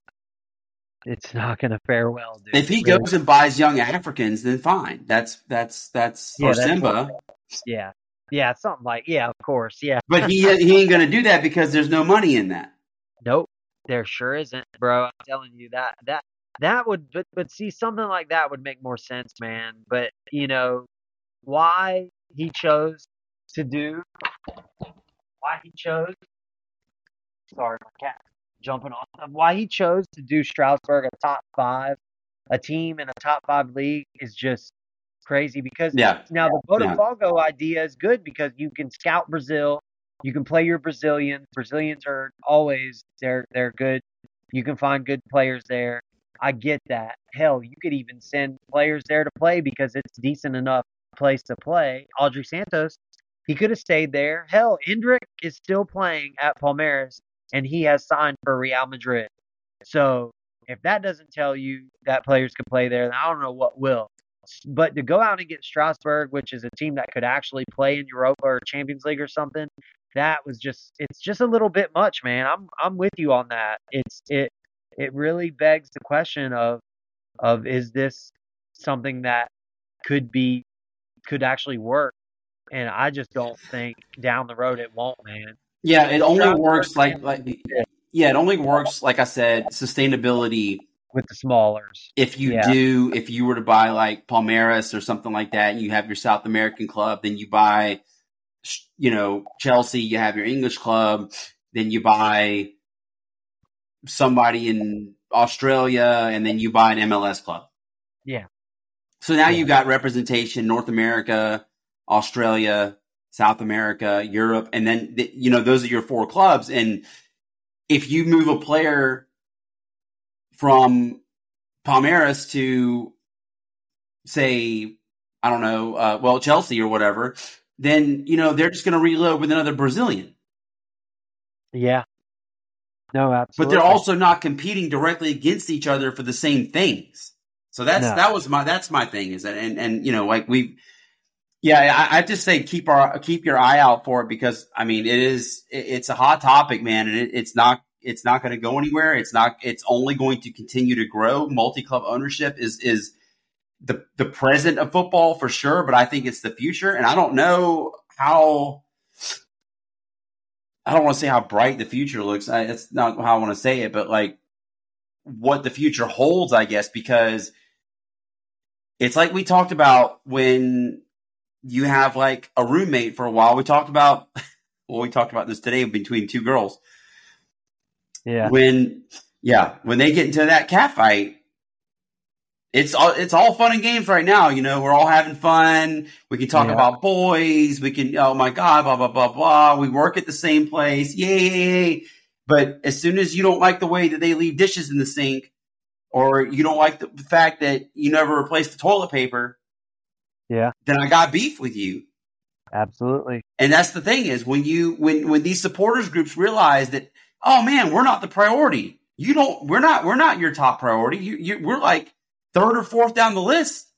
it's not going to fare well, dude. If he Really. goes and buys young Africans, then fine. That's that's that's Yeah, or that's Simba. Yeah. Yeah, something like yeah, of course. Yeah. But he he ain't gonna do that because there's no money in that. Nope. There sure isn't, bro. I'm telling you that that that would but but see something like that would make more sense, man. But you know, why he chose to do why he chose sorry, my cat jumping on why he chose to do Strasbourg a top five, a team in a top five league is just crazy because Yeah. now the Botafogo idea is good because you can scout Brazil, you can play your Brazilians. Brazilians are always they're they're good. You can find good players there. I get that. Hell, you could even send players there to play because it's decent enough place to play. Audrey Santos, he could have stayed there. Hell, Endrick is still playing at Palmeiras and he has signed for Real Madrid. So if that doesn't tell you that players could play there, then I don't know what will. But to go out and get Strasbourg, which is a team that could actually play in Europa or Champions League or something, that was just it's just a little bit much, man. I'm I'm with you on that. It's it it really begs the question of of is this something that could be could actually work? And I just don't think down the road it won't, man. Yeah, it only works like like yeah, it only works like I said, sustainability with the smallers. If you Yeah. do, if you were to buy like Palmeiras or something like that, and you have your South American club, then you buy, you know, Chelsea, you have your English club, then you buy somebody in Australia, and then you buy an M L S club. Yeah. So now Yeah. you've got representation, North America, Australia, South America, Europe, and then, you know, those are your four clubs. And if you move a player from Palmeiras to, say, I don't know, uh, well, Chelsea or whatever, then, you know, they're just going to reload with another Brazilian. Yeah. No, absolutely. But they're also not competing directly against each other for the same things. So that's No. that was my that's my thing is that and and you know like we yeah I, I just say keep our keep your eye out for it because I mean it is it, it's a hot topic, man, and it, it's not it's not going to go anywhere. It's not it's only going to continue to grow. Multi-club ownership is is the the present of football for sure, but I think it's the future, and I don't know how. I don't want to say how bright the future looks. I, that's not how I want to say it, but like what the future holds, I guess, because it's like we talked about when you have like a roommate for a while. We talked about, well, we talked about this today between two girls. Yeah. When, yeah, when they get into that cat fight, it's all, it's all fun and games right now. You know, we're all having fun. We can talk Yeah. about boys. We can, oh my God, blah, blah, blah, blah. We work at the same place. Yay. But as soon as you don't like the way that they leave dishes in the sink, or you don't like the fact that you never replaced the toilet paper, Yeah. then I got beef with you. Absolutely. And that's the thing is when you, when, when these supporters groups realize that, oh man, we're not the priority. You don't, we're not, we're not your top priority. You, you, we're like third or fourth down the list.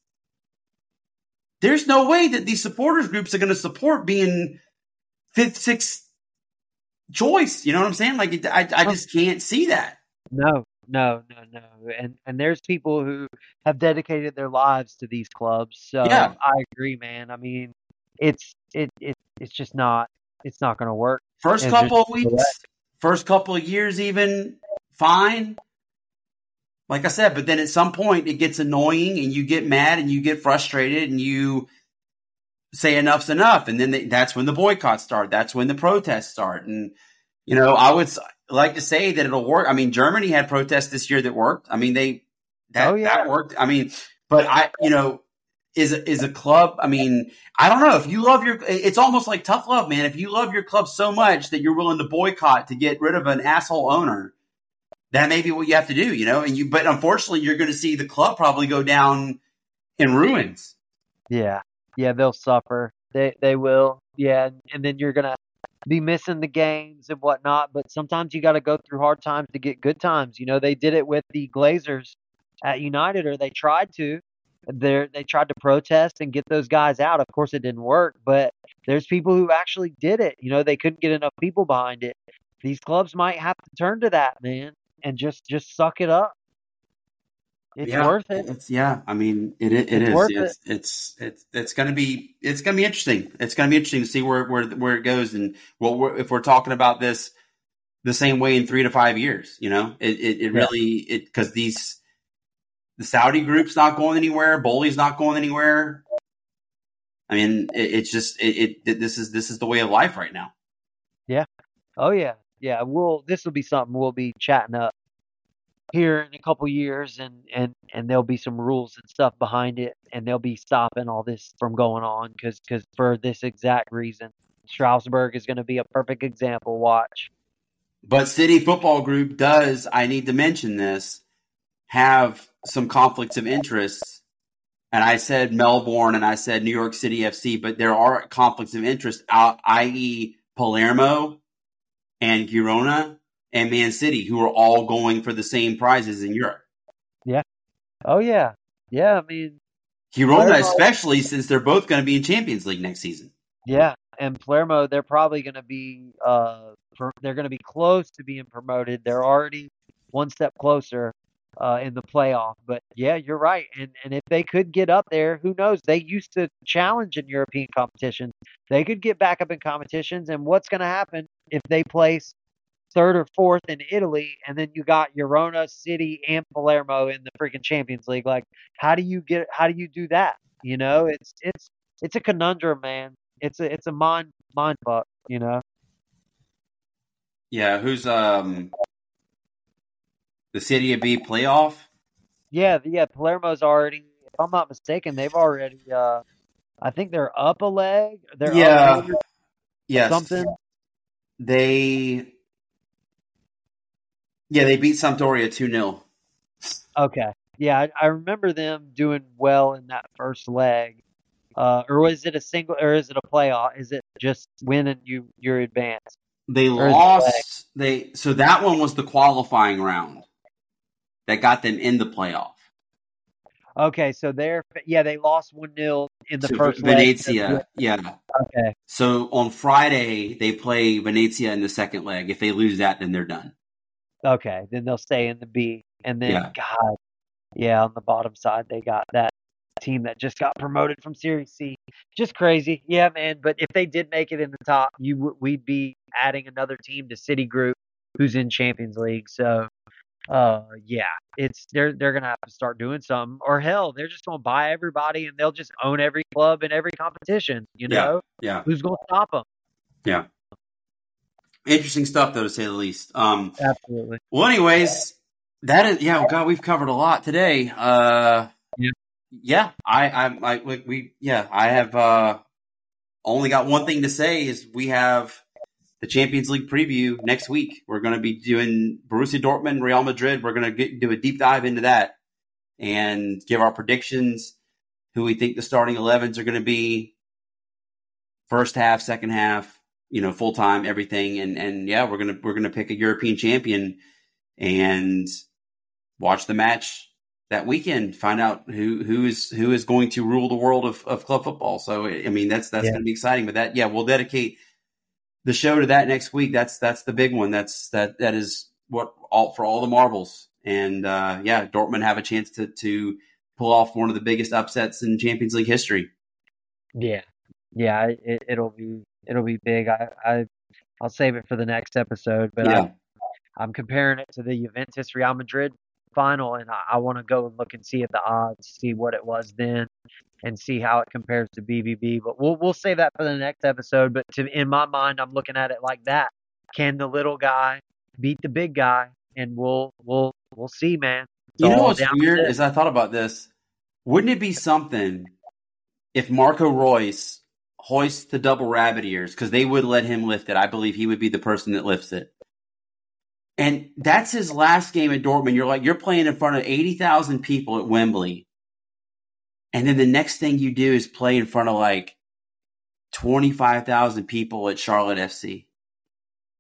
There's no way that these supporters groups are going to support being fifth, sixth choice. You know what I'm saying? Like, it, I, I just can't see that. No, no, no, no. And and there's people who have dedicated their lives to these clubs. So Yeah. I agree, man. I mean, it's it, it it's just not it's not going to work. First And couple of there's- weeks, first couple of years, even fine. Like I said, but then at some point it gets annoying and you get mad and you get frustrated and you say enough's enough. And then they, that's when the boycotts start. That's when the protests start. And, you know, I would s- like to say that it'll work. I mean, Germany had protests this year that worked. I mean, they, that, Oh, yeah. that worked. I mean, but I, you know, is, is a club. I mean, I don't know if you love your, it's almost like tough love, man. If you love your club so much that you're willing to boycott to get rid of an asshole owner, that may be what you have to do, you know, and you, but unfortunately you're going to see the club probably go down in ruins. Yeah. Yeah, they'll suffer. They they will. Yeah, and, and then you're gonna be missing the games and whatnot, but sometimes you got to go through hard times to get good times. You know, they did it with the Glazers at United, or they tried to. They they tried to protest and get those guys out. Of course, it didn't work, but there's people who actually did it. You know, they couldn't get enough people behind it. These clubs might have to turn to that, man, and just just suck it up. It's Yeah, worth it. it's yeah. I mean, it it, it It's is. worth It's it's it's it's going to be it's going to be interesting. It's going to be interesting to see where where where it goes, and what we're, if we're talking about this the same way in three to five years. You know, it it, it Yeah. really it because these the Saudi group's not going anywhere. Bowley's not going anywhere. I mean, it, it's just it, it. This is this is the way of life right now. Yeah. Oh yeah. Yeah. We'll. This will be something we'll be chatting up here in a couple years, and and and there'll be some rules and stuff behind it, and they'll be stopping all this from going on because because for this exact reason, Strasbourg is going to be a perfect example. Watch. But City Football Group does. I need to mention this. Have some conflicts of interest. And I said Melbourne and I said New York City F C, but there are conflicts of interest, that is. Palermo and Girona and Man City, who are all going for the same prizes in Europe. Yeah. Oh, yeah. Yeah, I mean. Girona Palermo, especially, since they're both going to be in Champions League next season. Yeah, and Palermo, they're probably going to be uh, per, they're going to be close to being promoted. They're already one step closer uh, in the playoff. But yeah, you're right. And and if they could get up there, who knows? They used to challenge in European competitions. They could get back up in competitions. And what's going to happen if they place third or fourth in Italy, and then you got Girona, City, and Palermo in the freaking Champions League? Like, how do you get? How do you do that? You know, it's it's it's a conundrum, man. It's a it's a mind mind fuck, you know. Yeah, who's um the City of B playoff? Yeah, yeah. Palermo's already, if I'm not mistaken, they've already. Uh, I think they're up a leg. They're yeah, up yes. something. They, yeah, they beat Sampdoria two nil. Okay, yeah, I, I remember them doing well in that first leg. Uh, or was it a single, or is it a playoff? Is it just winning you you're advanced? They lost. They so that one was the qualifying round that got them in the playoff. Okay, so they're yeah they lost one nil in the to first Venezia. leg. Yeah. Okay. So on Friday they play Venezia in the second leg. If they lose that, then they're done. Okay, then they'll stay in the B, and then Yeah. God, yeah, on the bottom side they got that team that just got promoted from Series C. Just crazy. Yeah, man. But if they did make it in the top, you we'd be adding another team to City Group who's in Champions League. So, uh, yeah, it's they're they're gonna have to start doing something, or hell, they're just gonna buy everybody and they'll just own every club in every competition. You know, Yeah. who's gonna stop them? Yeah. Interesting stuff, though, to say the least. Um, Absolutely. Well, anyways, that is yeah. God, we've covered a lot today. Uh, Yeah. Yeah, I, I, I, we, yeah, I have uh, only got one thing to say is we have the Champions League preview next week. We're going to be doing Borussia Dortmund, Real Madrid. We're going to do a deep dive into that and give our predictions, who we think the starting elevens are going to be, first half, second half, you know, full time, everything, and and yeah, we're gonna we're gonna pick a European champion and watch the match that weekend, find out who who is who is going to rule the world of, of club football. So I mean that's that's Yeah. going to be exciting. But that yeah, we'll dedicate the show to that next week. That's that's the big one. That's that that is what all for all the marbles. And uh, yeah, Dortmund have a chance to to pull off one of the biggest upsets in Champions League history. Yeah, yeah, it, it'll be it'll be big. I, I I'll save it for the next episode, but Yeah. I, I'm comparing it to the Juventus Real Madrid final, and I, I want to go and look and see at the odds, see what it was then, and see how it compares to B V B. But we'll we'll save that for the next episode. But to in my mind, I'm looking at it like that: can the little guy beat the big guy? And we'll we'll we'll see, man. It's You know all what's down to weird this. is I thought about this. Wouldn't it be something if Marco Royce hoists the double rabbit ears, because they would let him lift it? I believe he would be the person that lifts it. And that's his last game at Dortmund. You're like, you're playing in front of eighty thousand people at Wembley. And then the next thing you do is play in front of like twenty-five thousand people at Charlotte F C.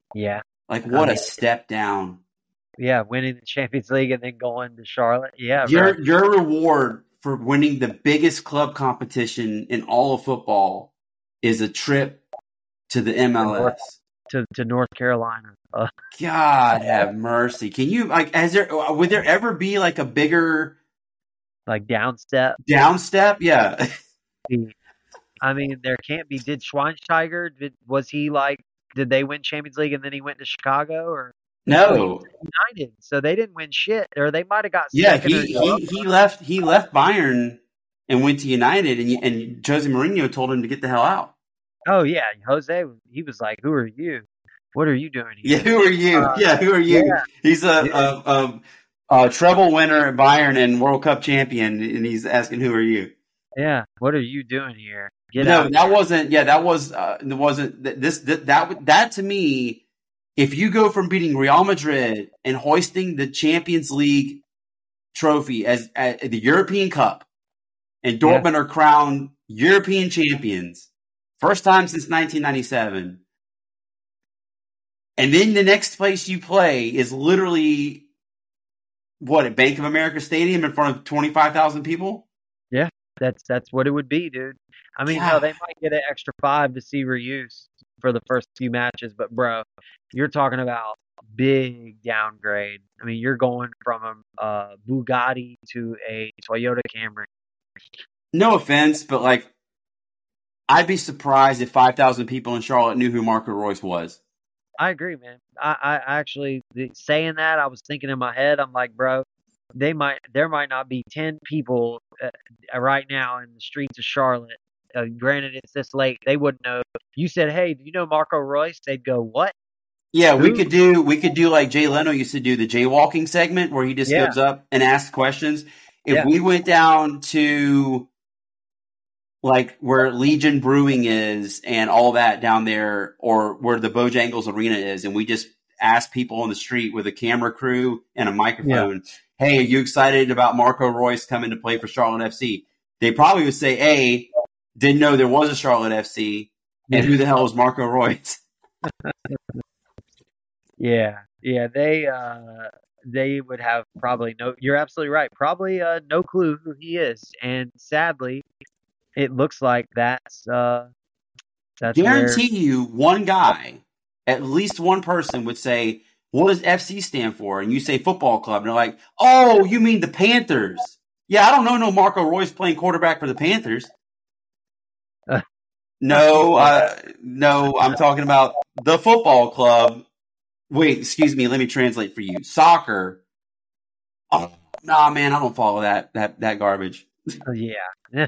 Yeah. Like, I what a mean, step down. yeah, winning the Champions League and then going to Charlotte. Yeah, bro. Your your reward for winning the biggest club competition in all of football is a trip to the To North, M L S. to, to North Carolina. Uh, God have mercy. Can you like? Has there would there ever be like a bigger like down step. downstep? Yeah. I mean, there can't be. Did Schweinsteiger? Did was he like? Did they win Champions League and then he went to Chicago? Or no, he was No. at United, so they didn't win shit. Or they might have got Yeah, second or he he he left he left Bayern and went to United, and and Jose Mourinho told him to get the hell out. oh yeah, Jose. He was like, "Who are you? What are you doing Yeah, here?" who are you? Uh, yeah, who are you? yeah, He's a, yeah, a, a, a treble winner at Bayern and World Cup champion, and he's asking, "Who are you?" yeah. What are you doing here? Get No, out. that wasn't. Yeah, that was. Uh, it wasn't. This that, that that to me. If you go from beating Real Madrid and hoisting the Champions League trophy as, as the European Cup, and Dortmund yeah. are crowned European champions, first time since nineteen ninety-seven. And then the next place you play is literally, what, at Bank of America Stadium in front of twenty-five thousand people? Yeah, that's that's what it would be, dude. I mean, God. no, they might get an extra five to see Reus for the first few matches, but, bro, you're talking about big downgrade. I mean, you're going from a uh, Bugatti to a Toyota Camry. No offense, but, like, I'd be surprised if five thousand people in Charlotte knew who Marco Reus was. I agree, man. I, I actually, saying that, I was thinking in my head, I'm like, bro, they might, there might not be ten people uh, right now in the streets of Charlotte. Uh, granted, it's this late. They wouldn't know. You said, "Hey, do you know Marco Reus?" They'd go, "What?" Yeah, Who? we could do we could do like Jay Leno used to do, the jaywalking segment where he just yeah. goes up and asks questions. If yeah. we went down to like where Legion Brewing is and all that down there, or where the Bojangles Arena is, and we just asked people on the street with a camera crew and a microphone, yeah. "Hey, are you excited about Marco Reus coming to play for Charlotte F C?" They probably would say, A, didn't know there was a Charlotte F C, and who the hell is Marco Reus? yeah, yeah, they uh, they would have probably no. You're absolutely right. Probably uh, no clue who he is, and sadly, it looks like that's uh, that's guarantee where... you one guy, at least one person would say, "What does F C stand for?" And you say football club, and they're like, "Oh, you mean the Panthers?" Yeah, I don't know no Marco Reus playing quarterback for the Panthers. No, uh, no, I'm talking about the football club. Wait, excuse me. Let me translate for you. Soccer. Oh, nah, man, I don't follow that that that garbage. Oh, yeah.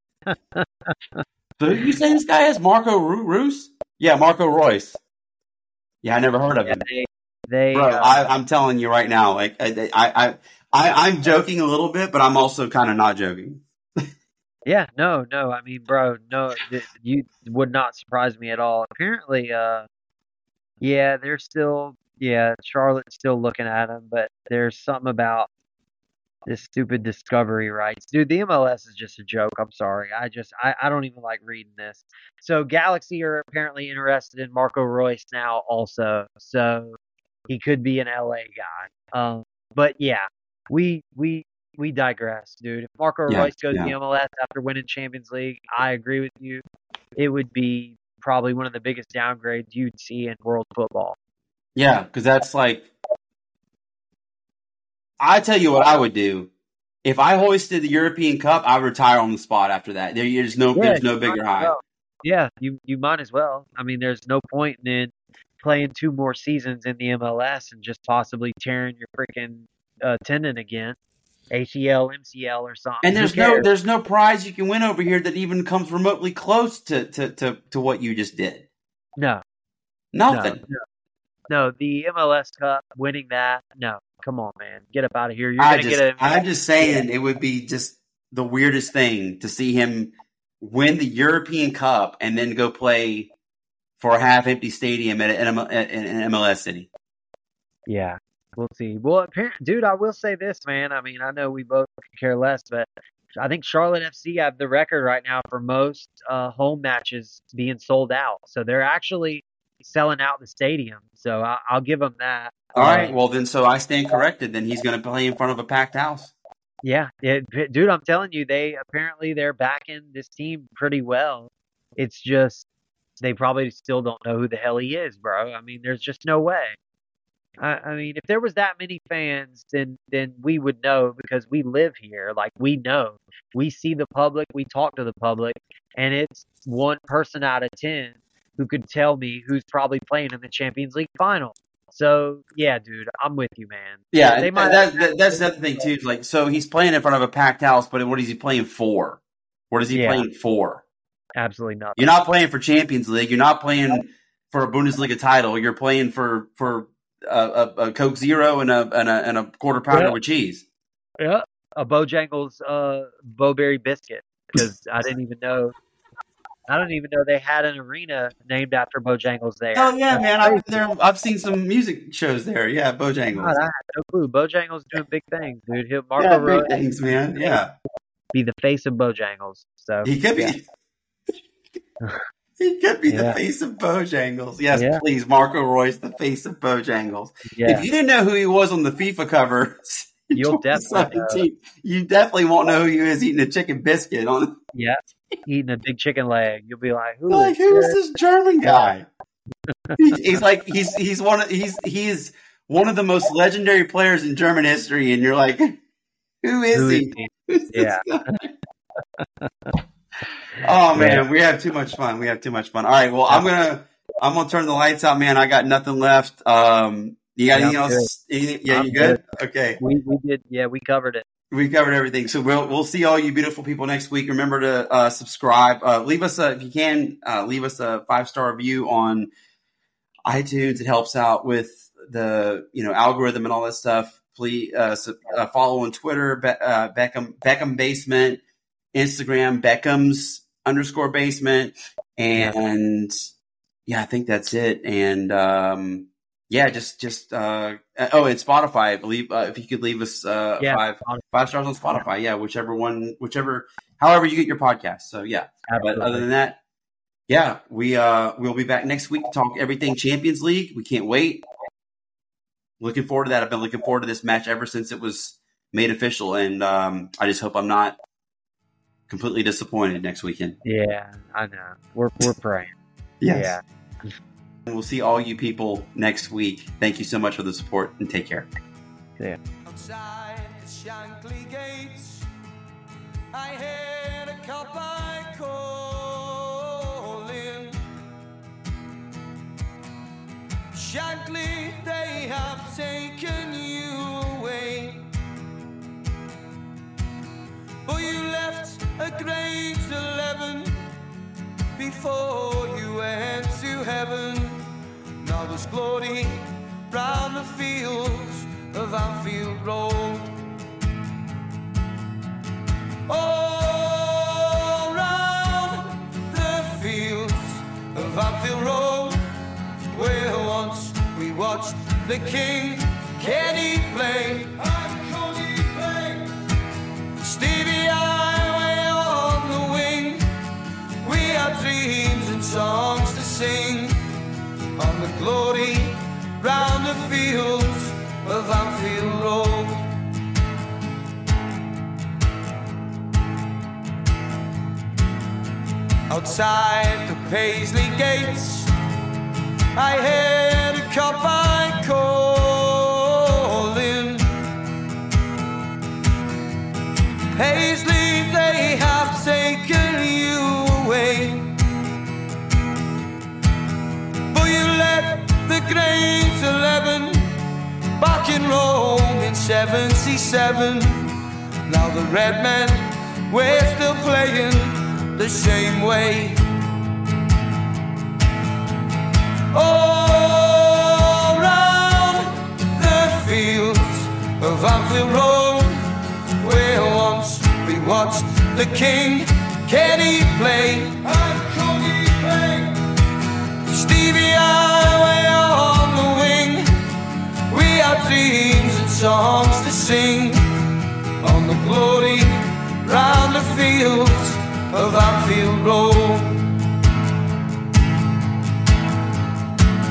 So you say this guy is Marco Reus? Yeah, Marco Reus. Yeah, I never heard of yeah, him. They, they Bro, uh, I, I'm telling you right now, like I, I, I, I I'm joking a little bit, but I'm also kind of not joking. Yeah, no, no. I mean, bro, no, th- you would not surprise me at all. Apparently, uh, yeah, they're still, yeah, Charlotte's still looking at him, but there's something about this stupid discovery rights. Dude, the M L S is just a joke. I'm sorry. I just, I, I don't even like reading this. So Galaxy are apparently interested in Marco Reus now also. So he could be an L A guy. Um, but yeah, we, we, we digress, dude. If Marco yeah, Reus goes yeah. to the M L S after winning Champions League, I agree with you. It would be probably one of the biggest downgrades you'd see in world football. Yeah, because that's like, I tell you what I would do. If I hoisted the European Cup, I would retire on the spot after that. There's no, yeah, there's no bigger high. Well. Yeah, you you might as well. I mean, there's no point in playing two more seasons in the M L S and just possibly tearing your freaking uh, tendon again. A C L, M C L, or something. And there's no there's no prize you can win over here that even comes remotely close to to, to, to what you just did. No. Nothing. No, no. no, the M L S Cup, winning that, no. Come on, man. Get up out of here. You're I gonna just, get a I'm just saying it would be just the weirdest thing to see him win the European Cup and then go play for a half-empty stadium at an M L S city. Yeah. We'll see. Well, dude, I will say this, man. I mean, I know we both care less, but I think Charlotte F C have the record right now for most uh, home matches being sold out. So they're actually selling out the stadium. So I, I'll give them that. All um, right. Well, then, so I stand corrected. Then he's going to play in front of a packed house. Yeah, it, dude, I'm telling you, they apparently they're backing this team pretty well. It's just they probably still don't know who the hell he is, bro. I mean, there's just no way. I, I mean, if there was that many fans, then then we would know because we live here. Like, we know. We see the public. We talk to the public. And it's one person out of ten who could tell me who's probably playing in the Champions League final. So, yeah, dude, I'm with you, man. Yeah, they might. that, that, that's the other thing, too. Is like, so he's playing in front of a packed house, but what is he playing for? What is he Yeah. playing for? Absolutely nothing. You're not playing for Champions League. You're not playing for a Bundesliga title. You're playing for for a, a, a Coke Zero and a and a, and a quarter pounder Yeah. with cheese. Yeah, a Bojangles uh, Bowberry biscuit because I didn't even know. I don't even know they had an arena named after Bojangles there. Oh yeah, That's man! I've crazy. there. I've seen some music shows there. Yeah, Bojangles. God, I had no clue. Bojangles doing big things, dude. He'll Marco Yeah, Roy big things, man. Yeah, be the face of Bojangles. So he could be. yeah. He could be the Yeah. face of Bojangles. Yes, Yeah. please, Marco Roy's the face of Bojangles. Yeah, If you didn't know who he was on the FIFA cover, in You'll definitely know. twenty seventeen, you definitely won't know who he is eating a chicken biscuit on. yeah. Eating a big chicken leg, you'll be like, "Who Like, is who is this?" this German guy? he's, he's like he's he's one of he's he's one of the most legendary players in German history, and you're like, who is Who he? is he? Who's this Yeah. guy? Oh man, we have too much fun. We have too much fun. All right, well, I'm gonna I'm gonna turn the lights out, man. I got nothing left. Um, you got Yeah, anything I'm else? Anything, yeah, I'm you good? Okay, We we did, yeah, we covered it. we covered everything. So we'll we'll see all you beautiful people next week. Remember to uh, subscribe. Uh, leave us a, if you can uh, leave us a five star review on iTunes. It helps out with the you know algorithm and all that stuff. Please uh, so, uh, follow on Twitter, Be- uh, Beckham Beckham Basement, Instagram Beckham's underscore basement, and yeah, I think that's it. And um, yeah, just just uh, oh, and Spotify, I believe uh, if you could leave us uh, Yeah, five on- five stars on Spotify, yeah, whichever one, whichever, however you get your podcast. So yeah, but Absolutely. other than that, yeah, we uh we'll be back next week to talk everything Champions League. We can't wait. Looking forward to that. I've been looking forward to this match ever since it was made official, and um, I just hope I'm not completely disappointed next weekend. Yeah, I know. We're we're praying. Yeah. And we'll see all you people next week. Thank you so much for the support, and take care. Yeah. Outside the Shankly gates, I heard a cowboy calling. Shankly, they have taken you away, but you left a great eleven before you went to heaven. Now there's glory round the fields of Anfield Road. All round the fields of Anfield Road, where once we watched the King. Can he play? And can he play? Stevie Highway on the wing. We have dreams and songs to sing on the glory round the fields of Anfield Road. Outside the Paisley gates, I heard a cowboy calling. Paisley, they have taken you away, but you let the great eleven back in Rome in seventy-seven. Now the red men, we're still playing the same way. All round the fields of Anfield Road, where once we watched the King. Can he play? And can he play? Stevie Highway on the wing. We have dreams and songs to sing on the glory round the fields of Anfield Road.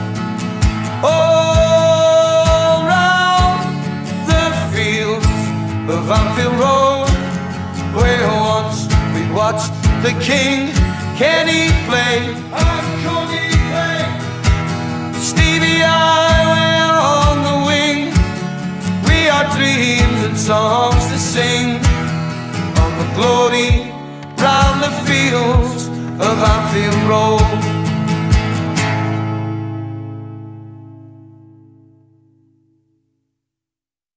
the king. Can he play? How can he play? Stevie, I we're on the wing. We are dreams and songs to sing on the glory round the fields of Anfield Road.